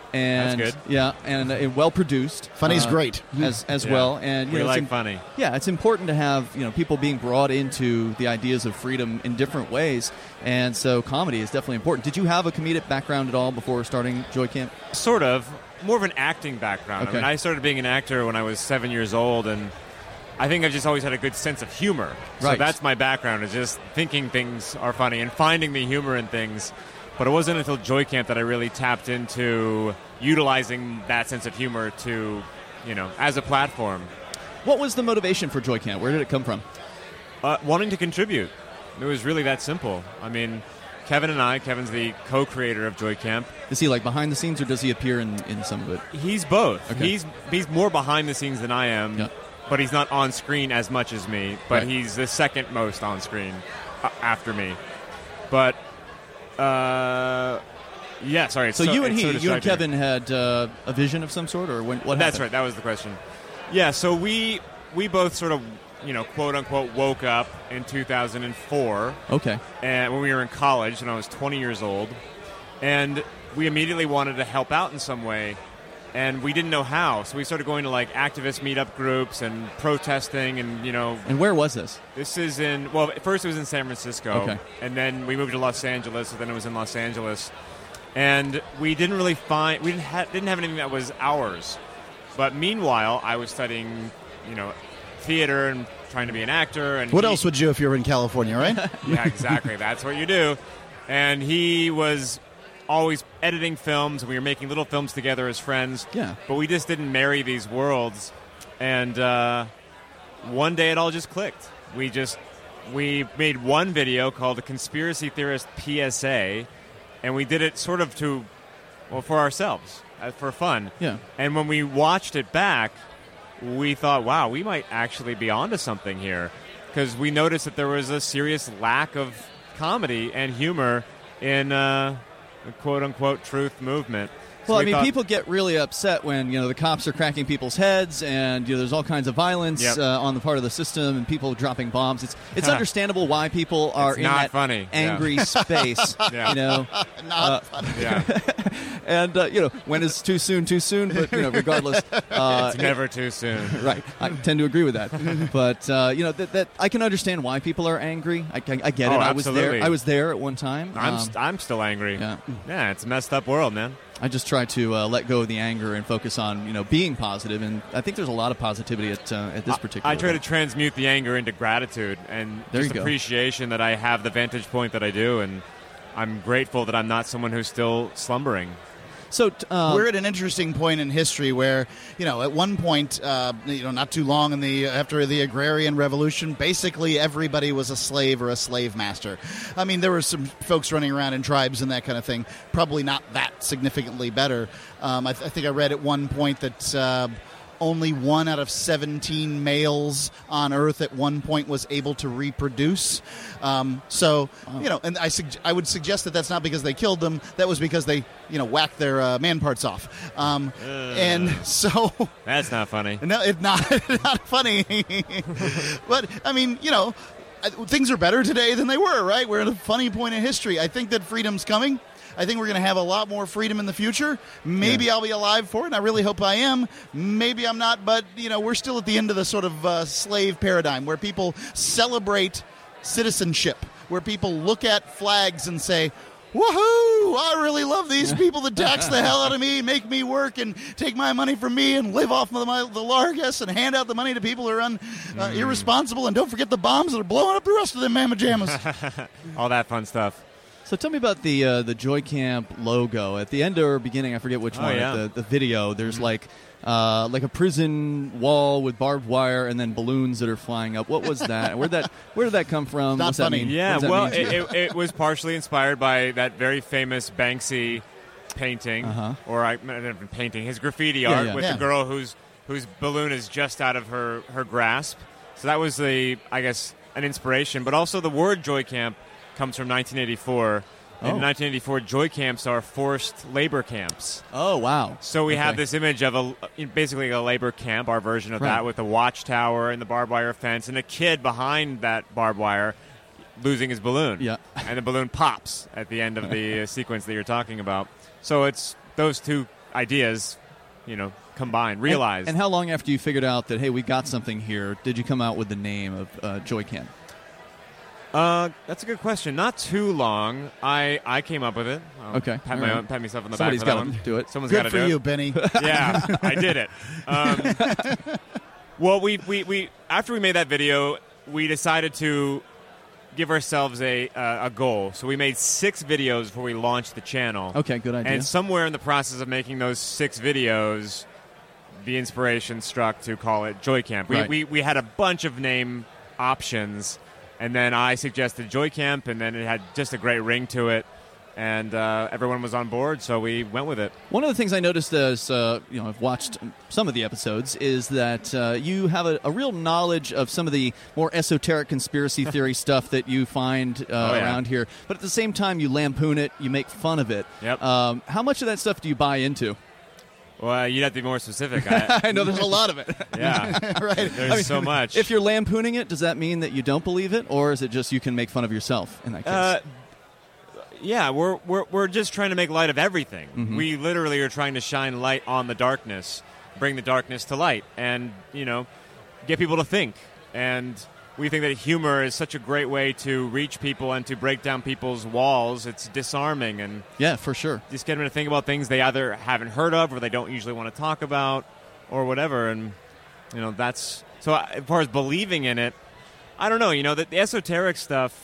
And That's good. Yeah, and uh, well produced. Funny's uh, great. as as Yeah. well. And you We know, it's like im- funny. Yeah, it's important to have you know people being brought into the ideas of freedom in different ways, and so comedy is definitely important. Did you have a comedic background at all before starting Joy Camp? Sort of. More of an acting background. Okay. I mean, I started being an actor when I was seven years old, and I think I've just always had a good sense of humor. So Right. that's my background, is just thinking things are funny and finding the humor in things. But it wasn't until Joy Camp that I really tapped into utilizing that sense of humor to, you know, as a platform. What was the motivation for Joy Camp? Where did it come from? Uh, wanting to contribute. It was really that simple. I mean, Kevin and I, Kevin's the co-creator of Joy Camp. Is he like behind the scenes, or does he appear in, in some of it? He's both. Okay. He's he's more behind the scenes than I am, Yeah. but he's not on screen as much as me. But Right. he's the second most on screen uh, after me. But uh, yeah, sorry. So, it's you and it's he, so you and distracting. Kevin had uh, a vision of some sort, or when, what That's happened? right. That was the question. Yeah. So we we both sort of, you know, quote unquote, woke up in two thousand four. Okay. And when we were in college, and I was twenty years old, and we immediately wanted to help out in some way, and we didn't know how. So we started going to like activist meetup groups and protesting, and you know. And where was this? This is in well, at first it was in San Francisco, Okay. and then we moved to Los Angeles, so then it was in Los Angeles, and we didn't really find we didn't ha- didn't have anything that was ours. But meanwhile, I was studying, you know, theater and trying to be an actor. And What he- else would you if you were in California, right? Yeah, exactly. That's what you do. And he was always editing films, and we were making little films together as friends. Yeah. But we just didn't marry these worlds. And uh, one day it all just clicked. We just we made one video called "The Conspiracy Theorist P S A," and we did it sort of to, well, for ourselves, uh, for fun. Yeah. And when we watched it back, we thought, wow, we might actually be onto something here, because we noticed that there was a serious lack of comedy and humor in uh, the quote-unquote truth movement. So Well, I we mean, thought- people get really upset when you know the cops are cracking people's heads, and you know there's all kinds of violence Yep. uh, on the part of the system, and people dropping bombs. It's it's understandable why people are It's in not that funny. angry Yeah. space. Yeah. You know, Not Uh, funny. Yeah. and uh, you know when is too soon? Too soon, but you know regardless, uh, It's never too soon. Right, I tend to agree with that. But uh, you know that, that I can understand why people are angry. I, I, I get Oh, it. I was absolutely. there. I was there at one time. I'm, Um, st- I'm still angry. yeah. Yeah, it's a messed up world, man. I just try to uh, let go of the anger and focus on you know being positive, and I think there's a lot of positivity at uh, at this particular. I try to event. transmute the anger into gratitude and There just you go. appreciation that I have the vantage point that I do, and I'm grateful that I'm not someone who's still slumbering. So t- uh, We're at an interesting point in history where, you know, at one point, uh, you know, not too long in the after the agrarian revolution, basically everybody was a slave or a slave master. I mean, there were some folks running around in tribes and that kind of thing. Probably not that significantly better. Um, I, th- I think I read at one point that uh, only one out of seventeen males on Earth at one point was able to reproduce. Um, so, you know, and I sug- I would suggest that that's not because they killed them. That was because they, you know, whacked their uh, man parts off. Um, and so That's not funny. no, it's not not funny. But I mean, you know, I- things are better today than they were. Right? We're at a funny point in history. I think that freedom's coming. I think we're going to have a lot more freedom in the future. Maybe Yeah. I'll be alive for it, and I really hope I am. Maybe I'm not, but, you know, we're still at the end of the sort of uh, slave paradigm where people celebrate citizenship, where people look at flags and say, woohoo, I really love these people that tax the hell out of me, make me work, and take my money from me and live off of my, the largesse and hand out the money to people who are un, uh, Mm. irresponsible. And don't forget the bombs that are blowing up the rest of them mamma jammas. All that fun stuff. So tell me about the uh, the Joy Camp logo at the end or beginning. I forget which Oh, one. yeah. The, the video. There's like uh, like a prison wall with barbed wire and then balloons that are flying up. What was that? Where that Where did that come from? Not What's that funny. mean? Yeah, What does that well, mean to it, you? it, it was partially inspired by that very famous Banksy painting, Uh-huh. or I painting his graffiti Yeah, art yeah. with Yeah. the girl whose whose balloon is just out of her her grasp. So that was the, I guess, an inspiration. But also the word Joy Camp comes from nineteen eighty-four. Oh. In nineteen eighty-four, Joy Camps are forced labor camps. Oh wow! So we have Okay. this image of a basically a labor camp, our version of Right. that, with a watchtower and the barbed wire fence, and a kid behind that barbed wire losing his balloon. Yeah. And the balloon pops at the end of the uh, sequence that you're talking about. So it's those two ideas, you know, combined, realized. And, and how long after you figured out that, hey, we got something here, did you come out with the name of uh, Joycam? Uh, that's a good question. Not too long. I, I came up with it. I'll Okay. Pat, All my right. own, pat myself on the Somebody's back for that gotta one. do it. Someone's Good got to for do you, it. Benny. Yeah, I did it. Um, well, we, we, we after we made that video, we decided to give ourselves a uh, a goal. So we made six videos before we launched the channel. Okay, good idea. And somewhere in the process of making those six videos, the inspiration struck to call it Joycamp. We, Right. we we had a bunch of name options, and then I suggested Joycamp, and then it had just a great ring to it, and uh, everyone was on board, so we went with it. One of the things I noticed as uh, you know, I've watched some of the episodes is that uh, you have a, a real knowledge of some of the more esoteric conspiracy theory stuff that you find uh, Oh, yeah. around here. But at the same time, you lampoon it, you make fun of it. Yep. Um, how much of that stuff do you buy into? Well, you'd have to be more specific. I, I know there's a lot of it. Yeah, right. There's I mean, so much. If you're lampooning it, does that mean that you don't believe it, or is it just you can make fun of yourself in that case? Uh, yeah, we're, we're we're just trying to make light of everything. Mhm. We literally are trying to shine light on the darkness, bring the darkness to light, and you know, get people to think. And we think that humor is such a great way to reach people and to break down people's walls. It's disarming and yeah, for sure. Just get them to think about things they either haven't heard of or they don't usually want to talk about, or whatever. And you know, that's so. As far as believing in it, I don't know. You know, the, the esoteric stuff.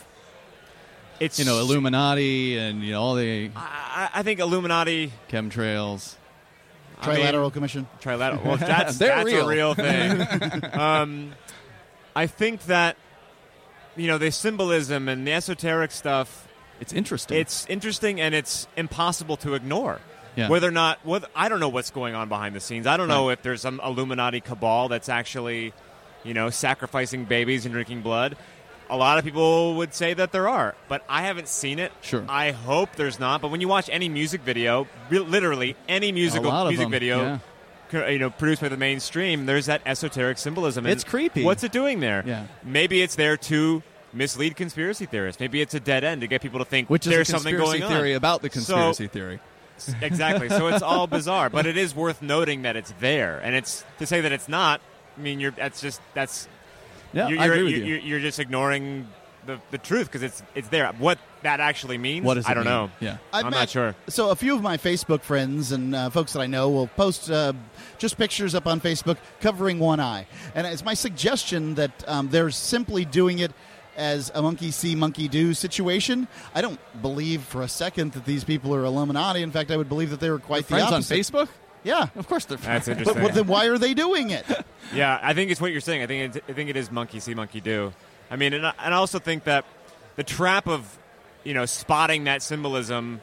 It's You know, Illuminati and you know all the I, I think Illuminati, chemtrails. I mean, Trilateral Commission. Trilateral. Well, that's They're that's real. a real thing. um, I think that you know the symbolism and the esoteric stuff. It's interesting. It's interesting and it's impossible to ignore. Yeah. Whether or not, whether, I don't know what's going on behind the scenes. I don't know if there's some Illuminati cabal that's actually, you know, sacrificing babies and drinking blood. A lot of people would say that there are, but I haven't seen it. Sure. I hope there's not. But when you watch any music video, re- literally any musical lot of music them, video, yeah. co- you know, produced by the mainstream, there's that esoteric symbolism. And It's creepy. What's it doing there? Yeah. Maybe it's there to mislead conspiracy theorists. Maybe it's a dead end to get people to think Which is there's a something conspiracy going theory on. about the conspiracy So- theory. Exactly. So it's all bizarre, but it is worth noting that it's there, and it's to say that it's not. I mean, you're that's just that's. Yeah, you're, I agree you're, with you're, you. You're just ignoring the the truth because it's it's there. What that actually means, What does it I don't mean? know. Yeah. I've I'm met- not sure. So a few of my Facebook friends and uh, folks that I know will post uh, just pictures up on Facebook covering one eye. And it's my suggestion that um, they're simply doing it as a monkey see, monkey do situation. I don't believe for a second that these people are Illuminati. In fact, I would believe that they were quite Friends the on opposite. Facebook? Yeah. Of course they're That's friends. interesting. But, but then why are they doing it? Yeah, I think it's what you're saying. I think it, I think it is monkey see, monkey do. I mean, and I, and I also think that the trap of you know spotting that symbolism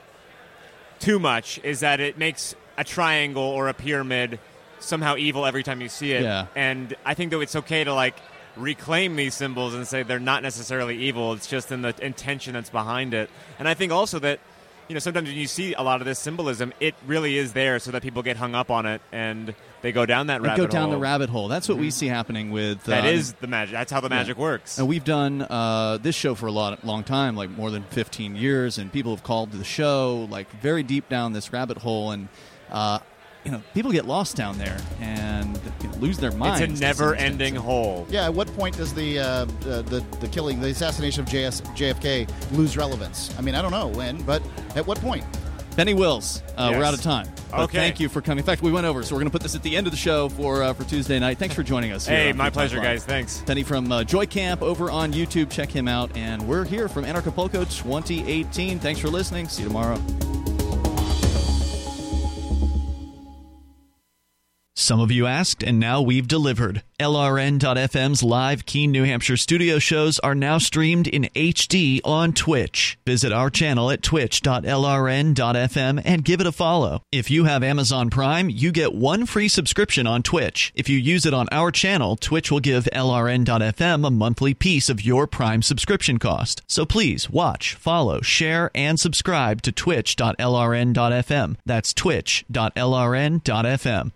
too much is that it makes a triangle or a pyramid somehow evil every time you see it. Yeah. And I think that it's okay to like reclaim these symbols and say they're not necessarily evil. It's just in the intention that's behind it. And I think also that you know sometimes when you see a lot of this symbolism, it really is there so that people get hung up on it and they go down that And rabbit go down hole. the rabbit hole. That's what we see happening with. That um, is the magic. That's how the yeah. magic works. And we've done uh, this show for a lot, long time, like more than fifteen years, and people have called to the show like very deep down this rabbit hole, and uh, you know people get lost down there and you know, lose their minds. It's a to some never-ending extent. hole. Yeah, at what point does the uh, uh, the the killing, the assassination of J S, J F K lose relevance? I mean, I don't know when, but at what point? Benny Wills, uh, Yes. we're out of time. But Okay. Thank you for coming. In fact, we went over, so we're going to put this at the end of the show for uh, for Tuesday night. Thanks for joining us. Here Hey, on my Free Talk pleasure, Live. guys. Thanks. Benny from uh, Joy Camp over on YouTube. Check him out. And we're here from Anarchapulco twenty eighteen. Thanks for listening. See you tomorrow. Some of you asked, and now we've delivered. L R N dot F M's live Keene, New Hampshire studio shows are now streamed in H D on Twitch. Visit our channel at twitch dot L R N dot F M and give it a follow. If you have Amazon Prime, you get one free subscription on Twitch. If you use it on our channel, Twitch will give L R N dot F M a monthly piece of your Prime subscription cost. So please watch, follow, share, and subscribe to twitch dot L R N dot F M. That's twitch dot L R N dot F M.